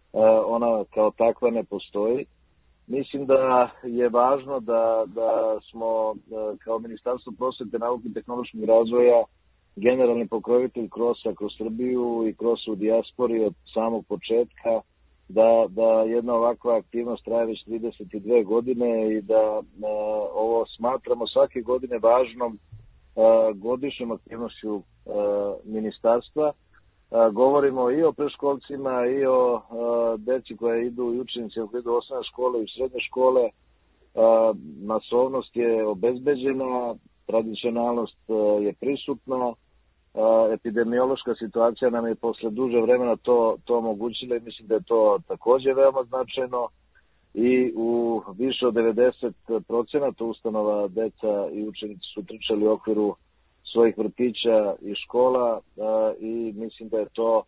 ona kao takva ne postoji. Mislim da je važno da, da smo kao Ministarstvo prosvete, nauke i tehnološkog razvoja generalni pokrovitelj krosa kroz Srbiju i krosa u dijaspori od samog početka, da, da jedna ovakva aktivnost traje već trideset dve godine i da a, ovo smatramo svake godine važnom a, godišnjom aktivnošću a, ministarstva. A, govorimo i o preškolcima i o a, deci koja idu i učenici koji idu u osnovne škole i u srednje škole. A, masovnost je obezbeđena, tradicionalnost a, je prisutna. Epidemiološka situacija nam je posle duže vremena to, to omogućila i mislim da je to takođe veoma značajno i u više od devedeset procenata ustanova deca i učenici su trčali u okviru svojih vrtića i škola i mislim da je to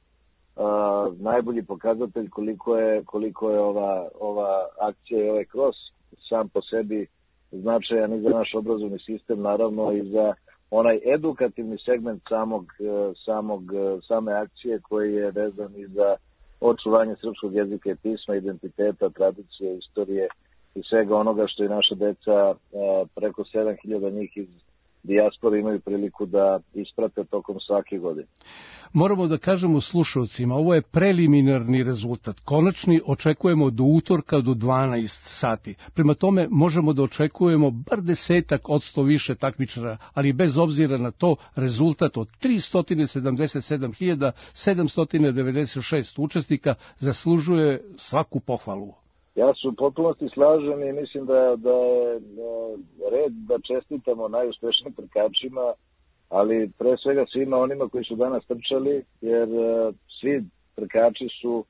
najbolji pokazatelj koliko je, koliko je ova, ova akcija i ovaj kros sam po sebi značajan i za naš obrazovni sistem, naravno i za onaj edukativni segment samog, samog, same akcije koji je vezan i za očuvanje srpskog jezika i pisma, identiteta, tradicije, istorije i svega onoga što je naša deca, preko sedam hiljada njih iz dijaspore imaju priliku da isprate tokom svake godine. Moramo da kažemo slušalcima, ovo je preliminarni rezultat. Konačni očekujemo do utorka do dvanaest sati. Prema tome možemo da očekujemo bar desetak odsto više takmičara, ali bez obzira na to rezultat od tristo sedamdeset sedam hiljada sedamsto devedeset šest učesnika zaslužuje svaku pohvalu. Ja se u potpunosti slažem i mislim da, da je red da čestitamo najuspešnijim trkačima, ali pre svega svima onima koji su danas trčali, jer svi trkači su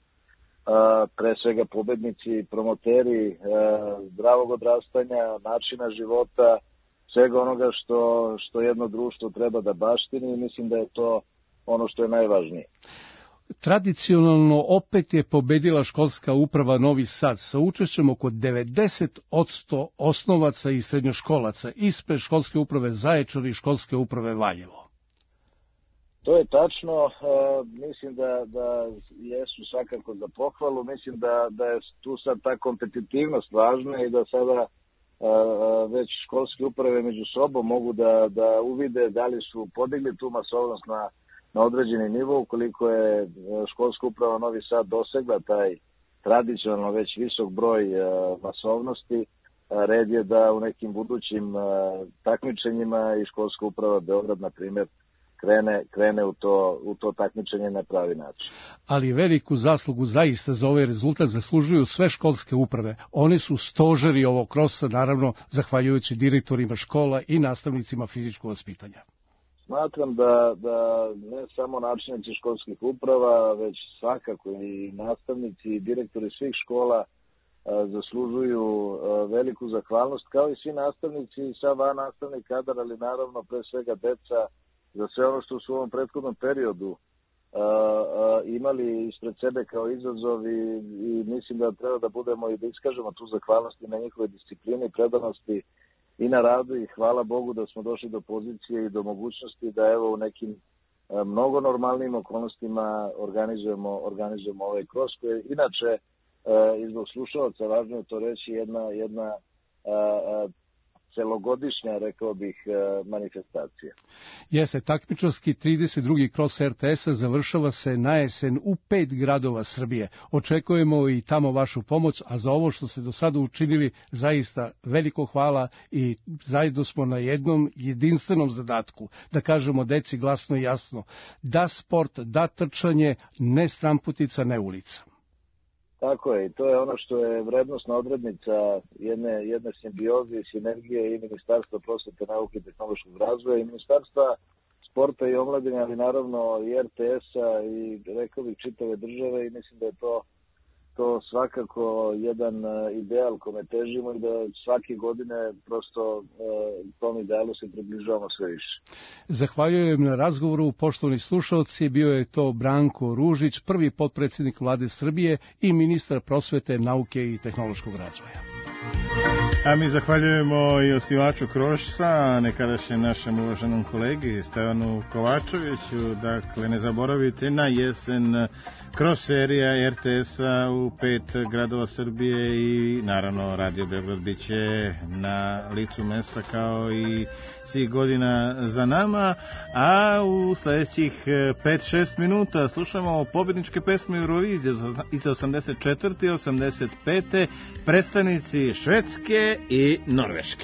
pre svega pobednici, promoteri zdravog odrastanja, načina života, svega onoga što, što jedno društvo treba da baštini i mislim da je to ono što je najvažnije. Tradicionalno opet je pobedila školska uprava Novi Sad sa učešćem oko devedeset odsto osnovaca i srednjoškolaca ispred školske uprave Zaječar i školske uprave Valjevo. To je tačno, mislim da, da jesu svakako za pohvalu, mislim da, da je tu sad ta kompetitivnost važna i da sada već školske uprave među sobom mogu da, da uvide da li su podigli tu masovnost na na određeni nivo, ukoliko je školska uprava Novi Sad dosegla taj tradicionalno već visok broj masovnosti, red je da u nekim budućim takmičenjima i školska uprava Beograd, na primjer, krene, krene u, to, u to takmičenje na pravi način. Ali veliku zaslugu zaista za ovaj rezultat zaslužuju sve školske uprave. Oni su stožeri ovog krosa, naravno, zahvaljujući direktorima škola i nastavnicima fizičkog vaspitanja. smatram da, da ne samo načelnici školskih uprava, već svakako i nastavnici i direktori svih škola zaslužuju veliku zahvalnost, kao i svi nastavnici i sav van nastavni kadar, ali naravno pre svega deca, za sve ono što su u ovom prethodnom periodu imali ispred sebe kao izazov i, i mislim da treba da budemo i da iskažemo tu zahvalnost i na njihove discipline i predanosti i na radu i hvala Bogu da smo došli do pozicije i do mogućnosti da evo u nekim mnogo normalnim okolnostima organizujemo, organizujemo ovaj kros koji inače i zbog slušalaca važno je to reći jedna, jedna celogodišnja, rekao bih, manifestacija. Jeste, takmičarski trideset drugi kros er te es-a završava se na jesen u pet gradova Srbije. Očekujemo i tamo vašu pomoć, a za ovo što ste do sada učinili zaista veliko hvala i zajedno smo na jednom jedinstvenom zadatku, da kažemo deci glasno i jasno, da sport, da trčanje, ne stramputica, ne ulica. Tako je, i to je ono što je vrednostna odrednica jedne, jedne simbioze i sinergije i Ministarstva prosvete, nauke i tehnološkog razvoja i Ministarstva sporta i omladine, ali naravno i er te es-a i rekao bih čitave države i mislim da je to, to svakako jedan ideal kome težimo i da svake godine prosto tom idealu se približavamo sve više. Zahvaljujem na razgovoru, poštovani slušalci, bio je to Branko Ružić, prvi potpredsjednik Vlade Srbije i ministar prosvete, nauke i tehnološkog razvoja. A mi zahvaljujemo i osnivaču Krošsa, nekadašnjem našem uvaženom kolegi Stevanu Kovačeviću. Dakle, ne zaboravite, na jesen kroz serija er te es-a u pet gradova Srbije i naravno Radio Beograd bit će na licu mesta kao i svih godina za nama, a u sledećih pet šest minuta slušamo pobedničke pesme Eurovizije iz osamdeset četvrte i osamdeset pete predstavnici Švedske i Norveške.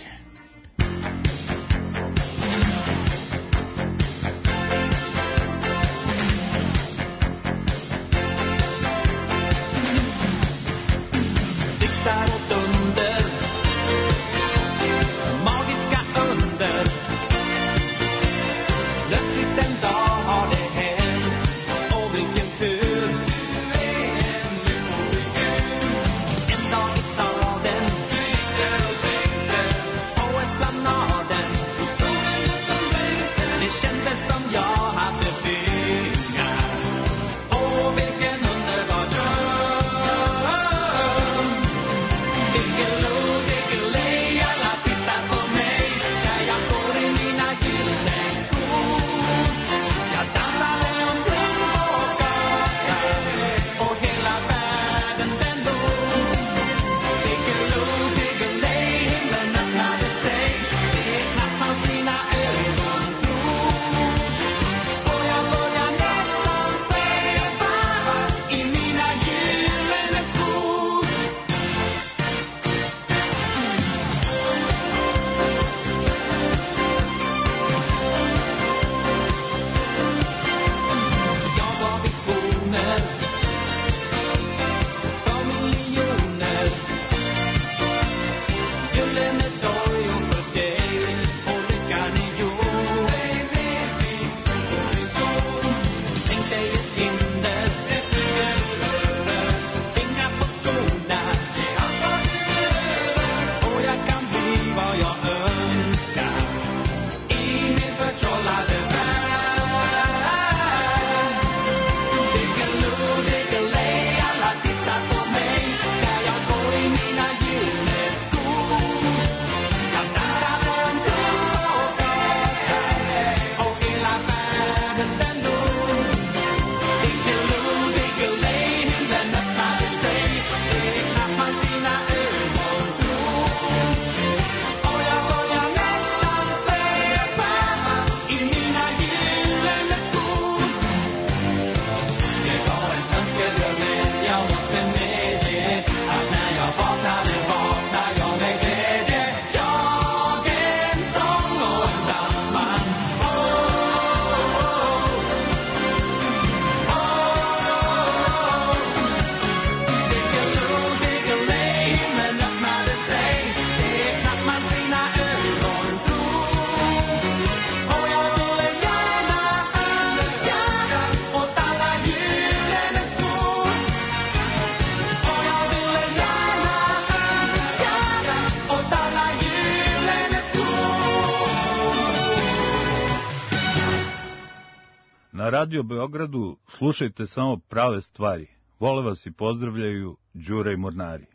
Na Radio Beogradu slušajte samo prave stvari. Vole vas i pozdravljaju Đure i Mornari.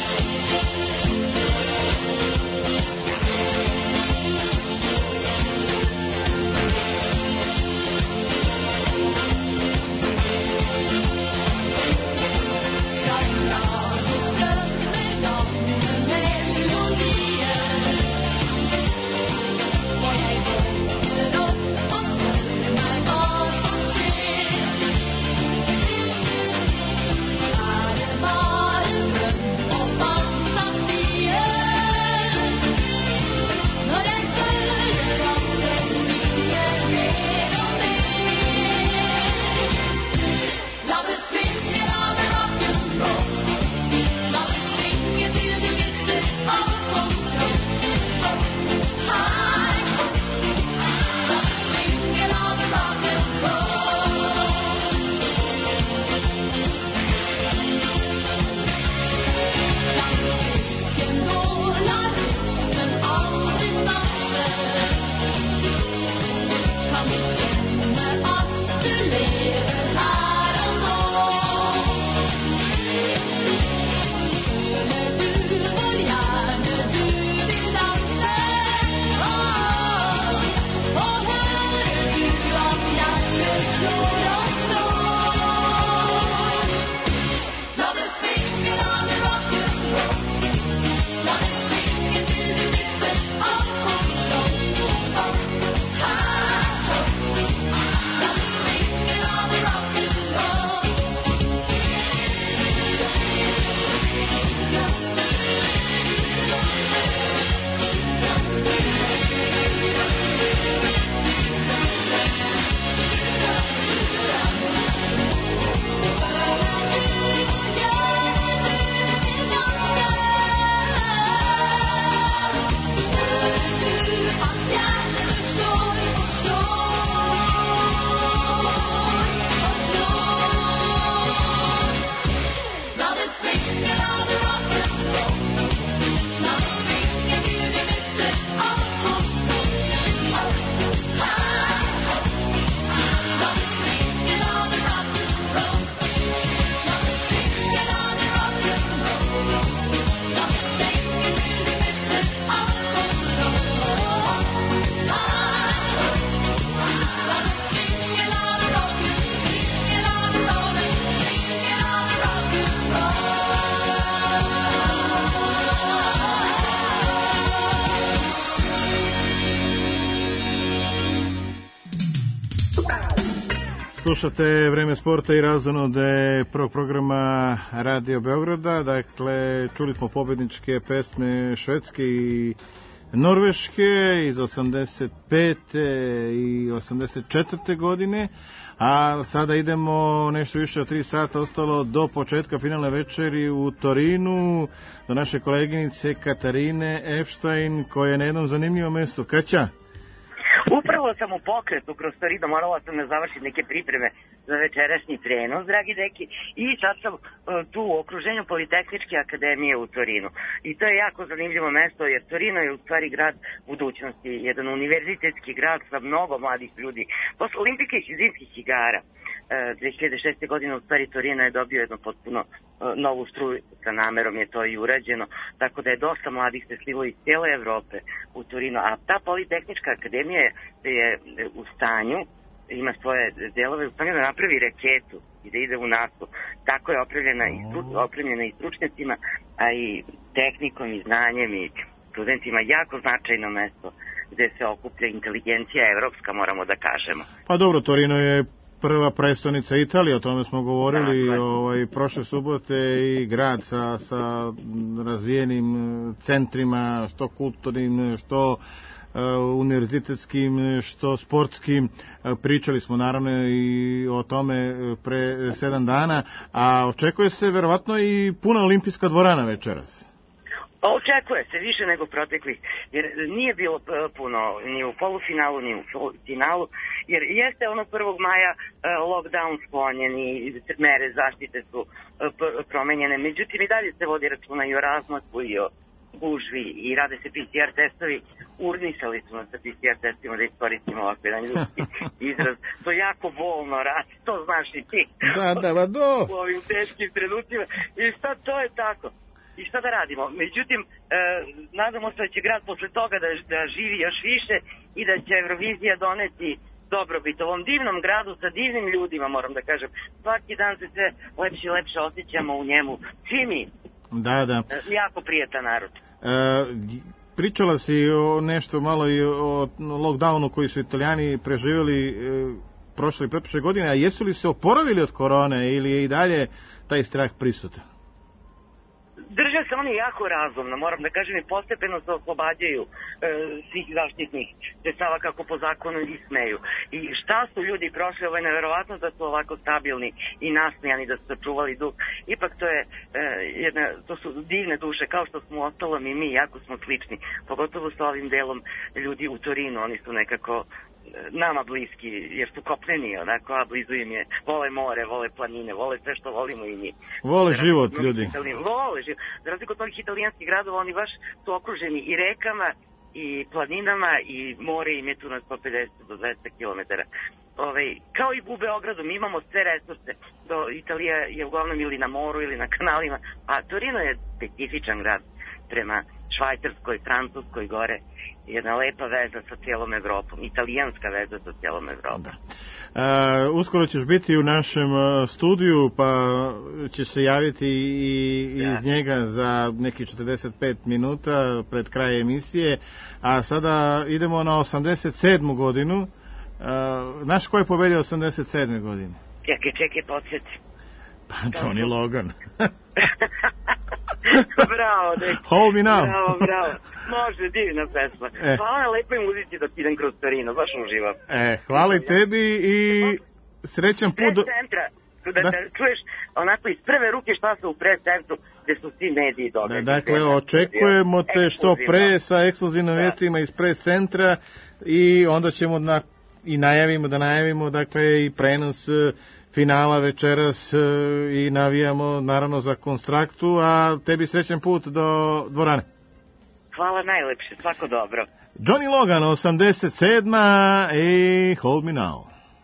Slušate Vreme sporta i razonode prvog programa Radio Beograda. Dakle, čuli smo pobedničke pesme Švedske i Norveške iz osamdeset pete i osamdeset četvrte godine, a sada idemo nešto više od tri sata ostalo do početka finalne večeri u Torinu, do naše koleginice Katarine Epstein, koja je na jednom zanimljivom mestu. Kaća? Upravo sam u pokretu kroz Torino, morala sam da završiti neke pripreme za večerašnji prenos, dragi deki, i sad sam uh, tu u okruženju Politehničke akademije u Torinu. I to je jako zanimljivo mesto, jer Torino je u stvari grad budućnosti, jedan univerzitetski grad sa mnogo mladih ljudi. Posle olimpijskih i zimskih igara dve hiljade šeste. godine u stvari Torino je dobio jednu potpuno uh, novu struju, sa namerom je to i urađeno, tako da je dosta mladih se slilo iz cijele Evrope u Torino, a ta Politehnička akademija je, je u stanju, ima svoje delove u stanju da napravi raketu i da ide u NATO. Tako je opremljena i, stru, opremljena i stručnjacima, a i tehnikom i znanjem i studentima, jako značajno mesto gde se okuplja inteligencija evropska, moramo da kažemo. Pa dobro, Torino je prva prestonica Italije, o tome smo govorili dakle. ovaj, prošle subote, i grad sa, sa razvijenim centrima, što kulturnim, što uh, univerzitetskim, što sportskim. Uh, pričali smo naravno i o tome pre sedam dana, a očekuje se verovatno i puna olimpijska dvorana večeras. Očekuje se više nego proteklih, jer nije bilo puno ni u polufinalu, ni u finalu, jer jeste ono prvog maja lockdown sklonjen i mere zaštite su promenjene, međutim i dalje se vodi računa i o razmaku i o gužvi i rade se P C R testovi, urnisali su nas sa P C R testima da iskoristimo ovako jedan ljudski izraz. To jako bolno radi, to znaš i ti. Da, da, ba do! U ovim teškim trenucima. I sad to je tako. I šta da radimo? Međutim, e, nadamo se da će grad posle toga da, da živi još više i da će Eurovizija doneti dobrobit ovom divnom gradu sa divnim ljudima, moram da kažem. Svaki dan se sve lepše i lepše osjećamo u njemu. Svi mi. Da, da. E, jako prijetan narod. E, pričala si o nešto malo i o lockdownu koji su Italijani preživjeli e, prošle i pretprošle godine, a jesu li se oporavili od korone ili je i dalje taj strah prisutan? Drže se oni jako razumno, moram da kažem, i postepeno se oslobađaju e, svih zaštitnih sredstava kako po zakonu i smeju. I šta su ljudi prošli, ovo je neverovatno da su ovako stabilni i nasmijani, da su sačuvali duh. Ipak to je e, jedna, to su divne duše, kao što smo ostalom i mi, jako smo slični, pogotovo sa ovim delom ljudi u Torinu, oni su nekako nama bliski, jer su kopneni, onako, a blizu im je, vole more, vole planine, vole sve što volimo i mi. Vole život, ljudi. Vole život. Za razliku od ovih italijanskih gradova, oni baš su okruženi i rekama, i planinama, i more im je tu na sto pedeset do dvesta kilometara. Ove, kao i u Beogradu, mi imamo sve resurse. Do, Italija je uglavnom ili na moru ili na kanalima, a Torino je specifičan grad prema Švajcarskoj, Francuskoj gore. Jedna lepa veza sa cijelom Evropom, italijanska veza sa cijelom Evropom. E, uskoro ćeš biti u našem studiju, pa ćeš se javiti i da. iz njega za neki četrdeset pet minuta pred kraj emisije, a sada idemo na osamdeset sedmu godinu. E, znaš ko je pobedio osamdeset sedme godine? Čekaj, čekaj, podsjeti. Pa Johnny Logan. Bravo, dek. Hold me now. Bravo, bravo. Može, divna pesma. E. Hvala na lepoj muzici da idem kroz Torino, baš uživam. E, hvala i tebi i srećan put. Do... centra, da, da. Te čuješ onako iz prve ruke šta se u pres centru gde su svi mediji događaju. Da, dakle, očekujemo te što pre sa ekskluzivnim vestima iz pres centra i onda ćemo na, i najavimo da najavimo dakle i prenos finala večeras i navijamo naravno za Konstraktu, a tebi srećan put do dvorane. Hvala najlepše, svako dobro. Johnny Logan, osamdeset sedma i Hold Me Now.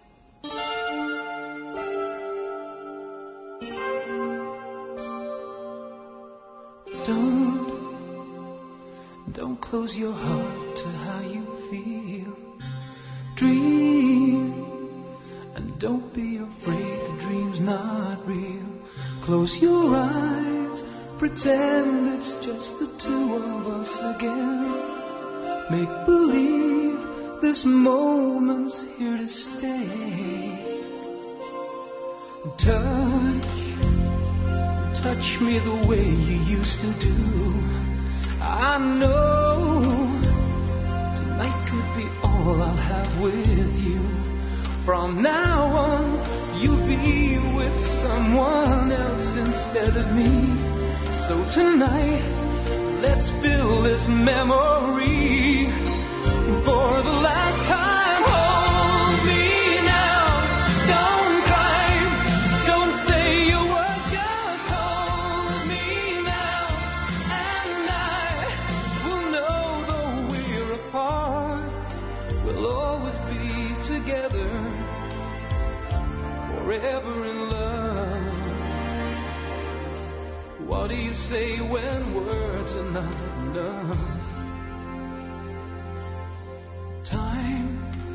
Don't, don't close your heart to how you feel. Dream, and don't be afraid the dream's not real. Close your eyes, pretend it's just the two of us again. Make believe this moment's here to stay. Touch, touch me the way you used to do. I know tonight could be all I'll have with you. From now on, you'll be with someone else instead of me. So tonight, let's fill this memory for the last time. Hold me now, don't cry, don't say a word, just hold me now, and I will know though we're apart, we'll always be together, forever in love. What do you say when words are not enough? Time,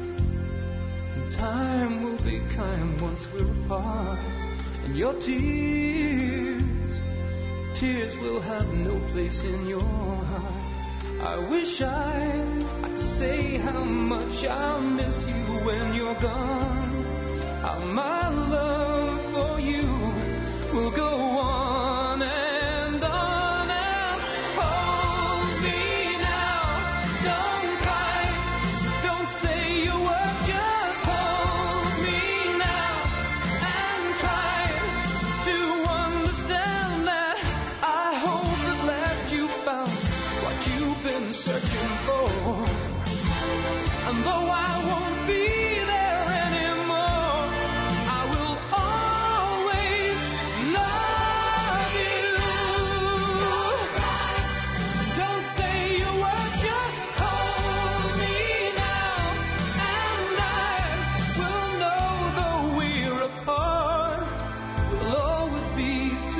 time will be kind once we're apart. And your tears, tears will have no place in your heart. I wish I, I could say how much I miss you when you're gone. How my love for you will go on and on and hold me now. Don't cry, don't say a word, just hold me now and try to understand that I hope at last you found what you've been searching for. And though I won't be there anymore, I will always love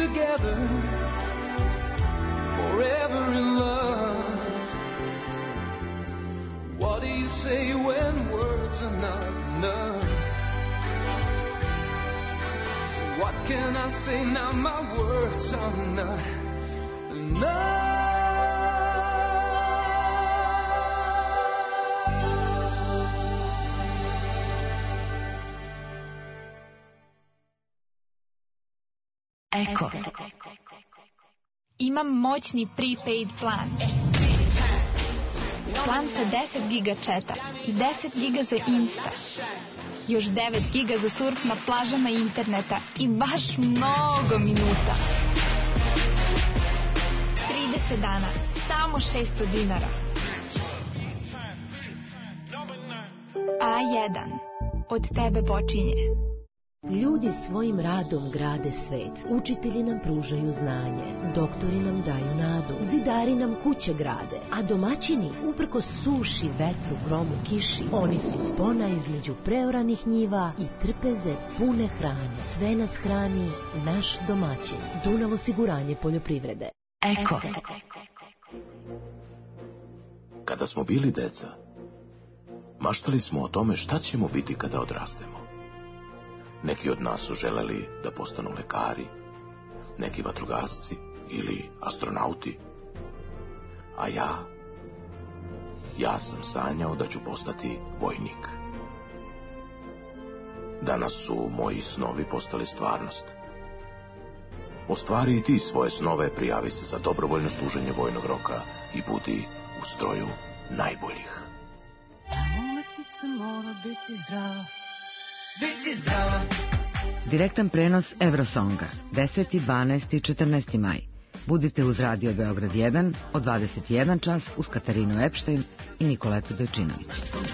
together, forever in love. What do you say when words are not enough? What can I say now? My words are not enough. Eko. Imam moćni prepaid plan. Plan sa deset giga četa i deset giga za Insta. Još devet giga za surf na plažama interneta i baš mnogo minuta. trideset dana, samo šesto dinara. A jedan. Od tebe počinje. Ljudi svojim radom grade svet, učitelji nam pružaju znanje, doktori nam daju nadu, zidari nam kuće grade, a domaćini, uprko suši, vetru, gromu, kiši, oni su spona između preoranih njiva i trpeze pune hrane. Sve nas hrani naš domaćin. Dunav osiguranje poljoprivrede. Eko. Kada smo bili deca, maštali smo o tome šta ćemo biti kada odrastemo. Neki od nas su želeli da postanu lekari, neki vatrogasci ili astronauti. A ja, ja sam sanjao da ću postati vojnik. Danas su moji snovi postali stvarnost. Ostvari i ti svoje snove, prijavi se za dobrovoljno služenje vojnog roka i budi u stroju najboljih. Umetnica mora biti zdrava. Biti zdrava. Direktan prenos Eurosonga, deseti, dvanaesti i četrnaesti maj. Budite uz Radio Beograd jedan od dvadeset jedan čas uz Katarinu Epštajn i Nikoletu Dojčinović.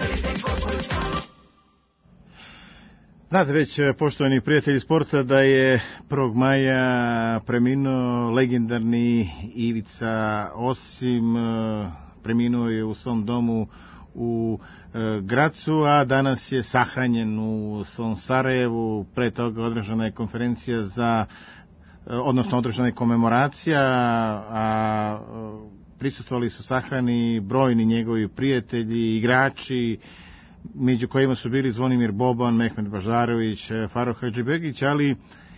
Znate već, poštovani prijatelji sporta, da je prvog maja preminuo legendarni Ivica Osim. Preminuo je u svom domu u e, Gracu, a danas je sahranjen u svom Sarajevu. Pre toga održana je konferencija za, e, odnosno održana je komemoracija, a e, prisustvovali su sahrani brojni njegovi prijatelji, igrači, među kojima su bili Zvonimir Boban, Mehmed Baždarović, Faruk Hadžibegić, ali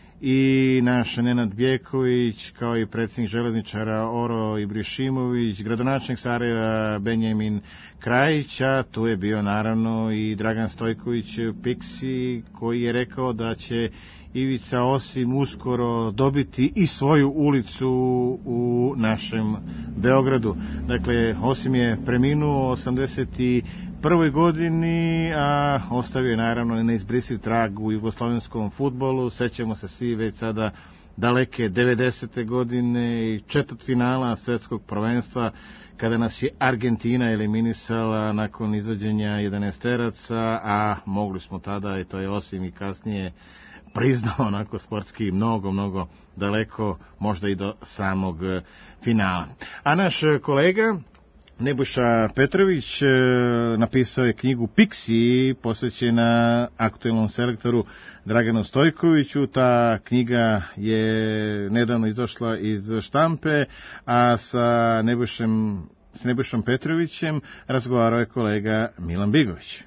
i naš Nenad Bjeković, kao i predsjednik železničara Oro Ibrišimović, gradonačelnik Sarajeva Benjamin Krajić, a tu je bio naravno i Dragan Stojković Piksi, koji je rekao da će Ivica Osim uskoro dobiti i svoju ulicu u našem Beogradu. Dakle, Osim je preminuo osamdeset prvoj godini, a ostavio je naravno neizbrisiv trag u jugoslovenskom fudbalu. Sećamo se svi već sada daleke devedesete godine i četvrtfinala svetskog prvenstva, kada nas je Argentina eliminisala nakon izvođenja jedanaesteraca, a mogli smo tada, i to je Osim i kasnije priznao onako sportski mnogo, mnogo daleko, možda i do samog finala. A naš kolega Nebojša Petrović e, napisao je knjigu Piksi, posvećena aktuelnom selektoru Draganu Stojkoviću. Ta knjiga je nedavno izašla iz štampe, a sa Nebojšem, s Nebojšom Petrovićem razgovarao je kolega Milan Bigović.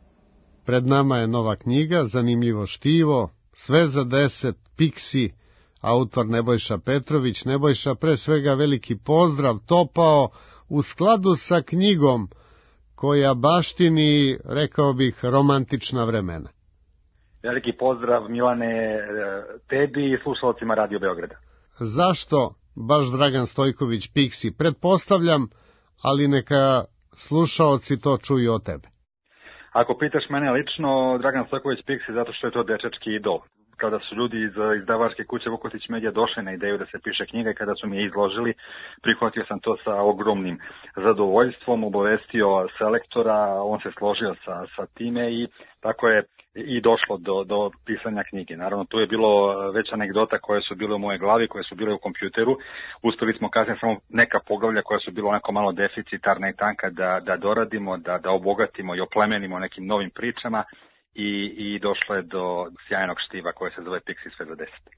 Pred nama je nova knjiga, zanimljivo štivo, sve za deset, Piksi, autor Nebojša Petrović. Nebojša, pre svega veliki pozdrav, topao, u skladu sa knjigom koja baštini, rekao bih, romantična vremena. Veliki pozdrav, Milane, tebi i slušalcima Radio Beograda. Zašto baš Dragan Stojković Piksi? Pretpostavljam, ali neka slušaoci to čuju od tebe. Ako pitaš mene lično, Dragan Stojković Piksi zato što je to dečački idol. Kada su ljudi iz izdavačke kuće Vukotić Medija došli na ideju da se piše knjiga i kada su mi je izložili, prihvatio sam to sa ogromnim zadovoljstvom, obavestio selektora, on se složio sa, sa time i tako je i došlo do, do pisanja knjige. Naravno, tu je bilo već anegdota koje su bile u moje glavi, koje su bile u kompjuteru. Uspeli smo kasnije samo neka poglavlja koja su bila onako malo deficitarna i tanka da, da doradimo, da, da obogatimo i oplemenimo nekim novim pričama. I, i došlo je do sjajnog štiva koje se zove Piksi sve za deset.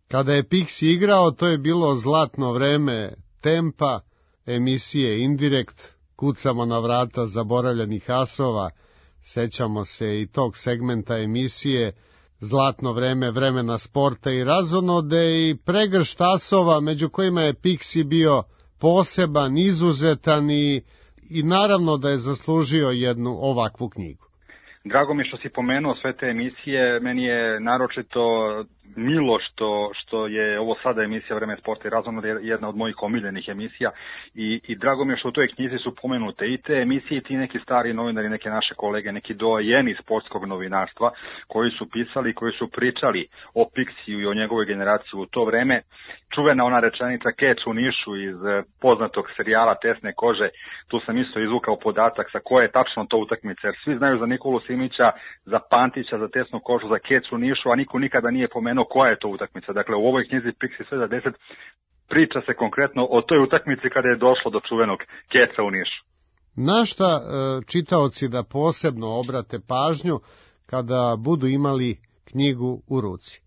Kada je Pixi igrao, to je bilo zlatno vreme Tempa, emisije Indirekt, Kucamo na vrata zaboravljenih asova, sećamo se i tog segmenta emisije, zlatno vreme vremena sporta i razonode i pregršt asova, među kojima je Pixi bio poseban, izuzetan i, i naravno da je zaslužio jednu ovakvu knjigu. Drago mi što si pomenuo sve te emisije, meni je naročito milo što, što je ovo sada emisija Vreme sporta i razonode, jedna od mojih omiljenih emisija i, i drago mi je što u toj knjizi su pomenute i te emisije i ti neki stari novinari, neke naše kolege, neki doajeni sportskog novinarstva koji su pisali, koji su pričali o Pixiju i o njegovoj generaciji u to vreme. Čuvena ona rečenica keč u Nišu iz poznatog serijala Tesne kože, tu sam isto izvukao podatak sa koje je tačno to utakmice, jer svi znaju za Nikolu Simića, za Pantića, za Tesnu kožu, za keč u Nišu, a niko nikada nije pomenuo koja je to utakmica. Dakle, u ovoj knjizi Pixi sve za deset priča se konkretno o toj utakmici kada je došlo do čuvenog keca u Nišu. Na šta čitaoci da posebno obrate pažnju kada budu imali knjigu u ruci?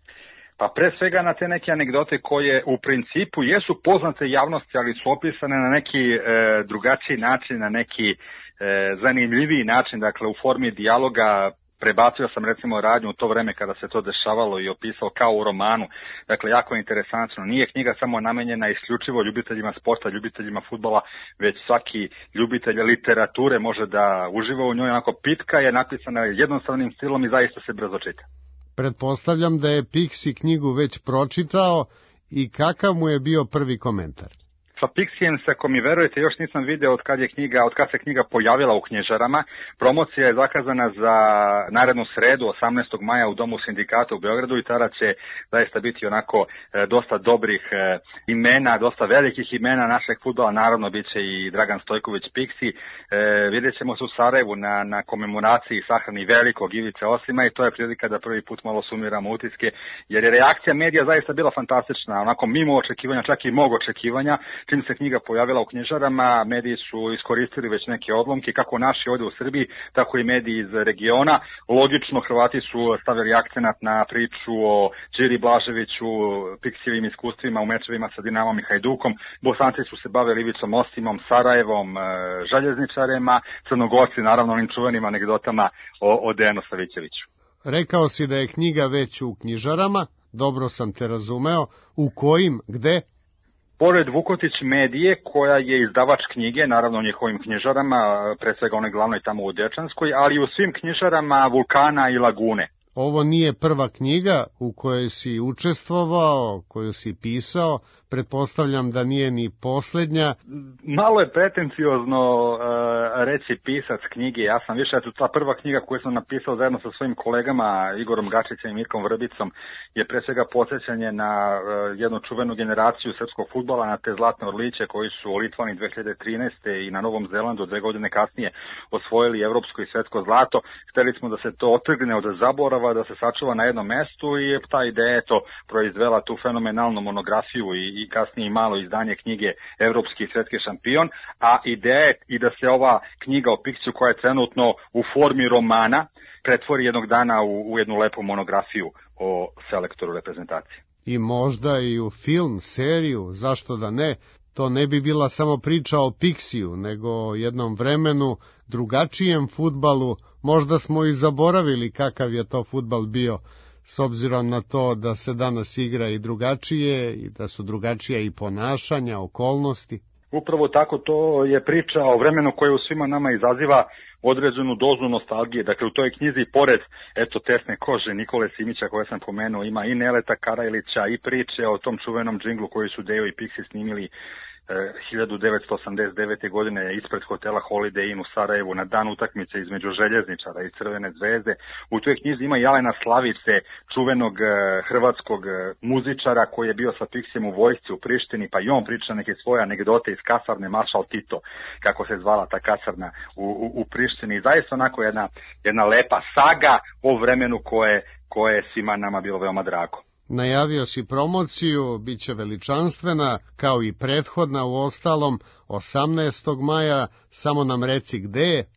Pa pre svega na te neke anegdote koje u principu jesu poznate javnosti, ali su opisane na neki e, drugačiji način, na neki e, zanimljiviji način, dakle u formi dijaloga. Prebacio sam recimo radnju u to vreme kada se to dešavalo i opisao kao u romanu. Dakle, jako interesantno. Nije knjiga samo namenjena isključivo ljubiteljima sporta, ljubiteljima fudbala, već svaki ljubitelj literature može da uživa u njoj. Onako, pitka je napisana jednostavnim stilom i zaista se brzo čita. Pretpostavljam da je Pixi knjigu već pročitao i kakav mu je bio prvi komentar? Sa Pixijem se, ako mi verujete, još nisam video od kad je knjiga, od kad se knjiga pojavila u knjižarama. Promocija je zakazana za narednu sredu, osamnaestog maja u Domu sindikata u Beogradu i tada će zaista biti onako e, dosta dobrih e, imena, dosta velikih imena našeg fudbala, naravno bit će i Dragan Stojković Pixi. E, vidjet ćemo se u Sarajevu na, na komemoraciji sahrani velikog Ivice Osima i to je prilika da prvi put malo sumiramo utiske, jer je reakcija medija zaista bila fantastična, onako mimo očekivanja, čak i mog očekivanja. Čim se knjiga pojavila u knjižarama, mediji su iskoristili već neke odlomke, kako naši ovdje u Srbiji, tako i mediji iz regiona. Logično, Hrvati su stavili akcenat na priču o Điri Blaževiću, Pixijevim iskustvima u mečevima sa Dinamom i Hajdukom. Bosanci su se bavili Ivicom Osimom, Sarajevom, željezničarima, Crnogorci, naravno, onim čuvenim anegdotama o, o Dejanu Savićeviću. Rekao si da je knjiga već u knjižarama, dobro sam te razumeo. U kojim, gde? Pored Vukotić medije, koja je izdavač knjige, naravno u njihovim knjižarama, pre svega onoj glavnoj tamo u Dečanskoj, ali i u svim knjižarama Vulkana i Lagune. Ovo nije prva knjiga u kojoj si učestvovao, koju si pisao, pretpostavljam da nije ni posljednja. Malo je pretenciozno uh, reći pisac knjige, ja sam više, eto ta prva knjiga koju sam napisao zajedno sa svojim kolegama Igorom Gačićem i Mirkom Vrbicom je pre svega podsjećanje na uh, jednu čuvenu generaciju srpskog fudbala, na te zlatne orliće koji su u Litvani dve hiljade trinaeste. i na Novom Zelandu dve godine kasnije osvojili evropsko i svetsko zlato. Hteli smo da se to otrgne od zaborava, da se sačuva na jednom mestu i ta ideja je to proizvela tu fenomenalnu monografiju i i kasnije malo izdanje knjige Evropski i svetski šampion, a ideja je i da se ova knjiga o Pixiju koja je trenutno u formi romana pretvori jednog dana u, u jednu lepu monografiju o selektoru reprezentacije. I možda i u film, seriju, zašto da ne, to ne bi bila samo priča o Pixiju, nego o jednom vremenu, drugačijem fudbalu, možda smo i zaboravili kakav je to fudbal bio, s obzirom na to da se danas igra i drugačije i da su drugačije i ponašanja, okolnosti. Upravo tako, to je priča o vremenu koje u svima nama izaziva određenu dozu nostalgije. Dakle, u toj knjizi, pored eto Tesne kože Nikole Simića koje sam pomenuo, ima i Neleta Karajlića i priče o tom čuvenom džinglu koji su Dejo i Pixi snimili hiljadu devetsto osamdeset devete. godine ispred hotela Holiday Inn u Sarajevu na dan utakmice između Željezničara i Crvene zvezde. U toj knjizi ima i Alena Slavice, čuvenog hrvatskog muzičara koji je bio sa Pixijem u vojsci u Prištini, pa i on priča neke svoje anegdote iz kasarne Maršal Tito, kako se zvala ta kasarna u, u, u Prištini. Zaista onako jedna, jedna lepa saga o vremenu koje, koje je svima nama bilo veoma drago. Najavio si promociju, bit će veličanstvena, kao i prethodna u ostalom, osamnaestog maja, samo nam reci gde je.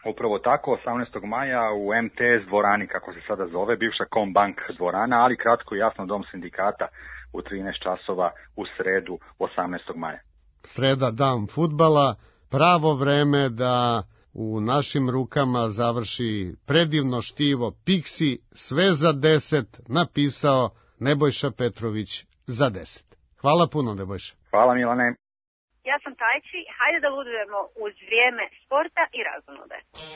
Upravo tako, osamnaestog maja u M T S dvorani, kako se sada zove, bivša Kombank dvorana, ali kratko i jasno Dom sindikata u trinaest časova u sredu osamnaestog maja. Sreda, dan fudbala, pravo vreme da u našim rukama završi predivno štivo Pixi, sve za deset, napisao Nebojša Petrović za deset. Hvala puno, Nebojša. Hvala, Milane. Ja sam Tajči, hajde da ludujemo uz vrijeme sporta i razonode.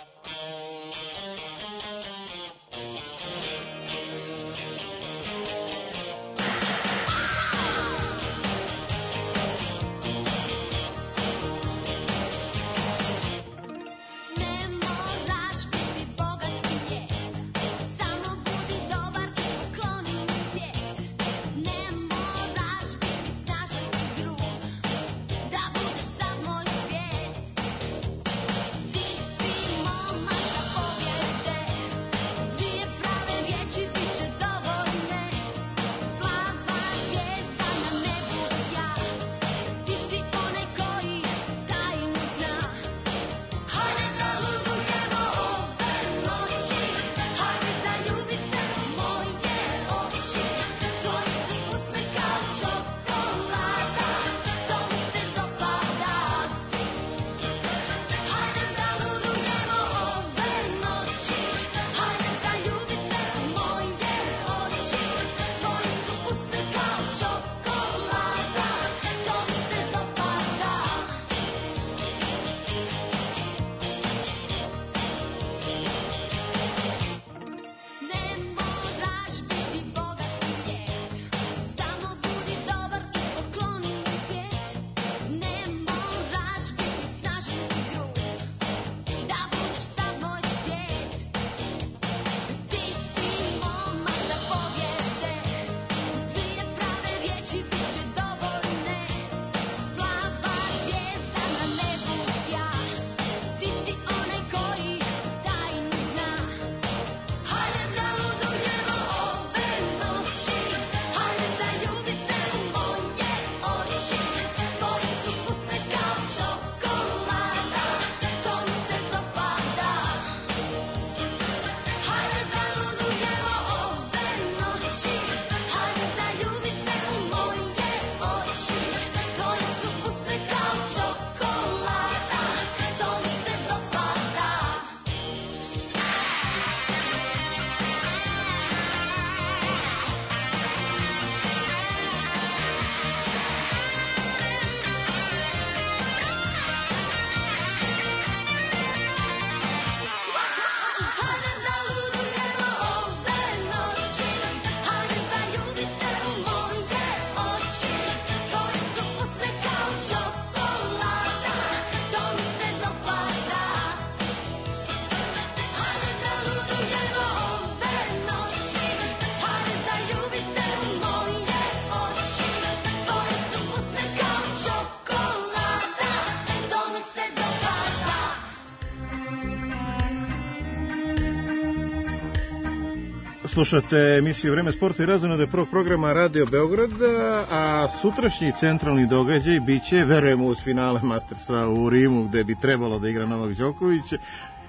Slušate emisiju Vreme sporta i razonode prvog programa Radio Beograda, a sutrašnji centralni događaj biće, verujemo, uz finale Mastersa u Rimu, gde bi trebalo da igra Novak Đoković. E,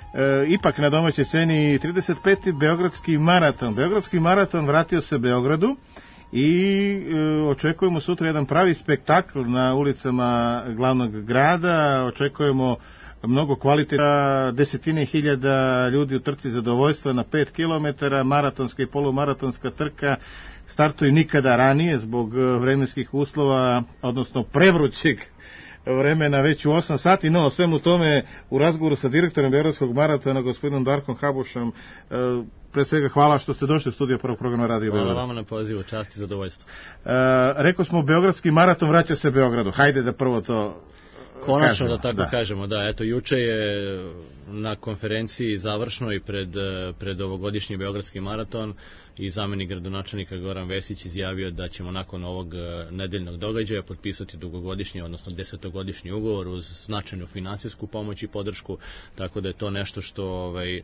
ipak na domaćoj sceni trideset peti Beogradski maraton. Beogradski maraton vratio se Beogradu i e, očekujemo sutra jedan pravi spektakl na ulicama glavnog grada. Očekujemo mnogo kvaliteta, desetine hiljada ljudi u trci zadovoljstva na pet kilometara, maratonska i polumaratonska trka startuje nikada ranije zbog vremenskih uslova, odnosno prevrućeg vremena već u osam sati, no svemu tome u razgovoru sa direktorom Beogradskog maratona, gospodinom Darkom Habušom, pre svega hvala što ste došli u studio prvog programa Radio Beograd. Hvala vama na pozivu, čast i zadovoljstvo. E, rekao smo, Beogradski maraton vraća se Beogradu, hajde da prvo to konačno kažemo. Da tako da. kažemo, da, eto, juče je na konferenciji završnoj pred, pred ovogodišnji Beogradski maraton i zamjenik gradonačelnika Goran Vesić izjavio da ćemo nakon ovog nedeljnog događaja potpisati dugogodišnji, odnosno desetogodišnji ugovor uz značajnu finansijsku pomoć i podršku, tako da je to nešto što ovaj, e,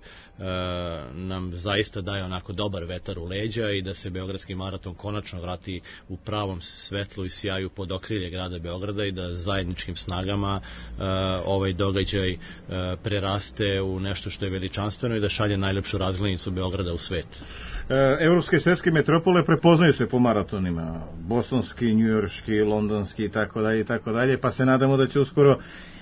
nam zaista daje onako dobar vetar u leđa i da se Beogradski maraton konačno vrati u pravom svetlu i sjaju pod okrilje grada Beograda i da zajedničkim snagama e, ovaj događaj e, preraste u nešto što je veličanstveno i da šalje najlepšu razglednicu Beograda u svet. E, evropske i svetske metropole prepoznaju se po maratonima, bostonski, njujorški, londonski i tako dalje i tako dalje, pa se nadamo da će uskoro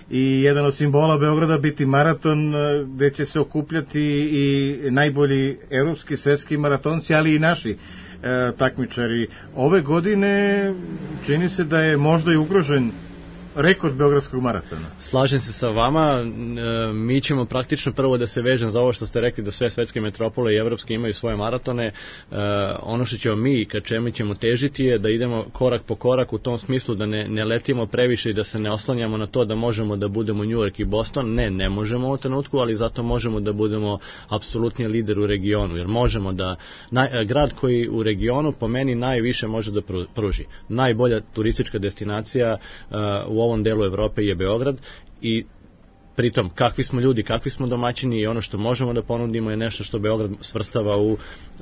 i jedan od simbola Beograda biti maraton gde će se okupljati i najbolji evropski, svetski maratonci, ali i naši e, takmičari. Ove godine čini se da je možda i ugrožen rekord Beogradskog maratona. Slažem se sa vama, e, mi ćemo praktično prvo da se vežem za ovo što ste rekli da sve svetske metropole i evropske imaju svoje maratone. E, ono što ćemo mi, ka čemu ćemo težiti je da idemo korak po korak u tom smislu da ne, ne letimo previše i da se ne oslanjamo na to da možemo da budemo New York i Boston. Ne, ne možemo u trenutku, ali zato možemo da budemo apsolutni lider u regionu, jer možemo da, naj, grad koji u regionu po meni najviše može da pruži. Najbolja turistička destinacija uh, u ovom delu Evrope je Beograd i pritom kakvi smo ljudi, kakvi smo domaćini i ono što možemo da ponudimo je nešto što Beograd svrstava u,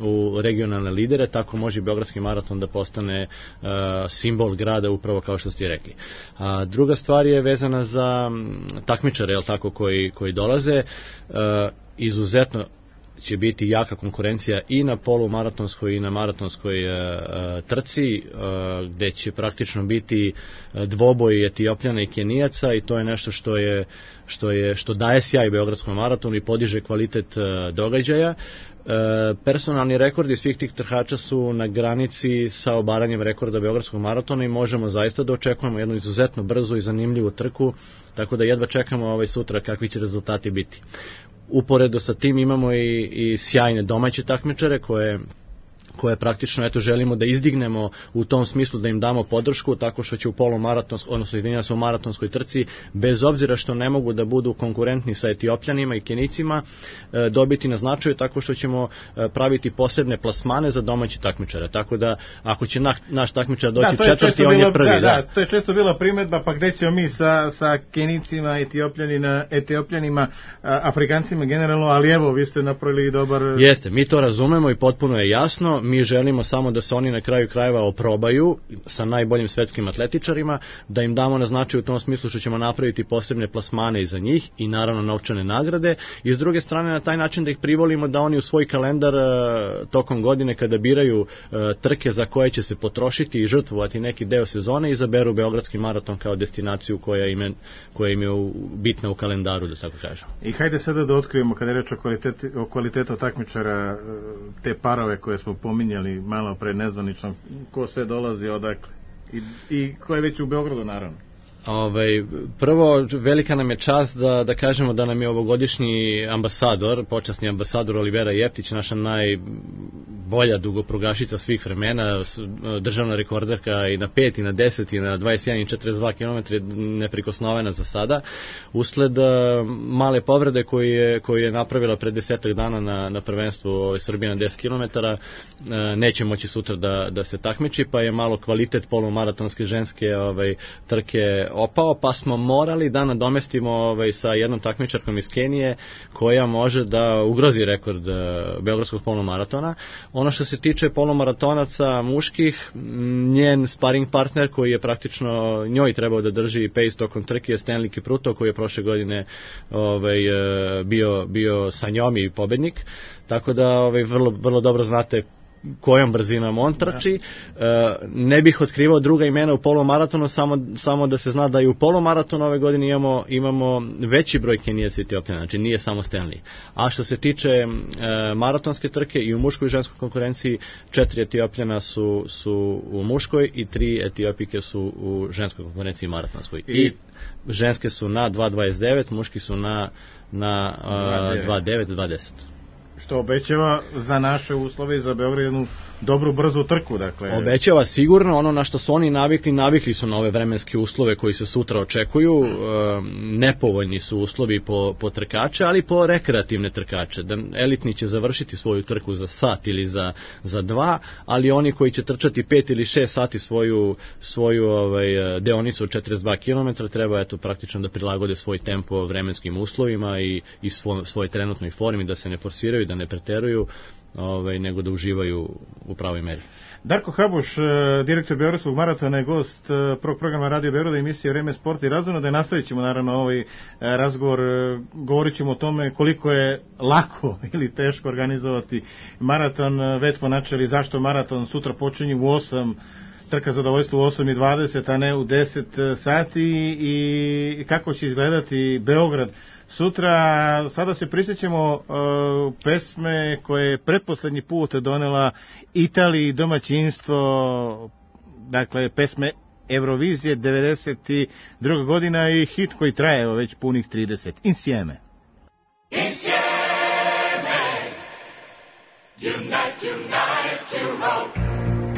u regionalne lidere, tako može Beogradski maraton da postane uh, simbol grada upravo kao što ste rekli. A druga stvar je vezana za takmičare, jel tako, koji, koji dolaze, uh, izuzetno će biti jaka konkurencija i na polumaratonskoj i na maratonskoj e, trci, e, gde će praktično biti dvoboj Etiopljana i Kenijaca i to je nešto što je što je što daje sjaj Beogradskom maratonu i podiže kvalitet e, događaja. E, personalni rekordi svih tih trkača su na granici sa obaranjem rekorda Beogradskog maratona i možemo zaista da očekujemo jednu izuzetno brzu i zanimljivu trku, tako da jedva čekamo ovaj sutra kakvi će rezultati biti. Uporedo sa tim imamo i, i sjajne domaće takmičare koje koje praktično eto želimo da izdignemo u tom smislu da im damo podršku tako što će u polumaratonskoj, odnosno izvinjavam se, u maratonskoj trci, bez obzira što ne mogu da budu konkurentni sa Etiopljanima i Kenicima, dobiti na značaju tako što ćemo praviti posebne plasmane za domaće takmičare. Tako da ako će naš, naš takmičar doći da, četvrti, on je prvi. Da, da. da, to je često bila primedba, pa gde ćemo mi sa, sa Kenicima, Etiopljanima, Etiopljanima, Afrikancima generalno, ali evo, vi ste napravili dobar... Jeste, mi to razumemo i potpuno je jasno. Mi želimo samo da se oni na kraju krajeva oprobaju sa najboljim svetskim atletičarima, da im damo na značaju u tom smislu što ćemo napraviti posebne plasmane za njih i naravno novčane nagrade i s druge strane na taj način da ih privolimo da oni u svoj kalendar uh, tokom godine kada biraju uh, trke za koje će se potrošiti i žrtvovati neki deo sezone izaberu Beogradski maraton kao destinaciju koja im je, koja im je u, bitna u kalendaru, da tako kažem. I hajde sada da otkrijemo kada je reč o kvaliteti, o kvalitetu takmičara te parove koje smo pominjali malo pre nezvanično, ko sve dolazi odakle i, i ko je već u Beogradu naravno. Ove, prvo, velika nam je čast da, da kažemo da nam je ovogodišnji ambasador, počasni ambasador Olivera Jeftić, naša najbolja dugoprugašica svih vremena, državna rekorderka i na pet, i na deset, i na dvadeset jedan i četrdeset dva kilometra, neprikosnovena za sada. Usled male povrede koju je, koju je napravila pred desetak dana na, na prvenstvu ove, Srbije na deset kilometara, neće moći sutra da, da se takmiči, pa je malo kvalitet polumaratonske ženske ovaj, trke opao, pa smo morali da nadomestimo ovaj, sa jednom takmičarkom iz Kenije koja može da ugrozi rekord uh, Beogradskog polumaratona. Ono što se tiče polumaratonaca muških, njen sparing partner koji je praktično njoj trebao da drži pace tokom trke je Stanley Kipruto koji je prošle godine ovaj, uh, bio, bio sa njom i pobednik, tako da ovaj, vrlo, vrlo dobro znate kojom brzinom on trči. Da. Ne bih otkrivao druga imena u polumaratonu, samo, samo da se zna da i u polumaratonu ove godine imamo, imamo veći broj Kenijaca i Etiopljana, znači nije samo Stanley. A što se tiče e, maratonske trke i u muškoj i ženskoj konkurenciji, četiri Etiopljana su, su u muškoj i tri Etiopike su u ženskoj konkurenciji maratonskoj. I, I ženske su na dva dvadeset devet, muški su na, na uh, dva devet dva deset. Što obećava za naše uslove i za Beograd jednu dobru brzu trku. Dakle. Obećava sigurno, ono na što su oni navikli, navikli su na ove vremenske uslove koji se sutra očekuju, e, nepovoljni su uslovi po, po trkače, ali po rekreativne trkače. Da, elitni će završiti svoju trku za sat ili za, za dva, ali oni koji će trčati pet ili šest sati svoju, svoju ovaj, deonicu od četrdeset dva kilometra, treba eto, praktično da prilagode svoj tempo vremenskim uslovima i, i svoj, svoj trenutnoj formi, da se ne forsiraju, da ne preteruju, ovaj, nego da uživaju u pravoj meri. Darko Habuš, direktor Beogradskog maratona, je gost prvog programa Radio Beograda, emisije Vreme sporta i razvojno, da nastavit ćemo naravno ovaj razgovor, govorit ćemo o tome koliko je lako ili teško organizovati maraton. Već smo načeli zašto maraton sutra počinje u osam, trka zadovoljstvo u osam i dvadeset, a ne u deset sati, i kako će izgledati Beograd sutra. Sada se prisjećamo uh, pesme koje je pretposlednji put donela Italiji domaćinstvo, dakle pesme Eurovizije devedeset druga godina i hit koji traje evo, već punih trideset. Insieme. Insieme, unite, unite, Europe.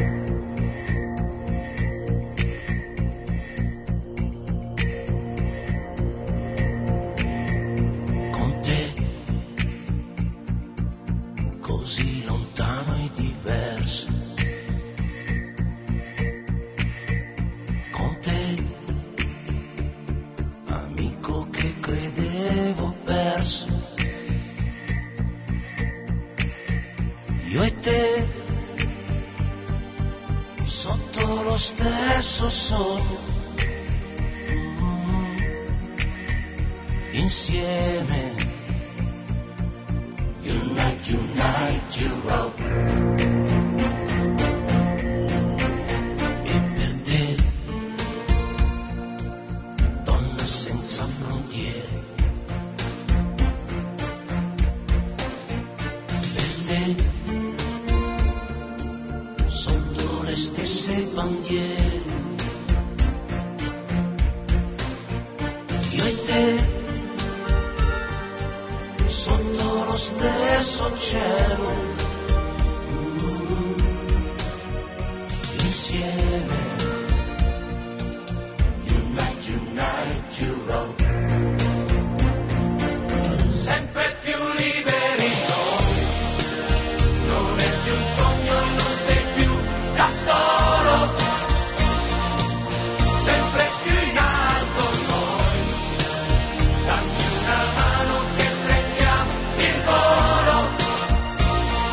Così lontano e diverso, con te, amico che credevo perso, io e te, sotto lo stesso sole, mm, insieme. Unite, unite, Europe. E per te, donna senza frontiere, per te, sotto le stesse bandiere, io e te, sotto lo stesso cielo, mm, insieme, unite, unite, Europe. Sempre più liberi noi, non è più un sogno, non sei più da solo, sempre più in alto noi, dammi una mano che prendiamo il volo,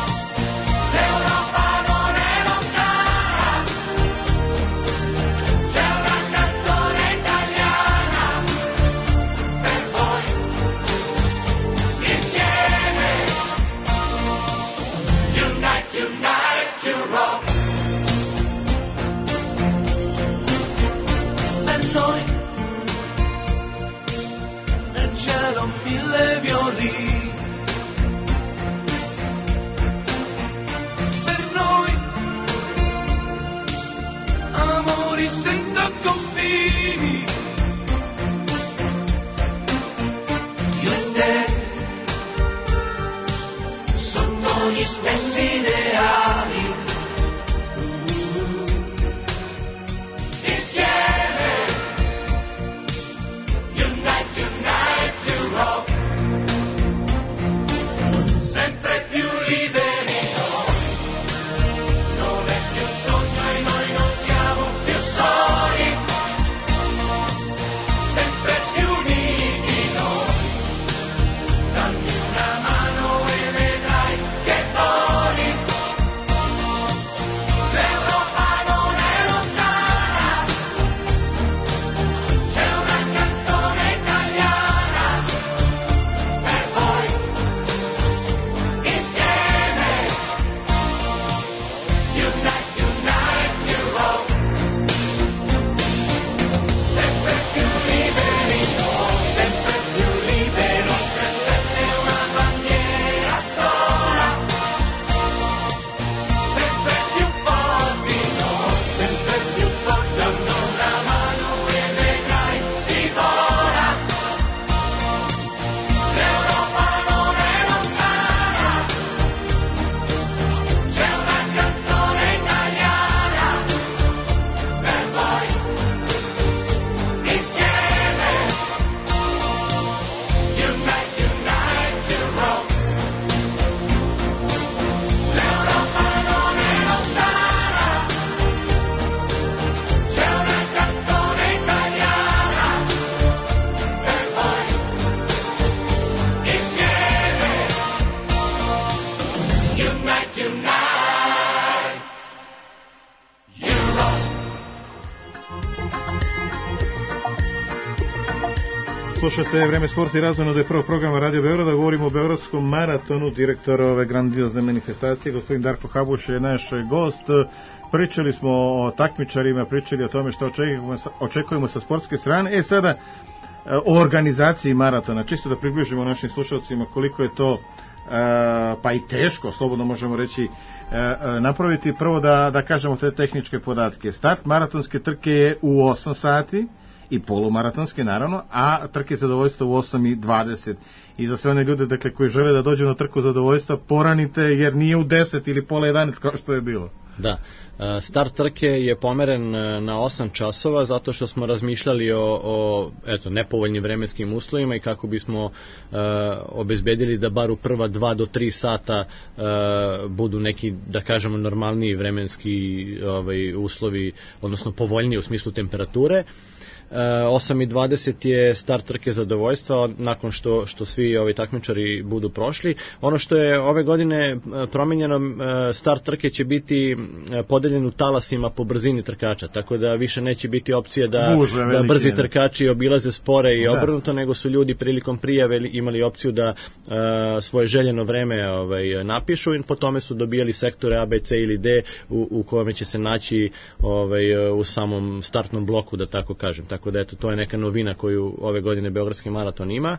Slušate Vreme sporta i razvoja prvog programa Radio Beograda. Govorimo o Beogradskom maratonu. Direktor ove grandiozne manifestacije, gospodin Darko Habuš, je naš gost. Pričali smo o takmičarima, pričali o tome što očekujemo, očekujemo sa sportske strane. E sada, o organizaciji maratona, čisto da približimo našim slušalcima koliko je to, pa i teško, slobodno možemo reći, napraviti. Prvo da, da kažemo te tehničke podatke. Start maratonske trke je u osam sati i polumaratonske naravno, a trke zadovoljstva u osam i dvadeset. I za sve one ljude, dakle, koji žele da dođu na trku zadovoljstva, poranite, jer nije u deset ili pola jedanaest kao što je bilo. Da, start trke je pomeren na osam časova zato što smo razmišljali o, o eto, nepovoljnim vremenskim uslovima i kako bismo uh, obezbedili da bar u prva dva do tri sata uh, budu neki, da kažemo, normalniji vremenski ovaj, uslovi, odnosno povoljniji u smislu temperature. osam i dvadeset je start trke zadovoljstva nakon što, što svi ovi takmičari budu prošli. Ono što je ove godine promenjeno, start trke će biti podeljen u talasima po brzini trkača, tako da više neće biti opcije da, Buže, da brzi trkači obilaze spore i obrnuto, nego su ljudi prilikom prijave imali opciju da uh, svoje željeno vreme ovaj, napišu i po tome su dobijali sektore A, B, C ili D u, u kome će se naći ovaj, u samom startnom bloku, da tako kažem. Tako da eto, to je neka novina koju ove godine Beogradski maraton ima.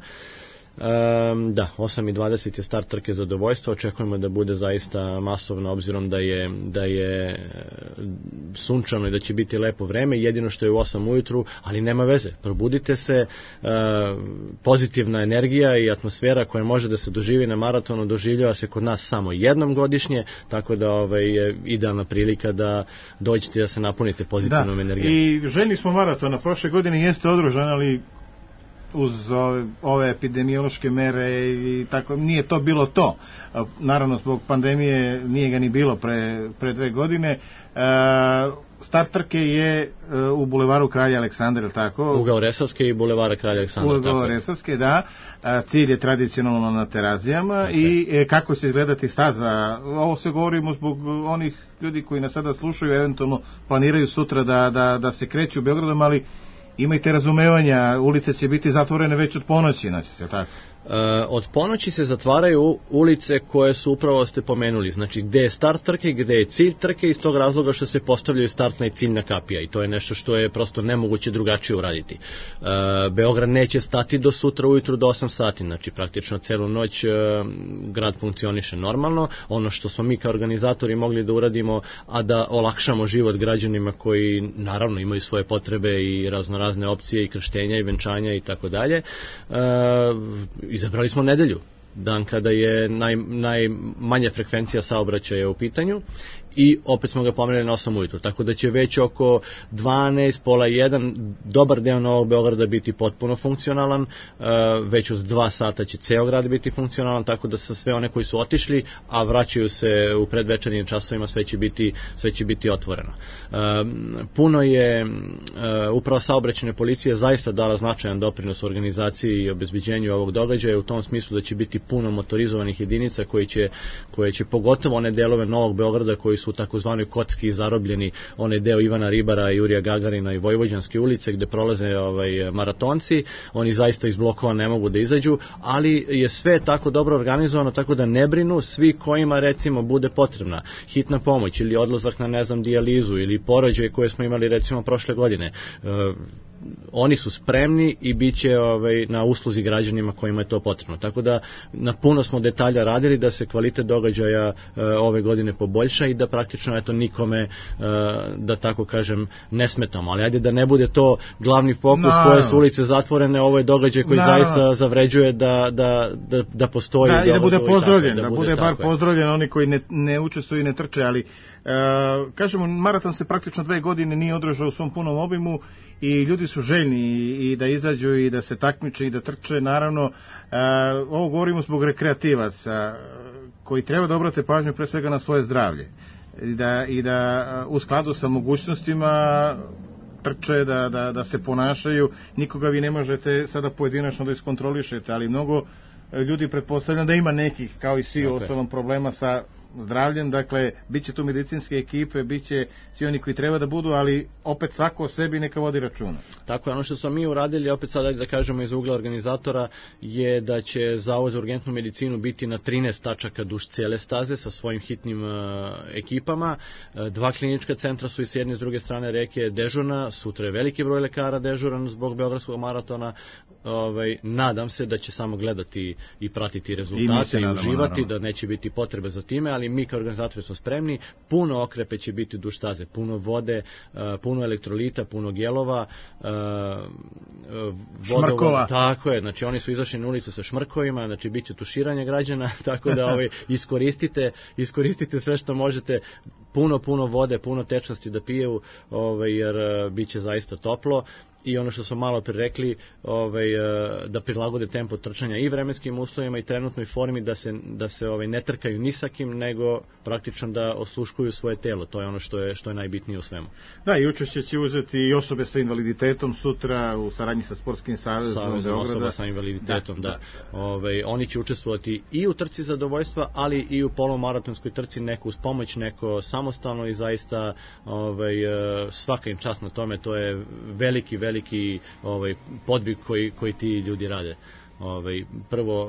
Um, da, osam i dvadeset je start trke zadovoljstva, očekujemo da bude zaista masovno obzirom da je, da je sunčano i da će biti lepo vreme, jedino što je u osam ujutru, ali nema veze, probudite se, uh, pozitivna energija i atmosfera koja može da se doživi na maratonu doživljava se kod nas samo jednom godišnje, tako da ovaj, je idealna prilika da dođete da se napunite pozitivnom da, energijom. I željni smo maratona, prošle godine jeste održan, ali uz ove, ove epidemiološke mere i tako, nije to bilo to. Naravno, zbog pandemije nije ga ni bilo pre, pre dve godine. E, start trke je e, u bulevaru Kralja Aleksandra, ili tako? Ugao Resavske i bulevara Kralja Aleksandra. Ugao Resavske, da. E, cilj je tradicionalno na Terazijama. Tako i e, kako će izgledati staza. Ovo se govorimo zbog onih ljudi koji nas sada slušaju, eventualno planiraju sutra da, da, da se kreću u Beogradom, ali imajte razumevanja, ulice će biti zatvorene već od ponoći, znači se tako? Uh, od ponoći se zatvaraju ulice koje su upravo ste pomenuli, znači gde je start trke, gde je cilj trke, iz tog razloga što se postavljaju startna i ciljna kapija i to je nešto što je prosto nemoguće drugačije uraditi. Uh, Beograd neće stati do sutra ujutru do osam sati, znači praktično celu noć uh, grad funkcioniše normalno. Ono što smo mi kao organizatori mogli da uradimo, a da olakšamo život građanima koji naravno imaju svoje potrebe i raznorazne opcije i krštenja i venčanja i tako dalje, izabrali smo nedelju, dan kada je naj, najmanja frekvencija saobraćaja u pitanju i opet smo ga pomerili na osam ujutru, tako da će već oko dvanaest, pola jedan, dobar deo Novog Beograda biti potpuno funkcionalan, već uz dva sata će ceo grad biti funkcionalan, tako da sa sve one koji su otišli, a vraćaju se u predvečernjim časovima, sve će biti, sve će biti otvoreno. Puno je upravo saobraćajne policije zaista dala značajan doprinos u organizaciji i obezbeđenju ovog događaja, u tom smislu da će biti puno motorizovanih jedinica koji će, koje će pogotovo one delove Novog Beograda koji su u takozvanoj kocki i zarobljeni, onaj deo Ivana Ribara, Jurija Gagarina i Vojvođanske ulice gde prolaze ovaj, maratonci, oni zaista iz blokova ne mogu da izađu, ali je sve tako dobro organizovano, tako da ne brinu svi kojima recimo bude potrebna hitna pomoć ili odlazak na ne znam dijalizu ili porođaj koje smo imali recimo prošle godine. E, oni su spremni i bit će ovaj, na usluzi građanima kojima je to potrebno. Tako da na puno smo detalja radili da se kvalitet događaja e, ove godine poboljša i da praktično eto nikome, e, da tako kažem, ne smetamo. Ali ajde da ne bude to glavni fokus no. koje su ulice zatvorene, ovo je događaj koji no. zaista zavređuje da, da, da, da postoji. Da, i da bude pozdravljen, da, da bude bar pozdravljen oni koji ne, ne učestvuju i ne trče, ali e, kažemo, maraton se praktično dve godine nije održao u svom punom obimu i ljudi su željni i da izađu i da se takmiče i da trče. Naravno, uh, ovo govorimo zbog rekreativaca koji treba da obrate pažnju pre svega na svoje zdravlje i da, i da u skladu sa mogućnostima trče, da, da, da se ponašaju. Nikoga vi ne možete sada pojedinačno da iskontrolišete, ali mnogo ljudi pretpostavljam da ima nekih, kao i svi okay. ostalom, problema sa zdravljem, dakle, bit će tu medicinske ekipe, bit će svi oni koji treba da budu, ali opet svako o sebi neka vodi računa. Tako je, ono što smo mi uradili, opet sad da kažemo iz ugla organizatora, je da će Zavod za urgentnu medicinu biti na trinaest tačaka duž cele staze sa svojim hitnim uh, ekipama. Uh, dva klinička centra su i s jedne i s druge strane reke dežurna, sutra je veliki broj lekara dežuran zbog Beogradskog maratona. Ovaj, nadam se da će samo gledati i pratiti rezultate i, i nadamo, uživati, naravno. Da neće biti potrebe za time, ali mi kao organizatori smo spremni. Puno okrepe će biti duž staze, puno vode, uh, puno elektrolita, puno gelova, uh, šmrkova. Tako je, znači oni su izašli na ulicu sa šmrkovima, znači bit će tuširanje građana, tako da ovaj, iskoristite, iskoristite sve što možete, puno, puno vode, puno tečnosti da piju, ovaj, jer uh, bit će zaista toplo. I ono što smo malo pre rekli, ovaj, da prilagode tempo trčanja i vremenskim uslovima i trenutnoj formi, da se, da se ovaj, ne trkaju ni sa kim, nego praktično da osluškuju svoje telo. To je ono što je, što je najbitnije u svemu. Da, i učešće će uzeti i osobe sa invaliditetom sutra u saradnji sa Sportskim savezom Beograda. Osoba sa invaliditetom, da. da. da. Ovaj, oni će učestvovati i u trci zadovoljstva, ali i u polomaratonskoj trci, neko uz pomoć, neko samostalno i zaista ovaj, svaka im čast na tome. To je veliki, veliki veliki ovaj podvig koji koji ti ljudi rade. Ovaj prvo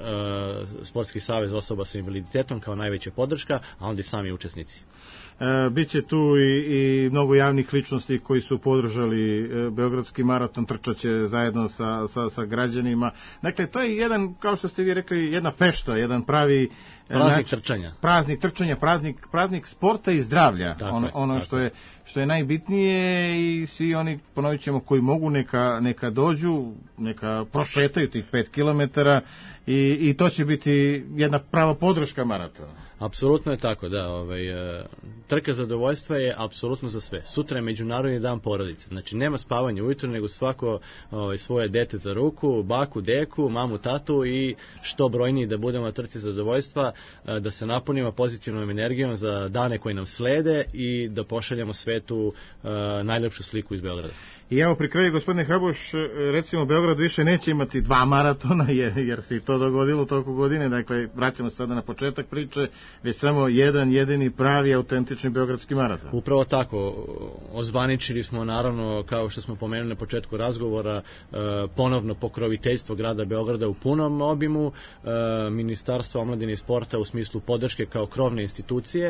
uh, Sportski savez osoba sa invaliditetom kao najveća podrška, a onda i sami učesnici. E, biće tu i, i mnogo javnih ličnosti koji su podržali e, Beogradski maraton, trčaće zajedno sa, sa, sa građanima. Dakle, to je jedan, kao što ste vi rekli, jedna fešta, jedan pravi praznik trčanja. Praznik trčanja, praznik, praznik sporta i zdravlja. Tako ono ono što je što je najbitnije i svi oni, ponovit ćemo, koji mogu neka, neka dođu, neka prošetaju tih pet kilometara i, i to će biti jedna prava podrška maratona. Apsolutno je tako, da. Ovaj, trka zadovoljstva je apsolutno za sve. Sutra je Međunarodni dan porodice. Znači, nema spavanja ujutro, nego svako ovaj, svoje dete za ruku, baku, deku, mamu, tatu i što brojniji da budemo na trci zadovoljstva, da se napunimo pozitivnom energijom za dane koji nam slede i da pošaljemo svetu uh, najlepšu sliku iz Beograda. I evo pri kraju, gospodine Habuš, recimo Beograd više neće imati dva maratona, jer, jer se i to dogodilo toliko godine, dakle vraćamo se sada na početak priče, već samo jedan jedini pravi autentični beogradski maraton. Upravo tako, ozvaničili smo naravno, kao što smo pomenuli na početku razgovora, ponovno pokroviteljstvo grada Beograda u punom obimu, Ministarstvo omladine i sporta u smislu podrške kao krovne institucije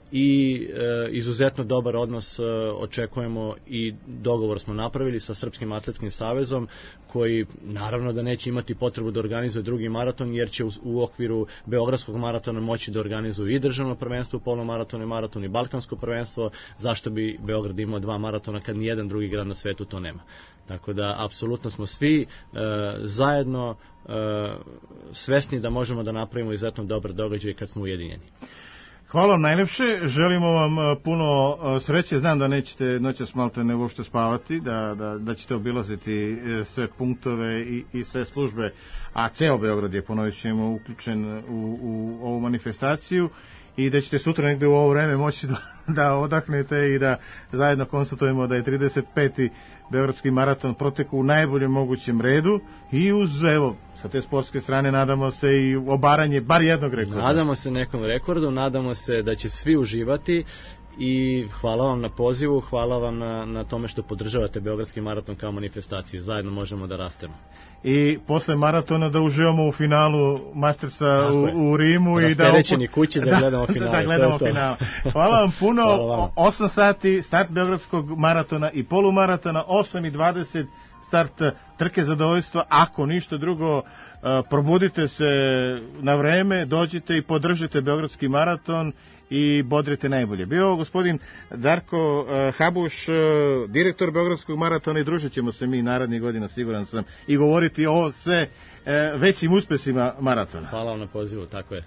i izuzetno dobar odnos očekujemo i dogovor smo napravili sa Srpskim atletskim savezom, koji naravno da neće imati potrebu da organizuje drugi maraton, jer će u, u okviru Beogradskog maratona moći da organizuju i državno prvenstvo u polumaratonu i maraton i balkansko prvenstvo. Zašto bi Beograd imao dva maratona kad nijedan drugi grad na svetu to nema? Tako da apsolutno smo svi e, zajedno e, svesni da možemo da napravimo izuzetno dobar događaj kad smo ujedinjeni. Hvala vam najlepše, želimo vam puno sreće, znam da nećete noćas malte ne uopšte spavati, da, da, da ćete obilaziti sve punktove i, i sve službe, a ceo Beograd je, ponovit ćemo, uključen u, u ovu manifestaciju i da ćete sutra negde u ovo vreme moći da, da odahnete i da zajedno konstatujemo da je trideset peti Beogradski maraton proteku u najboljem mogućem redu i uz, evo, sa te sportske strane nadamo se i obaranje bar jednog rekorda. Nadamo se nekom rekordu, nadamo se da će svi uživati i hvala vam na pozivu, hvala vam na, na tome što podržavate Beogradski maraton kao manifestaciju. Zajedno možemo da rastemo. I posle maratona da uživamo u finalu Mastersa u, u Rimu. I da oput... kući da, da gledamo finale. Da gledamo finale. Hvala vam puno. Vam. osam sati start Beogradskog maratona i polumaratona, osam i dvadeset start trke zadovoljstva. Ako ništa drugo, probudite se na vreme, dođite i podržite Beogradski maraton i bodrite najbolje. Bio gospodin Darko Habuš, direktor Beogradskog maratona, i družit ćemo se mi narednih godina, siguran sam, i govoriti o sve većim uspesima maratona. Hvala vam na pozivu, tako je.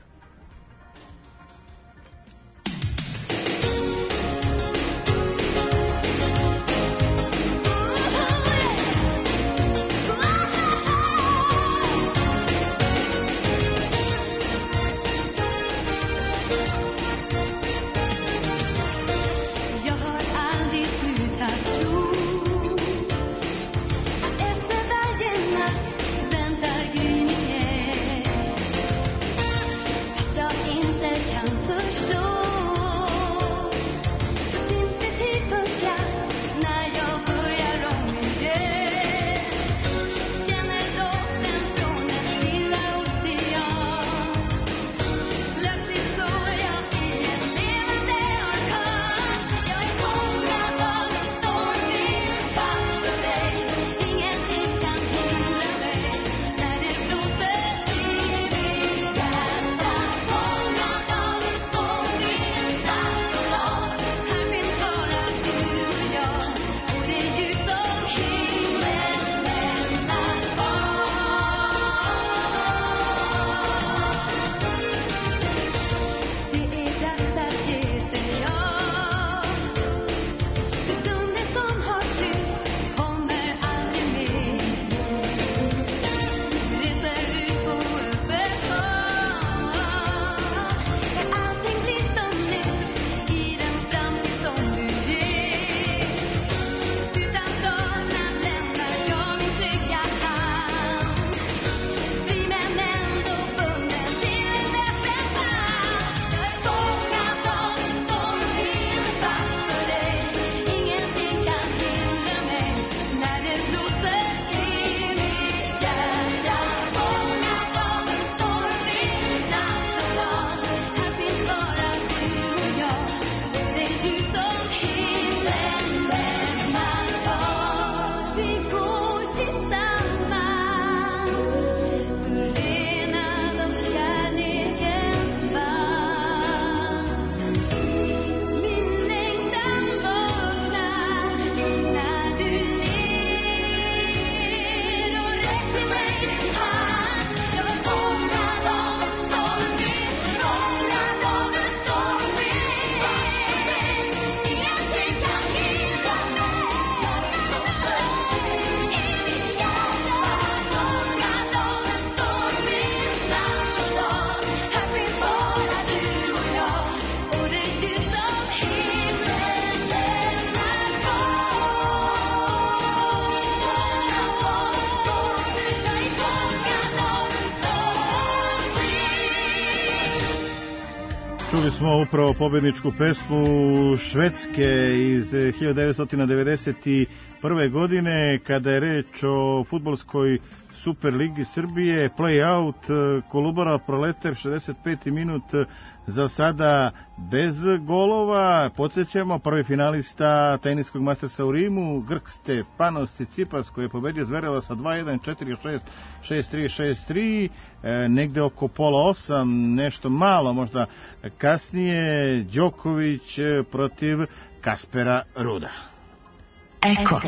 Čuli smo upravo pobedničku pesmu Švedske iz hiljadu devetsto devedeset prve. godine, kada je reč o fudbalskoj Superligi Srbije, play-out, Kolubara Proletar, šezdeset peti minut, za sada bez golova. Podsjećamo, prvi finalista teniskog mastersa u Rimu, Grk Stefanos Tsitsipas, koji je pobedio Zvereva sa dva jedan, četiri šest, šest tri, šest tri, e, negde oko pola osam, nešto malo možda kasnije, Đoković protiv Kaspera Ruda. Eko.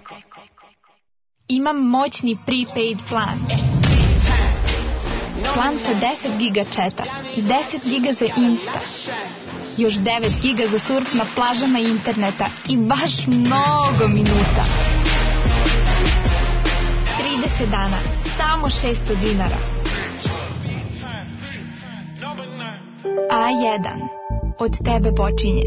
Imam moćni prepaid plan. Plan sa deset giga četa i deset giga za Insta. Još devet giga za surf na plažama interneta i baš mnogo minuta. trideset dana, samo šesto dinara. A jedan. Od tebe počinje.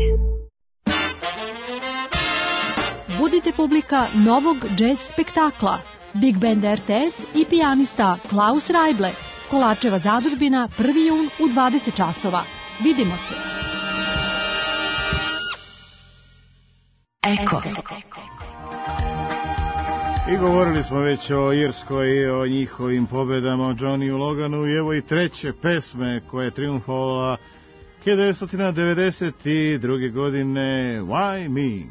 Budite publika novog džez spektakla. Big Band R T S i pijanista Klaus Rajble. Kolačeva zadužbina, prvi jun u dvadeset časova. Vidimo se. Eko. I govorili smo već o Irskoj, o njihovim pobedama, o Johnnyju Loganu, i evo i treće pesme koja je triumfovala hiljadu devetsto devedeset druge. godine, Why Me?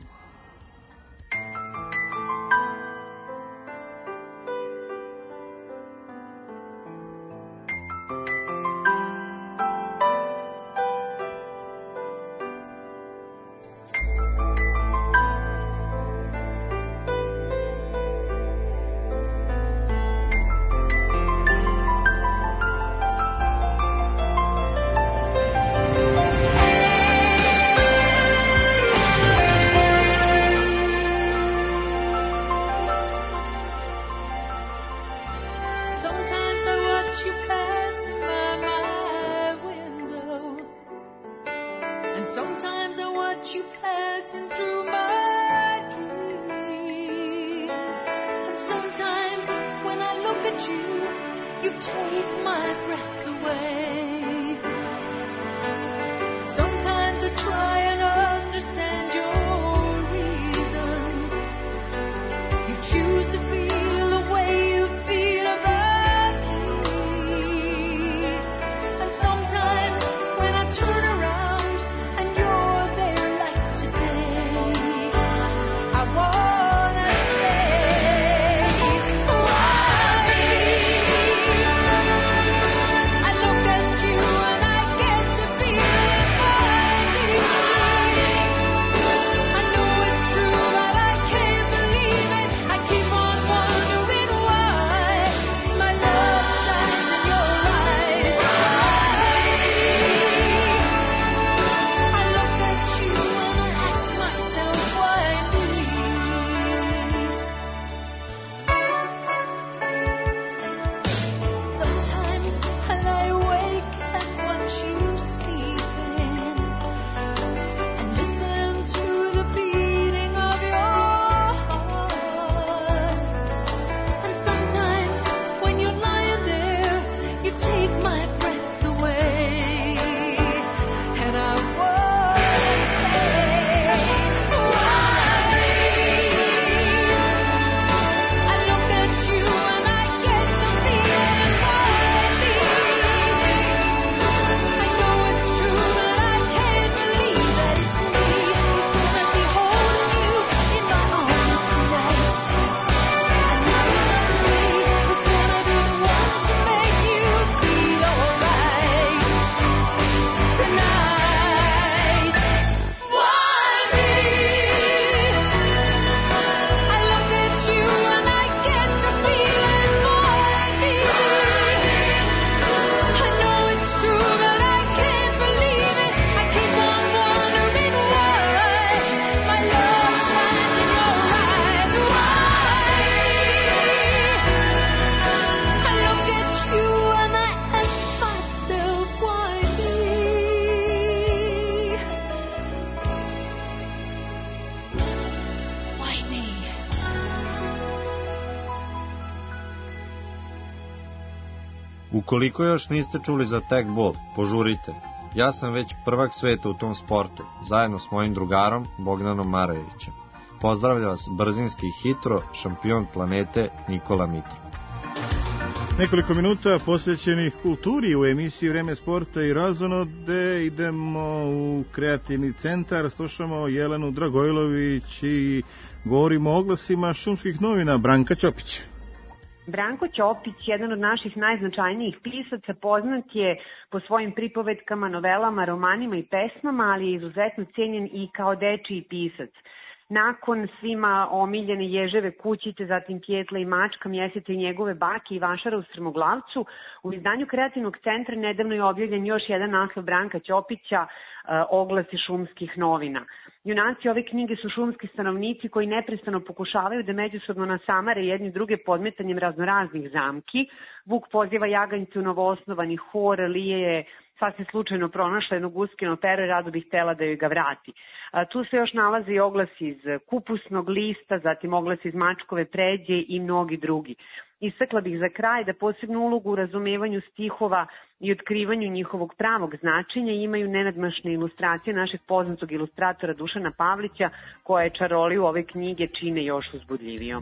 Ukoliko još niste čuli za Tag Ball, požurite. Ja sam već prvak sveta u tom sportu, zajedno s mojim drugarom Bogdanom Marajevićem. Pozdravlja vas brzinski hitro, šampion planete Nikola Mitro. Nekoliko minuta posvećenih kulturi u emisiji Vreme sporta i razonode. Idemo u kreativni centar, slušamo Jelenu Dragojlović i govorimo o oglasima šumskih novina. Branka Ćopić. Branko Ćopić, jedan od naših najznačajnijih pisaca, poznat je po svojim pripovetkama, novelama, romanima i pesmama, ali je izuzetno cenjen i kao dečiji pisac. Nakon svima omiljene Ježeve kućice, zatim Pjetla i mačka, Mjeseca i njegove bake i Vašara u Strmoglavcu, u izdanju Kreativnog centra nedavno je objavljen još jedan naslov Branka Ćopića, Oglasi šumskih novina. Junaci ove knjige su šumski stanovnici koji neprestano pokušavaju da međusobno nasamare jedni druge podmetanjem raznoraznih zamki. Vuk poziva jaganjce u novoosnovani hor, Lije je sasvim slučajno pronašla jednog uskino pero i rado bih htela da joj ga vrati. A, tu se još nalaze i oglasi iz kupusnog lista, zatim oglasi iz mačkove pređe i mnogi drugi. Istakla bih za kraj da posebnu ulogu u razumevanju stihova i otkrivanju njihovog pravog značenja imaju nenadmašne ilustracije našeg poznatog ilustratora Dušana Pavlića, koje čaroliju ove knjige čine još uzbudljivijom.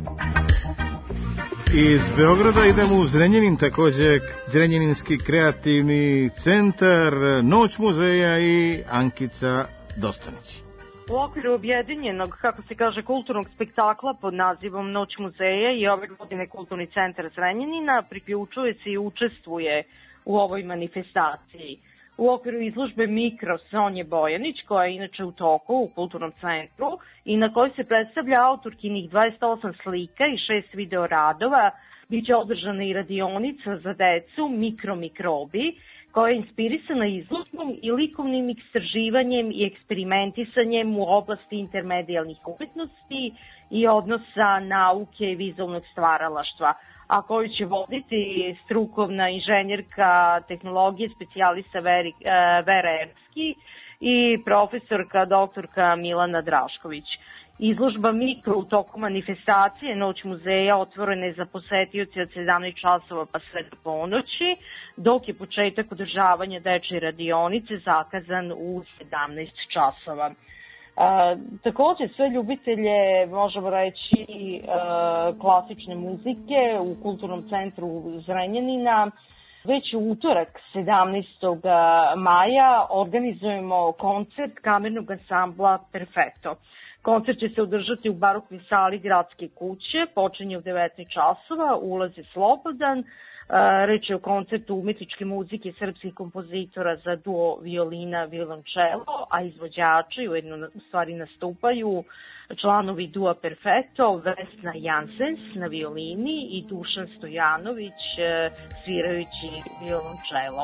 Iz Beograda idemo u Zrenjanin, takođe Zrenjaninski kreativni centar, Noć muzeja i Ankica Dostanić. U okviru objedinjenog, kako se kaže, kulturnog spektakla pod nazivom Noć muzeja i ove godine Kulturni centar Zrenjanina priključuje se i učestvuje u ovoj manifestaciji. U okviru izložbe Mikro Sonje Bojanić, koja je inače u toku u Kulturnom centru i na kojoj se predstavlja autorkinih dvadeset osam slika i šest video radova, biće održana i radionica za decu Mikromikrobi, koja je inspirisana izložbom i likovnim istraživanjem i eksperimentisanjem u oblasti intermedijalnih umetnosti i odnosa nauke i vizualnog stvaralaštva, a koju će voditi strukovna inženjerka tehnologije specijalista Veri, Vera Erski i profesorka doktorka Milana Drašković. Izložba Mikro u toku manifestacije Noć muzeja otvorena je za posetioce od sedamnaest časova pa sve do ponoći, dok je početak održavanja dečje radionice zakazan u sedamnaest časova. A, takođe, sve ljubitelje, možemo reći, a, klasične muzike u Kulturnom centru Zrenjanina već u utorak sedamnaestog maja organizujemo koncert kamernog ansambla Perfetto. Koncert će se održati u baroknoj sali Gradske kuće, počinje u devetnaest časova, ulaz je slobodan. Reč je o koncertu umetničke muzike srpskih kompozitora za duo violina, violončelo, a izvođači ujedno u stvari nastupaju članovi dua Perfetto, Vesna Jansens na violini i Dušan Stojanović svirajući violončelo.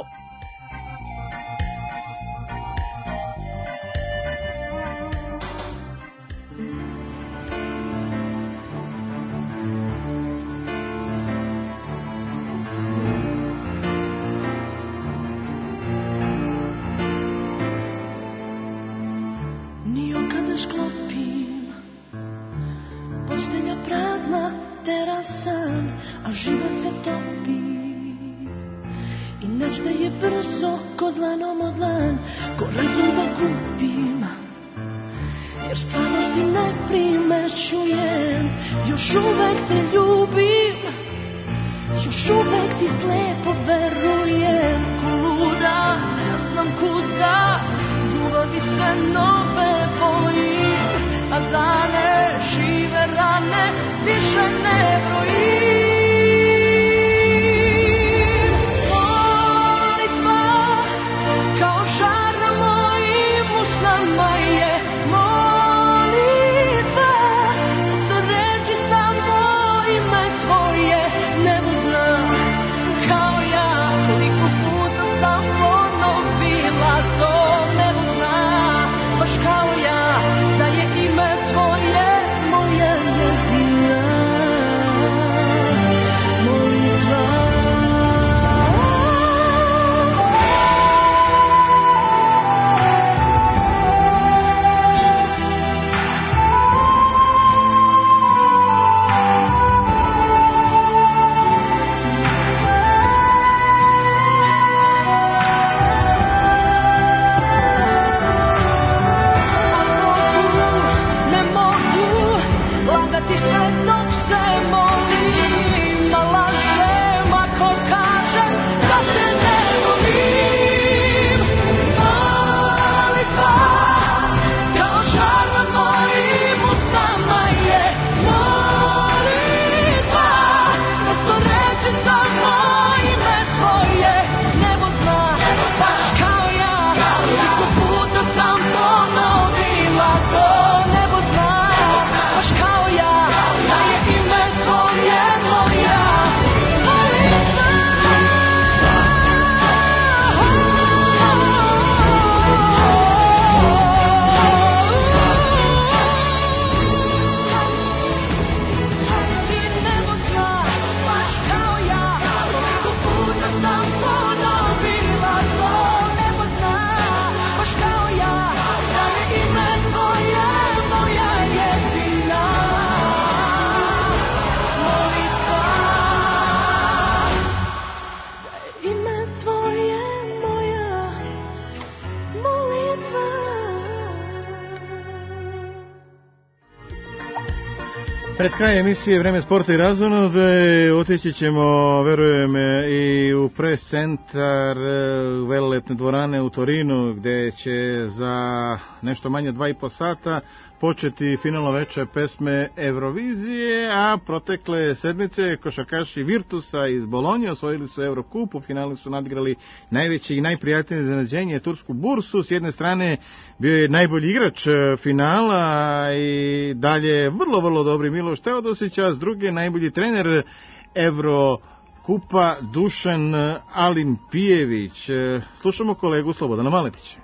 Život se topi i nestaje brzo ko dlanom od dlan, ko razum da kupim, jer stvarnosti ne primećujem. Još uvek te ljubim, još uvek ti slepo verujem. Ko luda, ne znam kuda, ljubavi se nove bojim, a dane, žive rane, više ne brojim. Da je ime tvoje moja jedina Pred kraj emisije Vreme sporta i razonode otići ćemo, verujem, i u pres centar veleletne dvorane u Torinu, gde će za nešto manje dva i po sata početi finalno veče pesme Eurovizije, a protekle sedmice košarkaši Virtusa iz Bolonje osvojili su Eurokup, u finalu su nadigrali najveće i najprijatnije iznenađenje tursku Bursu. S jedne strane bio je najbolji igrač finala i dalje vrlo, vrlo dobri Miloš Teodosić, a s druge najbolji trener Evrokupa Dušan Alimpijević. Slušamo kolegu Slobodana Maletića.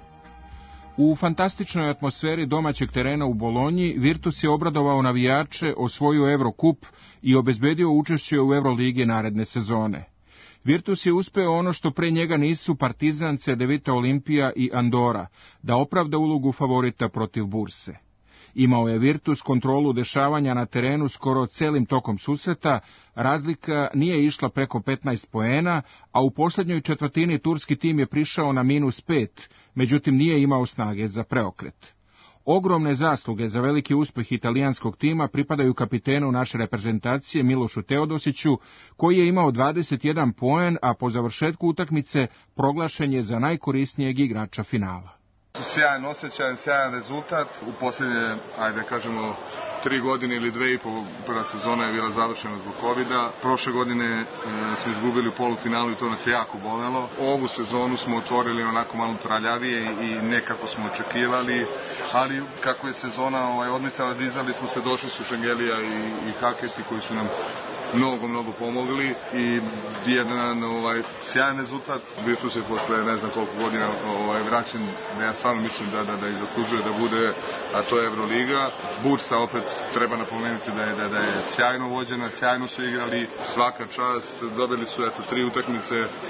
U fantastičnoj atmosferi domaćeg terena u Bolonji, Virtus je obradovao navijače, osvojio Evrokup i obezbedio učešće u Euroligi naredne sezone. Virtus je uspeo ono što pre njega nisu Partizan, Cedevita Olimpija i Andora, da opravda ulogu favorita protiv Burse. Imao je Virtus kontrolu dešavanja na terenu skoro celim tokom susreta, razlika nije išla preko petnaest poena, a u posljednjoj četvrtini turski tim je prišao na minus pet, međutim nije imao snage za preokret. Ogromne zasluge za veliki uspeh italijanskog tima pripadaju kapitenu naše reprezentacije Milošu Teodosiću, koji je imao dvadeset jedan poen, a po završetku utakmice proglašen je za najkorisnijeg igrača finala. Sjajan osjećaj, sjajan rezultat. U posljednje, ajde kažemo, tri godine ili dve i po, prva sezona je bila završena zbog kovida. Prošle godine e, smo izgubili u polufinalu i to nas je jako bolelo. Ovu sezonu smo otvorili onako malo traljavije i nekako smo očekivali, ali kako je sezona ovaj, odmicala, dizali smo se, došli su Šengelija i, i Haketi koji su nam mnogo, mnogo pomogli i jedan ovaj, sjajan rezultat. Virtus je posle ne znam koliko godina ovaj, vraćen, da ja stvarno mislim da, da, da i zaslužuje da bude, a to je Euroliga. Bursa opet treba napomenuti da je, da, da je sjajno vođena, sjajno su igrali, svaka čast, dobili su eto, tri utakmice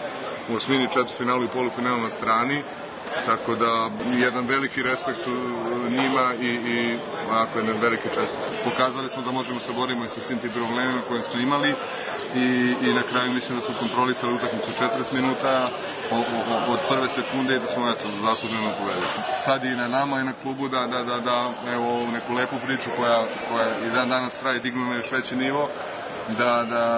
u osmini, četvrtfinalu i polufinalu na strani. Tako da jedan veliki respekt njima i, i ako jedan veliki čest. Pokazali smo da možemo se borimo i sa svim tim problemima koje smo imali i, i na kraju mislim da smo kontrolisali utakmicu četrdeset minuta o, o, od prve sekunde i da smo eto, zasluženo pobedili. Sad i na nama i na klubu da, da, da, da evo neku lepu priču koja, koja i dan danas traje, dignu na još veći nivo, da, da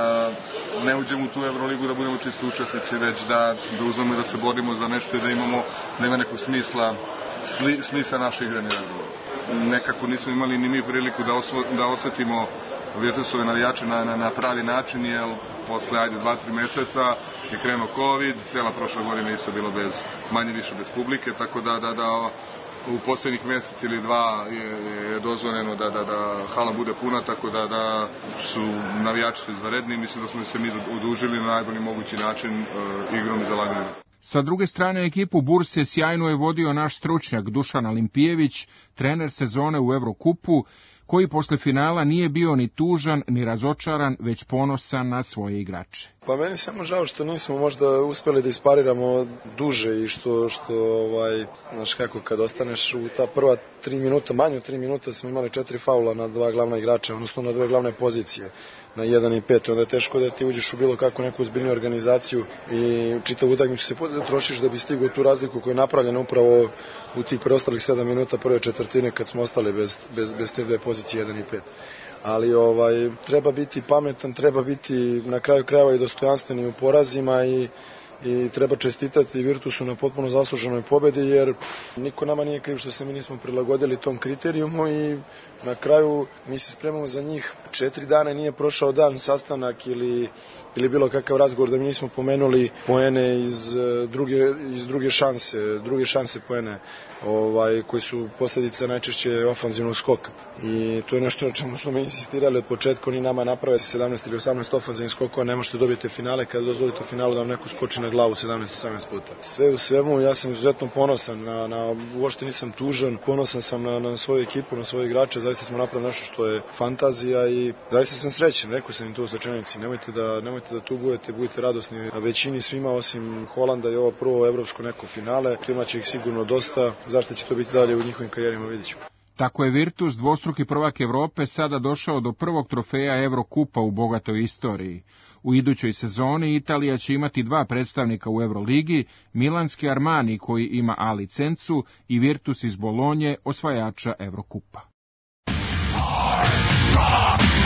ne uđemo u tu Euroligu da budemo čisto učesnici, već da, da uzmemo i da se borimo za nešto i da imamo, da ima nekog smisla, sli, smisla naše igrane Euroligu. Nekako nismo imali ni mi priliku da, osvo, da osetimo Virtusove navijače na, na, na pravi način, jer posle ajde dva, tri meseca je krenuo COVID, cijela prošla godina isto bilo bez, manje više bez publike, tako da, da, da u posljednjih mjesec ili dva je, je dozvoljeno da, da, da hala bude puna, tako da, da su navijači su izvanredni i mislim da smo se mi odužili na najbolji mogući način uh, igrom i zalaganjem. Sa druge strane, ekipu Burse sjajno je vodio naš stručnjak Dušan Alimpijević, trener sezone u Evrokupu, koji posle finala nije bio ni tužan, ni razočaran, već ponosan na svoje igrače. Pa meni samo žao što nismo možda uspjeli da ispariramo duže i što, što ovaj, znaš kako, kad ostaneš u ta prva tri minuta, manje od tri minuta smo imali četiri faula na dva glavna igrača, odnosno na dve glavne pozicije, na jedan i pet, onda je teško da ti uđeš u bilo kakvu neku ozbiljniju organizaciju i čitavu utakmicu se trošiš da bi stigao tu razliku koja je napravljena upravo u tih preostalih sedam minuta prve četvrtine kad smo ostali bez, bez, bez te dve pozicije jedan i pet. Ali ovaj, treba biti pametan, treba biti na kraju krajeva i dostojanstveni u porazima i i treba čestitati Virtusu na potpuno zasluženoj pobedi, jer niko nama nije kriv što se mi nismo prilagodili tom kriterijumu i na kraju mi se spremamo za njih. Četiri dana nije prošao dan sastanak ili, ili bilo kakav razgovor da mi nismo pomenuli poene iz druge, iz druge šanse, druge šanse poene ovaj, koji su posljedica najčešće ofanzivnog skoka. I to je nešto na čemu smo mi insistirali od početka, oni nama naprave sedamnaest ili osamnaest ofanzivnih skokova, ne možete dobiti finale kada dozvolite u finalu da vam neko skoči na glavu sedamnaest osamnaest puta. Sve u svemu ja sam izuzetno ponosan, na, na, uopšte nisam tužan, ponosan sam na, na svoju ekipu, na svoje igrače, zaista smo napravili nešto što je fantazija i zaista sam srećan, rekao sam im to u svečanici, nemojte da, nemojte da tugujete, budite radosni. Na većini svima osim Holanda je ovo prvo evropsko neko finale, imaće ih sigurno dosta, zašto će to biti dalje u njihovim karijerima, vidjet ćemo. Tako je Virtus, dvostruki prvak Evrope, sada došao do prvog trofeja Evrokupa u bogatoj istoriji. U idućoj sezoni Italija će imati dva predstavnika u Euroligi, milanski Armani koji ima A licencu i Virtus iz Bolonje, osvajača Evrokupa.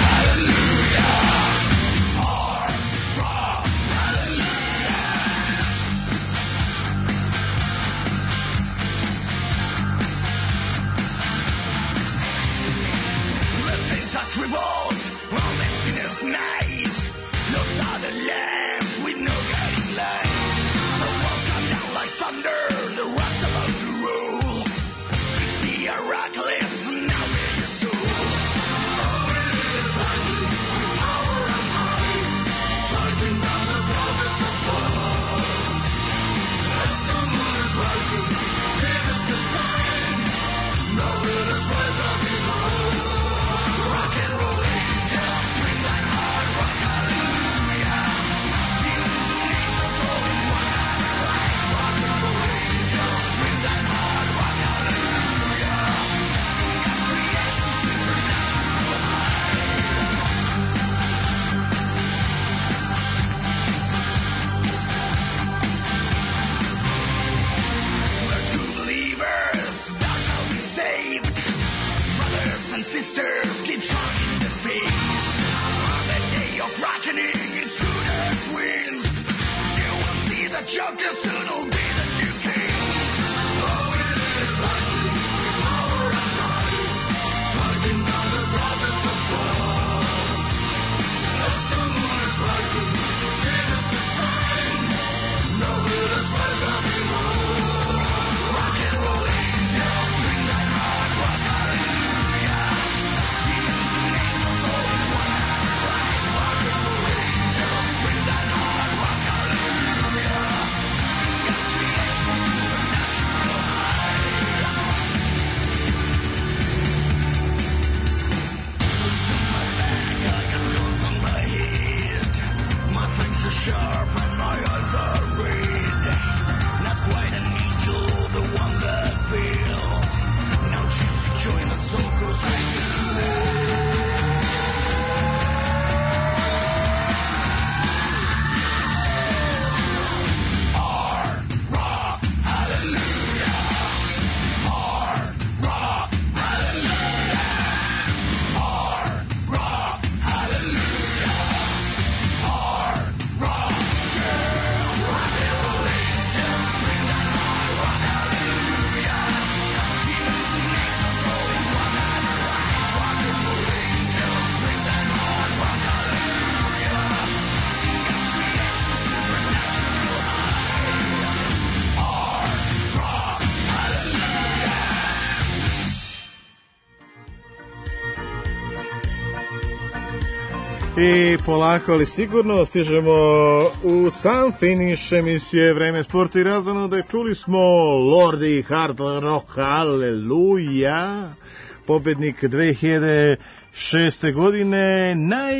I polako, ali sigurno stižemo u sam finiš emisije Vreme sporta i razvano da je čuli smo Lordi Hard Rock, aleluja, pobednik dve hiljade šeste godine,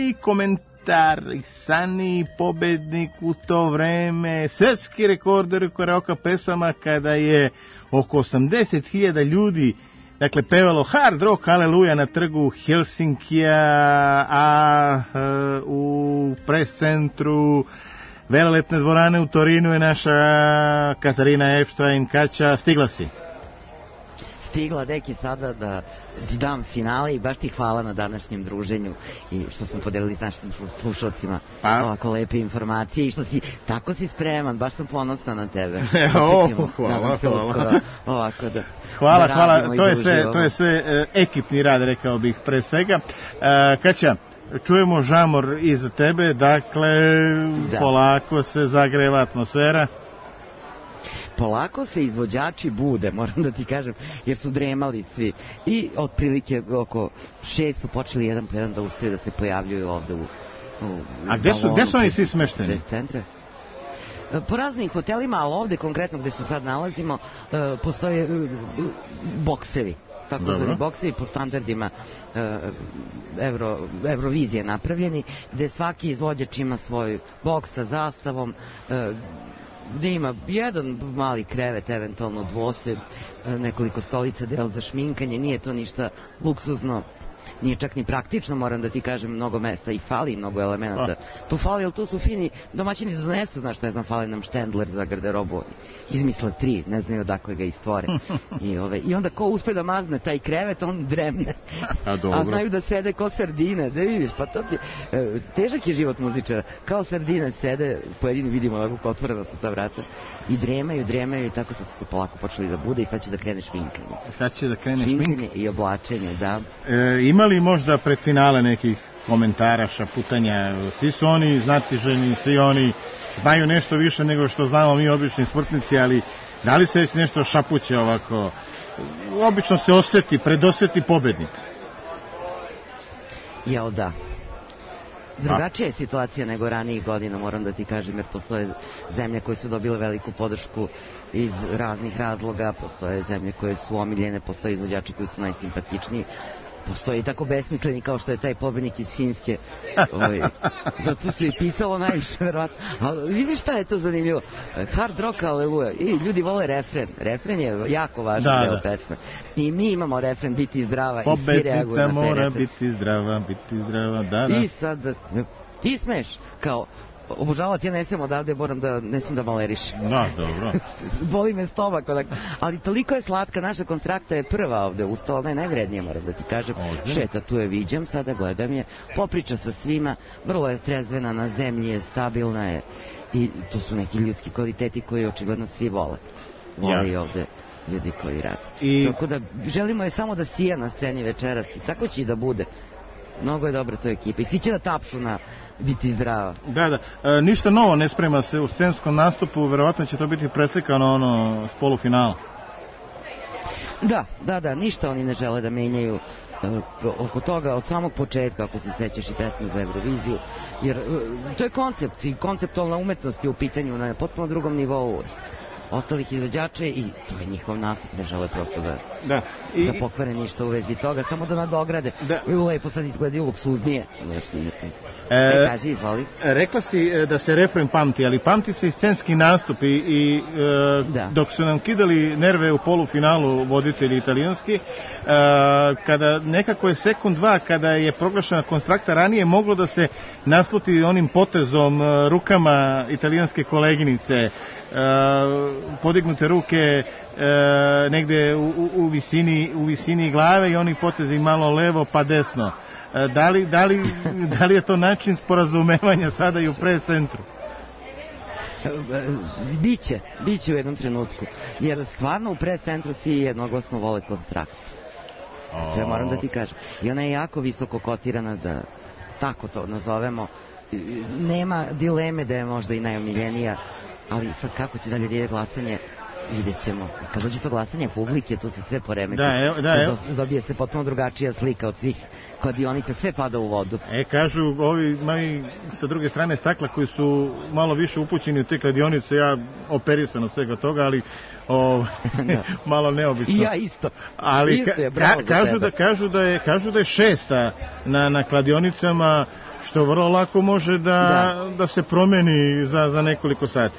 najkomentarisaniji pobednik u to vreme, svetski rekorder karaoke pesama kada je oko osamdeset hiljada ljudi dakle, pevalo Hard Rock, aleluja na trgu Helsinkija, a uh, u pres centru velelepne dvorane u Torinu je naša Katarina Epstein. Kaća, stigla si? Stigla, deki, sada da ti dam finale i baš ti hvala na današnjem druženju i što smo podelili s našim slušalcima ovako lepe informacije i što si, tako si spreman, baš sam ponosna na tebe. O, hvala, hvala. Ovako da, hvala, da hvala, to je sve, to je sve uh, ekipni rad, rekao bih pre svega. Uh, Kaća, čujemo žamor iza tebe, dakle, da. Polako se zagreva atmosfera. Polako se izvođači bude, moram da ti kažem, jer su dremali svi. I otprilike oko šest su počeli jedan po jedan da ustaju da se pojavljuju ovde u, u A gde su, gde su oni svi smešteni? Centre. Po raznim hotelima, ali ovde konkretno gde se sad nalazimo, postoje boksevi. Tako zvani boksevi po standardima Euro, Eurovizije napravljeni, gde svaki izvođač ima svoj boks sa zastavom, gde ima jedan mali krevet, eventualno dvosed, nekoliko stolica, del za šminkanje, nije to ništa luksuzno, nije čak ni praktično, moram da ti kažem, mnogo mesta i fali, mnogo elemenata. Tu fali, ali tu su fini domaćini donesu, znaš, ne znam, fali nam štendler za garderobu, izmisle tri, ne znaju odakle ga istvore. I, ove, I onda ko uspe da mazne taj krevet, on dremne. A, A znaju da sede ko sardine, da vidiš, pa to ti, e, težak je život muzičara, kao sardine sede, pojedini vidimo ovako ko otvorena su ta vrata, i dremaju, dremaju, i tako sad su polako počeli da bude i sad će da krene šminkanje. Sad će da krene šminkanje. Šminkanje i oblačenje, da. E, ima li možda pred finale nekih komentara, šaputanja? Svi su oni znatiženi, svi oni znaju nešto više nego što znamo mi obični sportnici, ali da li se već nešto šapuće ovako? Obično se oseti, predoseti pobednik. Jel da? Drugačija je situacija nego ranijih godina, moram da ti kažem, jer postoje zemlje koje su dobile veliku podršku iz raznih razloga, postoje zemlje koje su omiljene, postoje izvođači koji su najsimpatičniji, postoji i tako besmisleni kao što je taj pobednik iz Finske. Ovaj, zato se je pisalo najviše, verovatno. Ali vidiš šta je to zanimljivo? Hard rock, aleluja. I ljudi vole refren. Refren je jako važan da, deo da. pesme. I mi imamo refren, biti zdrava. Pobednica mora biti zdrava, biti zdrava, da, da. I sad, ti smeš, kao obožavac, ja ne smijem odavde, moram da, ne smijem da malerišem. Da, dobro. Boli me stomak, ali toliko je slatka, naša kontrakta je prva ovde ustala, ona je najvrednija, moram da ti kažem. Ovdje. Šeta, tu je viđam, sada gledam je, popriča sa svima, vrlo je trezvena, na zemlji je, stabilna je i to su neki ljudski kvaliteti koji očigledno svi vole. Vole i ovde ljudi koji rade. I... Tako da želimo je samo da sija na sceni večeras i tako će i da bude. Mnogo je dobra to ekipa i svi će da tapšu na biti zdrava. Da, da. E, ništa novo ne sprema se u scenskom nastupu, verovatno će to biti preslikano ono s polufinala. Da, da, da, ništa oni ne žele da menjaju e, oko toga od samog početka, ako se sećaš i pesme za Euroviziju, jer e, to je koncept i konceptualna umetnost je u pitanju na potpuno drugom nivou ostalih izvođača i to je njihov nastup, ne žele prosto da, da. I, da pokvare ništa u vezi toga, samo da nadograde. Da. I lepo sad izgledaju luksuznije. E, e, kaži, izvoli. Rekla si da se refren pamti, ali pamti se i scenski nastup i, i e, dok su nam kidali nerve u polufinalu voditelji italijanski, e, kada nekako je sekund dva, kada je proglašena konstrakta ranije, moglo da se nasluti onim potezom rukama italijanske koleginice, Uh, podignute ruke uh, negde u, u, u, visini, u visini glave i oni potezi malo levo pa desno. Uh, da, li, da, li, da li je to način sporazumevanja sada i u pres-centru? Biće, biće u jednom trenutku. Jer stvarno u pres-centru svi jednoglasno vole konstrakt. To ja moram da ti kažem. I ona je jako visoko kotirana, da tako to nazovemo. Nema dileme da je možda i najomiljenija, ali sad kako će dalje ide glasanje, Vidjet ćemo. Kad dođe to glasanje publike, tu se sve poremeti. Da, evo, da, evo. Dobije se potpuno drugačija slika od svih kladionica, sve pada u vodu. E, kažu ovi moji sa druge strane stakla koji su malo više upućeni u te kladionice, ja operisan od svega toga, ali o, malo neobično. I ja isto. Ali isto je, ka, kažu, da, kažu, da je, kažu da je šesta na, na kladionicama, što vrlo lako može da, da. da se promeni za, za nekoliko sati.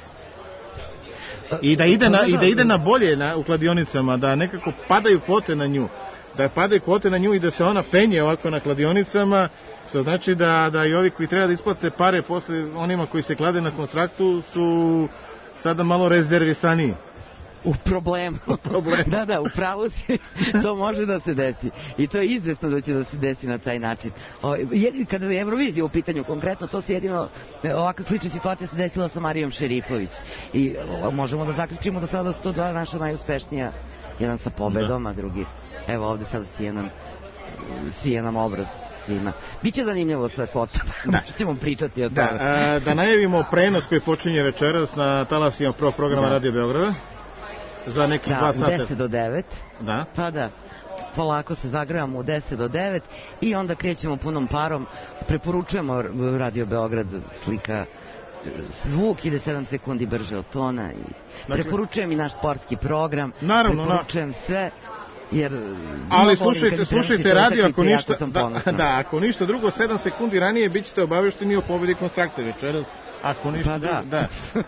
I da ide na, i da ide na bolje na, u kladionicama, da nekako padaju kvote na nju. Da padaju kvote na nju i da se ona penje ovako na kladionicama, što znači da, da i ovi koji treba da isplate pare posle onima koji se klade na kontraktu su sada malo rezervisaniji. U problemu. U problemu. Da, da, u pravu si. To može da se desi. I to je izvesno da će da se desi na taj način. O, jedin, kada je Eurovizija u pitanju konkretno, to se jedino, ovakva slična situacija se desila sa Marijom Šerifović. I o, možemo da zaključimo da sada su to dva naša najuspešnija. Jedan sa pobedom, a drugi, evo ovde sada sije nam, sije nam obraz svima. Biće zanimljivo sa kvotama. Da. Ćemo pričati o tome. Da, a, da najavimo prenos koji počinje večeras na talasima pro programa da. Radio Beograda. Za nekih da, dva sata. deset do devet. Da. Pa da, polako se zagrevamo u deset do devet i onda krećemo punom parom. Preporučujemo Radio Beograd, slika, zvuk ide sedam sekundi brže od tona. I dakle, preporučujem i naš sportski program. Naravno, preporučujem na... sve. Jer ali slušajte, slušajte radio ako ništa, da, da, ako ništa drugo, sedam sekundi ranije bit ćete obavešteni o pobedi Konstrakte večeras. Ako ništa, pa da. da.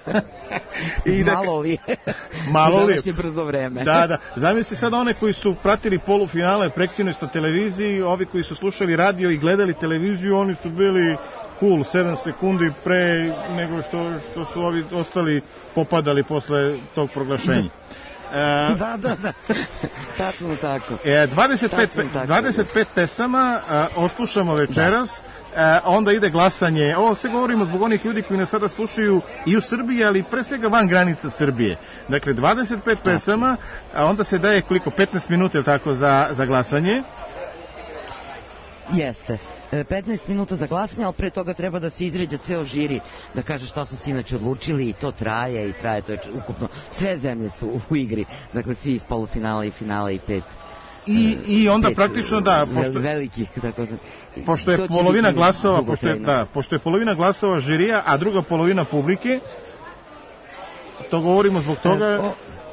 I da, malo li. Malo li. Današnje brzo vreme. Da, da. Zamisli sad one koji su pratili polufinale preksinoć na televiziji, ovi koji su slušali radio i gledali televiziju, oni su bili cool, sedam sekundi pre nego što, što su ovi ostali popadali posle tog proglašenja. E, da, da, da. Tačno tako. E, dvadeset pet, Tačno tako. dvadeset pet pesama a, oslušamo večeras. Da. E, onda ide glasanje. Ovo sve govorimo zbog onih ljudi koji nas sada slušaju i u Srbiji, ali pre svega van granica Srbije. Dakle, dvadeset pet Tačno. pesama, a onda se daje koliko, petnaest minuta, je tako, za, za glasanje? Jeste. petnaest minuta za glasanje, ali pre toga treba da se izređa ceo žiri, da kaže šta su sinoć odlučili i to traje i traje, to je ukupno, sve zemlje su u igri, dakle svi iz polufinala i finala i pet. I, i onda pet, praktično da, pošto, velikih, tako da, pošto je polovina glasova, pošto je, da, pošto je polovina glasova žirija, a druga polovina publike, to govorimo zbog toga... E, o,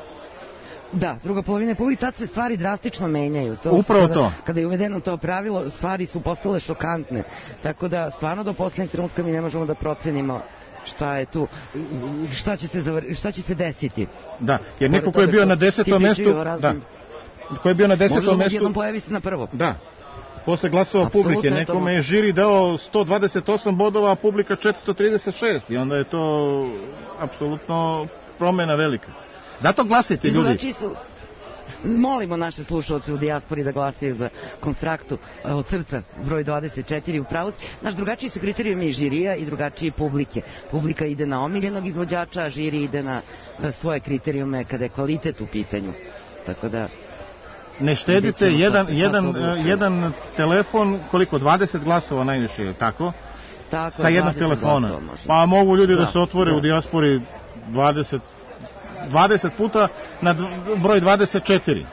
Da, druga polovina publike, tad se stvari drastično menjaju. To Upravo sada, to. Kada je uvedeno to pravilo, stvari su postale šokantne. Tako da, stvarno do poslednjeg trenutka mi ne možemo da procenimo šta je tu, šta će se, zavr, šta će se desiti. Da, jer neko ko je bio na desetom mestu, da, ko je bio na desetom mestu, jednom pojavi se na prvo. Da, posle glasova publike, nekome je žiri dao sto dvadeset osam bodova, a publika četiristo trideset šest i onda je to apsolutno promena velika. Zato glasite, ljudi. Su, molimo naše slušalce u dijaspori da glasaju za Konstraktu od srca, broj dvadeset četiri u pravost. Naš drugačiji su kriterijumi žirija i drugačiji publike. Publika ide na omiljenog izvođača, a žiri ide na svoje kriterijume kada je kvalitet u pitanju. Tako da... Ne štedite jedan, jedan, jedan telefon, koliko, dvadeset glasova najviše, je tako? Tako, sa jednog telefona. Pa mogu ljudi da, da se otvore da. u dijaspori dvadeset dvadeset puta na broj dvadeset četiri.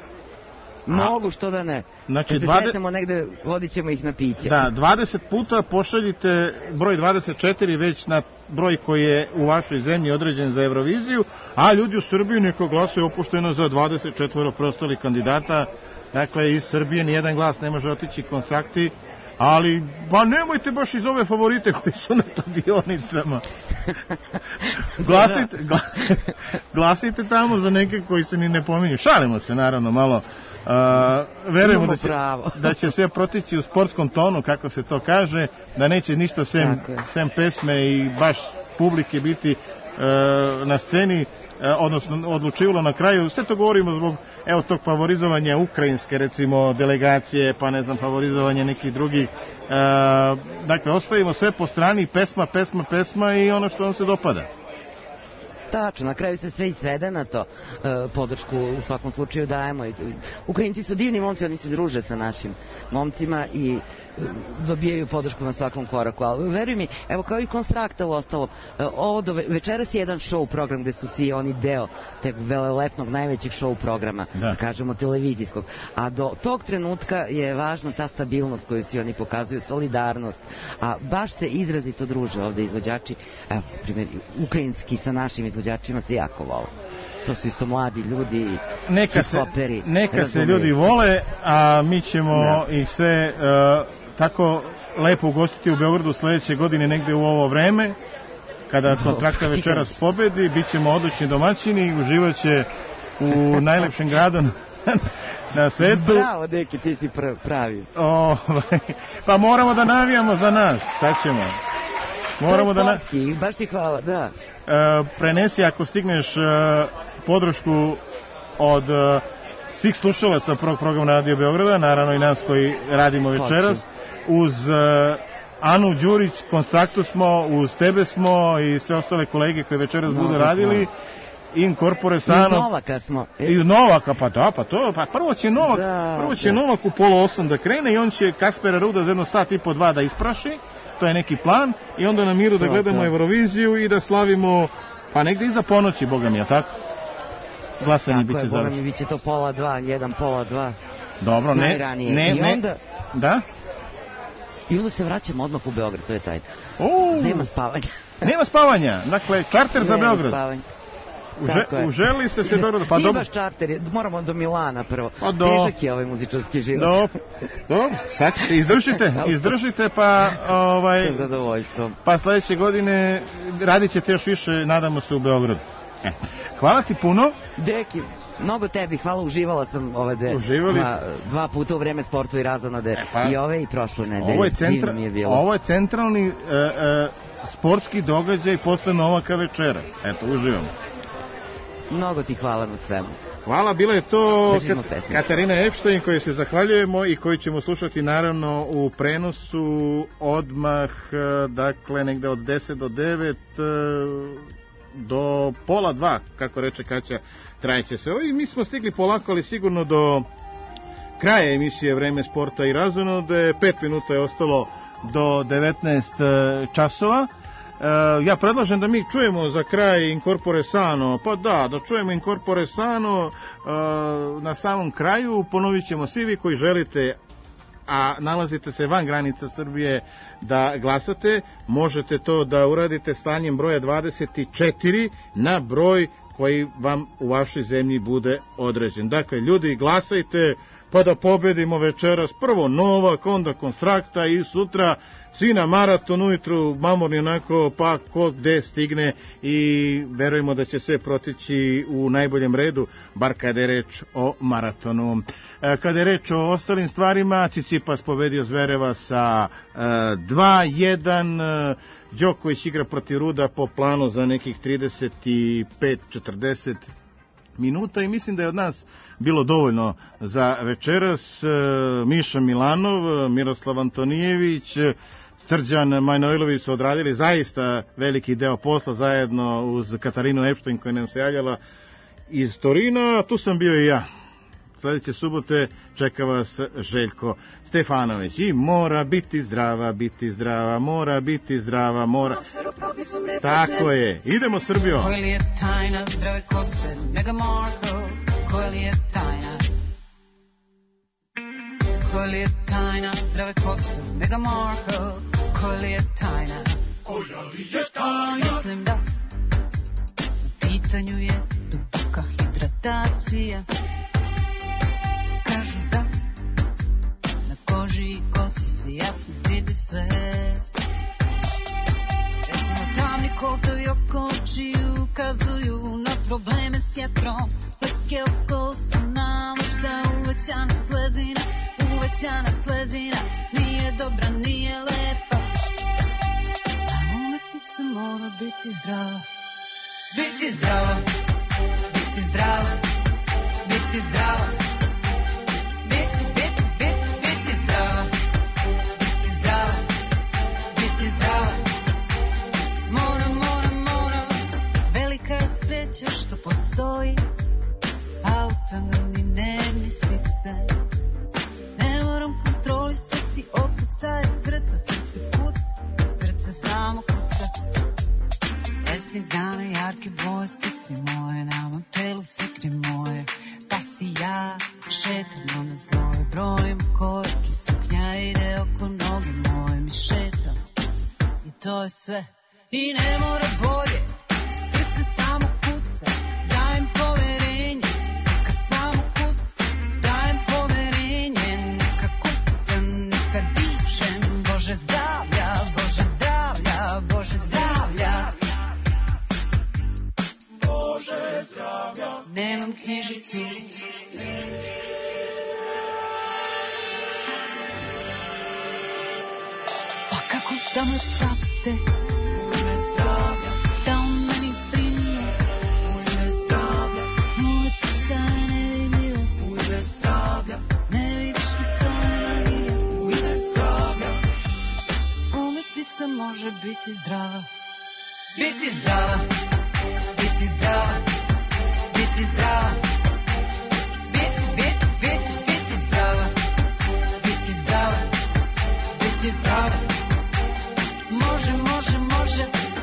Mogu, što da ne. Znači, kad se dvadeset... sretnemo negde, vodit ćemo ih na piće. Da, dvadeset puta pošaljite broj dvadeset četiri već na broj koji je u vašoj zemlji određen za Euroviziju, a ljudi u Srbiji neko glasuje opušteno za dvadeset četiri preostalih kandidata. Dakle, iz Srbije nijedan glas ne može otići Konstrakti, ali pa nemojte baš iz ove favorite koji su na kladionicama. Glasite, glasite, glasite tamo za neke koji se ni ne pominju. Šalimo se, naravno, malo. Uh, verujemo da će, da će sve protići u sportskom tonu, kako se to kaže, da neće ništa sem, sem pesme i baš publike biti uh, na sceni, uh, odnosno odlučivalo na kraju. Sve to govorimo zbog evo tog favorizovanja ukrajinske, recimo, delegacije, pa ne znam, favorizovanja nekih drugih. Uh, dakle, ostavimo sve po strani, pesma, pesma, pesma i ono što vam se dopada. Tačno, na kraju se sve i svede na to. E, podršku u svakom slučaju dajemo. Ukrajinci su divni momci, oni se druže sa našim momcima i e, dobijaju podršku na svakom koraku. Ali veruj mi, evo kao i Konstrakta u ostalo, e, ovo do večeras je jedan show program gde su svi oni deo teg velelepnog najvećeg show programa, da. da kažemo televizijskog. A do tog trenutka je važna ta stabilnost koju svi oni pokazuju, solidarnost. A baš se izrazito druže ovde izvođači, evo, primjer, ukrajinski sa našim izvođačima se jako vole. To su isto mladi ljudi, neka se, neka se ljudi vole, a mi ćemo da. ih sve uh, tako lepo ugostiti u Beogradu sledeće godine negde u ovo vreme, kada Konstrakta večeras pobedi, bit ćemo odlični domaćini i uživaće u najlepšem gradu na svetu. Bravo, deki, ti si pravi. O, pa moramo da navijamo za nas, šta ćemo? Moramo to je sportski, da baš ti hvala, da. E, prenesi ako stigneš e, podršku od e, svih slušalaca prvog programa Radio Beograda, naravno i nas koji radimo večeras, uz e, Anu Đurić, Konstraktu smo, uz tebe smo i sve ostale kolege koji večeras no, budu radili. In corpore sano. I Novaka smo. I Novaka, pa da, pa to, pa prvo će Novak, da, prvo će da. Novak u pola osam da krene i on će Kaspera Ruda za jedno sat i po dva da ispraši. To je neki plan i onda na miru da gledamo Euroviziju i da slavimo, pa negde iza ponoći, boga mi, a tako? Glasanje biće završeno. Boga mi, biće to pola dva, jedan pola dva. Dobro, ne, najranije. ne, I onda, ne, da? I onda se vraćamo odmah u Beograd, to je taj. O, nema spavanja. Nema spavanja, dakle, čarter za Beograd. Nema spavanja. Uže, uželi ste se dobro... Pa nije baš čarter, moramo do Milana prvo. Pa do... Težak je ovaj muzičarski život. Dobro, dobro, sad ćete, izdržite, izdržite, pa... Ovaj, sa zadovoljstvom. Pa sledeće godine radit ćete još više, nadamo se, u Beogradu. E, hvala ti puno. Deki, mnogo tebi, hvala, uživala sam ove dve. Uživali dva, dva puta u vreme sportu i razonode. E, pa, i ove i prošle nedelje. Ovo je, centra, ovo je centralni uh, uh, sportski događaj posle Novaka večera. Eto, uživamo. Mnogo ti hvala na svemu. Hvala, bila je to Kat- Katarina Epstein koju se zahvaljujemo i koju ćemo slušati naravno u prenosu odmah, dakle negde od deset do devet do pola dva, kako reče Kaća, trajeće se. I mi smo stigli polako, ali sigurno do kraja emisije Vreme sporta i razonode. Pet minuta je ostalo do devetnaest časova. Uh, ja predlažem da mi čujemo za kraj In corpore sano, pa da, da čujemo In corpore sano uh, na samom kraju. Ponovit ćemo svi vi koji želite, a nalazite se van granica Srbije, da glasate. Možete to da uradite stanjem broja dvadeset četiri na broj koji vam u vašoj zemlji bude određen. Dakle, ljudi, glasajte pa da pobedimo večeras prvo Novak, onda Konstrakta i sutra svi na maraton ujutru, mamorni onako, pa ko gde stigne i verujemo da će sve proteći u najboljem redu, bar kada je reč o maratonu. Kada je reč o ostalim stvarima, Cicipas pobedio Zvereva sa dva jedan, Đoković igra protiv Ruda po planu za nekih trideset pet četrdeset minuta i mislim da je od nas bilo dovoljno za večeras. Miša Milanov, Miroslav Antonijević, Srđan Majnojlović su odradili zaista veliki deo posla zajedno uz Katarinu Epstein koja nam se javljala iz Torina, tu sam bio i ja. Sledeće subote čeka vas Željko Stefanović i mora biti zdrava, biti zdrava, mora biti zdrava, mora... Tako je, idemo Srbijo. Koja li je tajna zdrave kose, Meghan Markle, koja li je tajna? Koja li je tajna zdrave kose, Meghan Markle, koja li je tajna? Koja li je tajna? Mislim da u pitanju je duboka hidratacija. Kažu da na koži i kosi se jasno vidi sve. Recimo tamni kotovi oko očiju ukazuju na probleme s jetrom. Pleke oko usana, možda uvećana slezina, uvećana slezina nije dobra, nije lepa. A umetnica mora biti zdrava. Biti zdrava, biti zdrava, biti zdrava. Moram, moram, moram, velika postoji autonomni nervni sistem. Ne moram kontrolisati otkucaje srca, srce kuca, srce samo kuca. Letnjeg dana jarke boje suknje moje, na mom telu suknje moje, pa si ja šetamo na zlove, brojim korake, suknja ide oko noge moje, mi šetamo i to je sve. I ne mora bolje, srce samo kuca, dajem poverenje, neka samo kuca, dajem poverenje, neka kuca, neka dišem, Bože zdravlja, Bože zdravlja, Bože zdravlja, Bože zdravlja, nemam knjižicu. Pa kako da me prate, može biti zdrava, biti zdrava, biti zdrava, biti zdrava, biti, biti, biti, biti zdrava, biti zdrava, biti zdrava, može, može, može.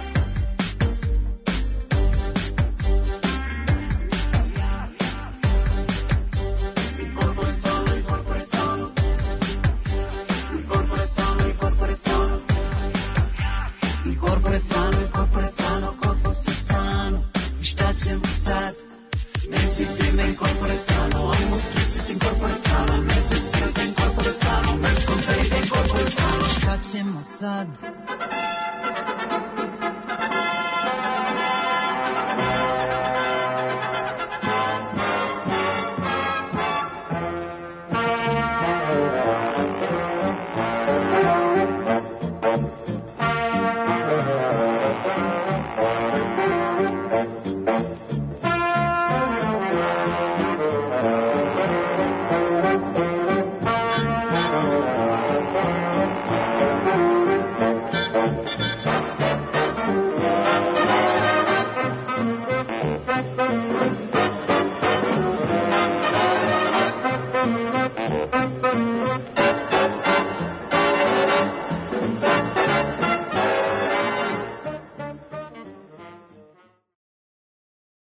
Il corpo è sano, il corpo è sano, il corpo è sano, il corpo è sano. Il corpo è sano, il corpo è sano, corpo si sano. I šta ćemo sad? Messi prima il corpo è sano, animo tristis il corpo è sano, meses prete il corpo è sano, mes conferite il corpo è sano. Šta ćemo sad? Thank you.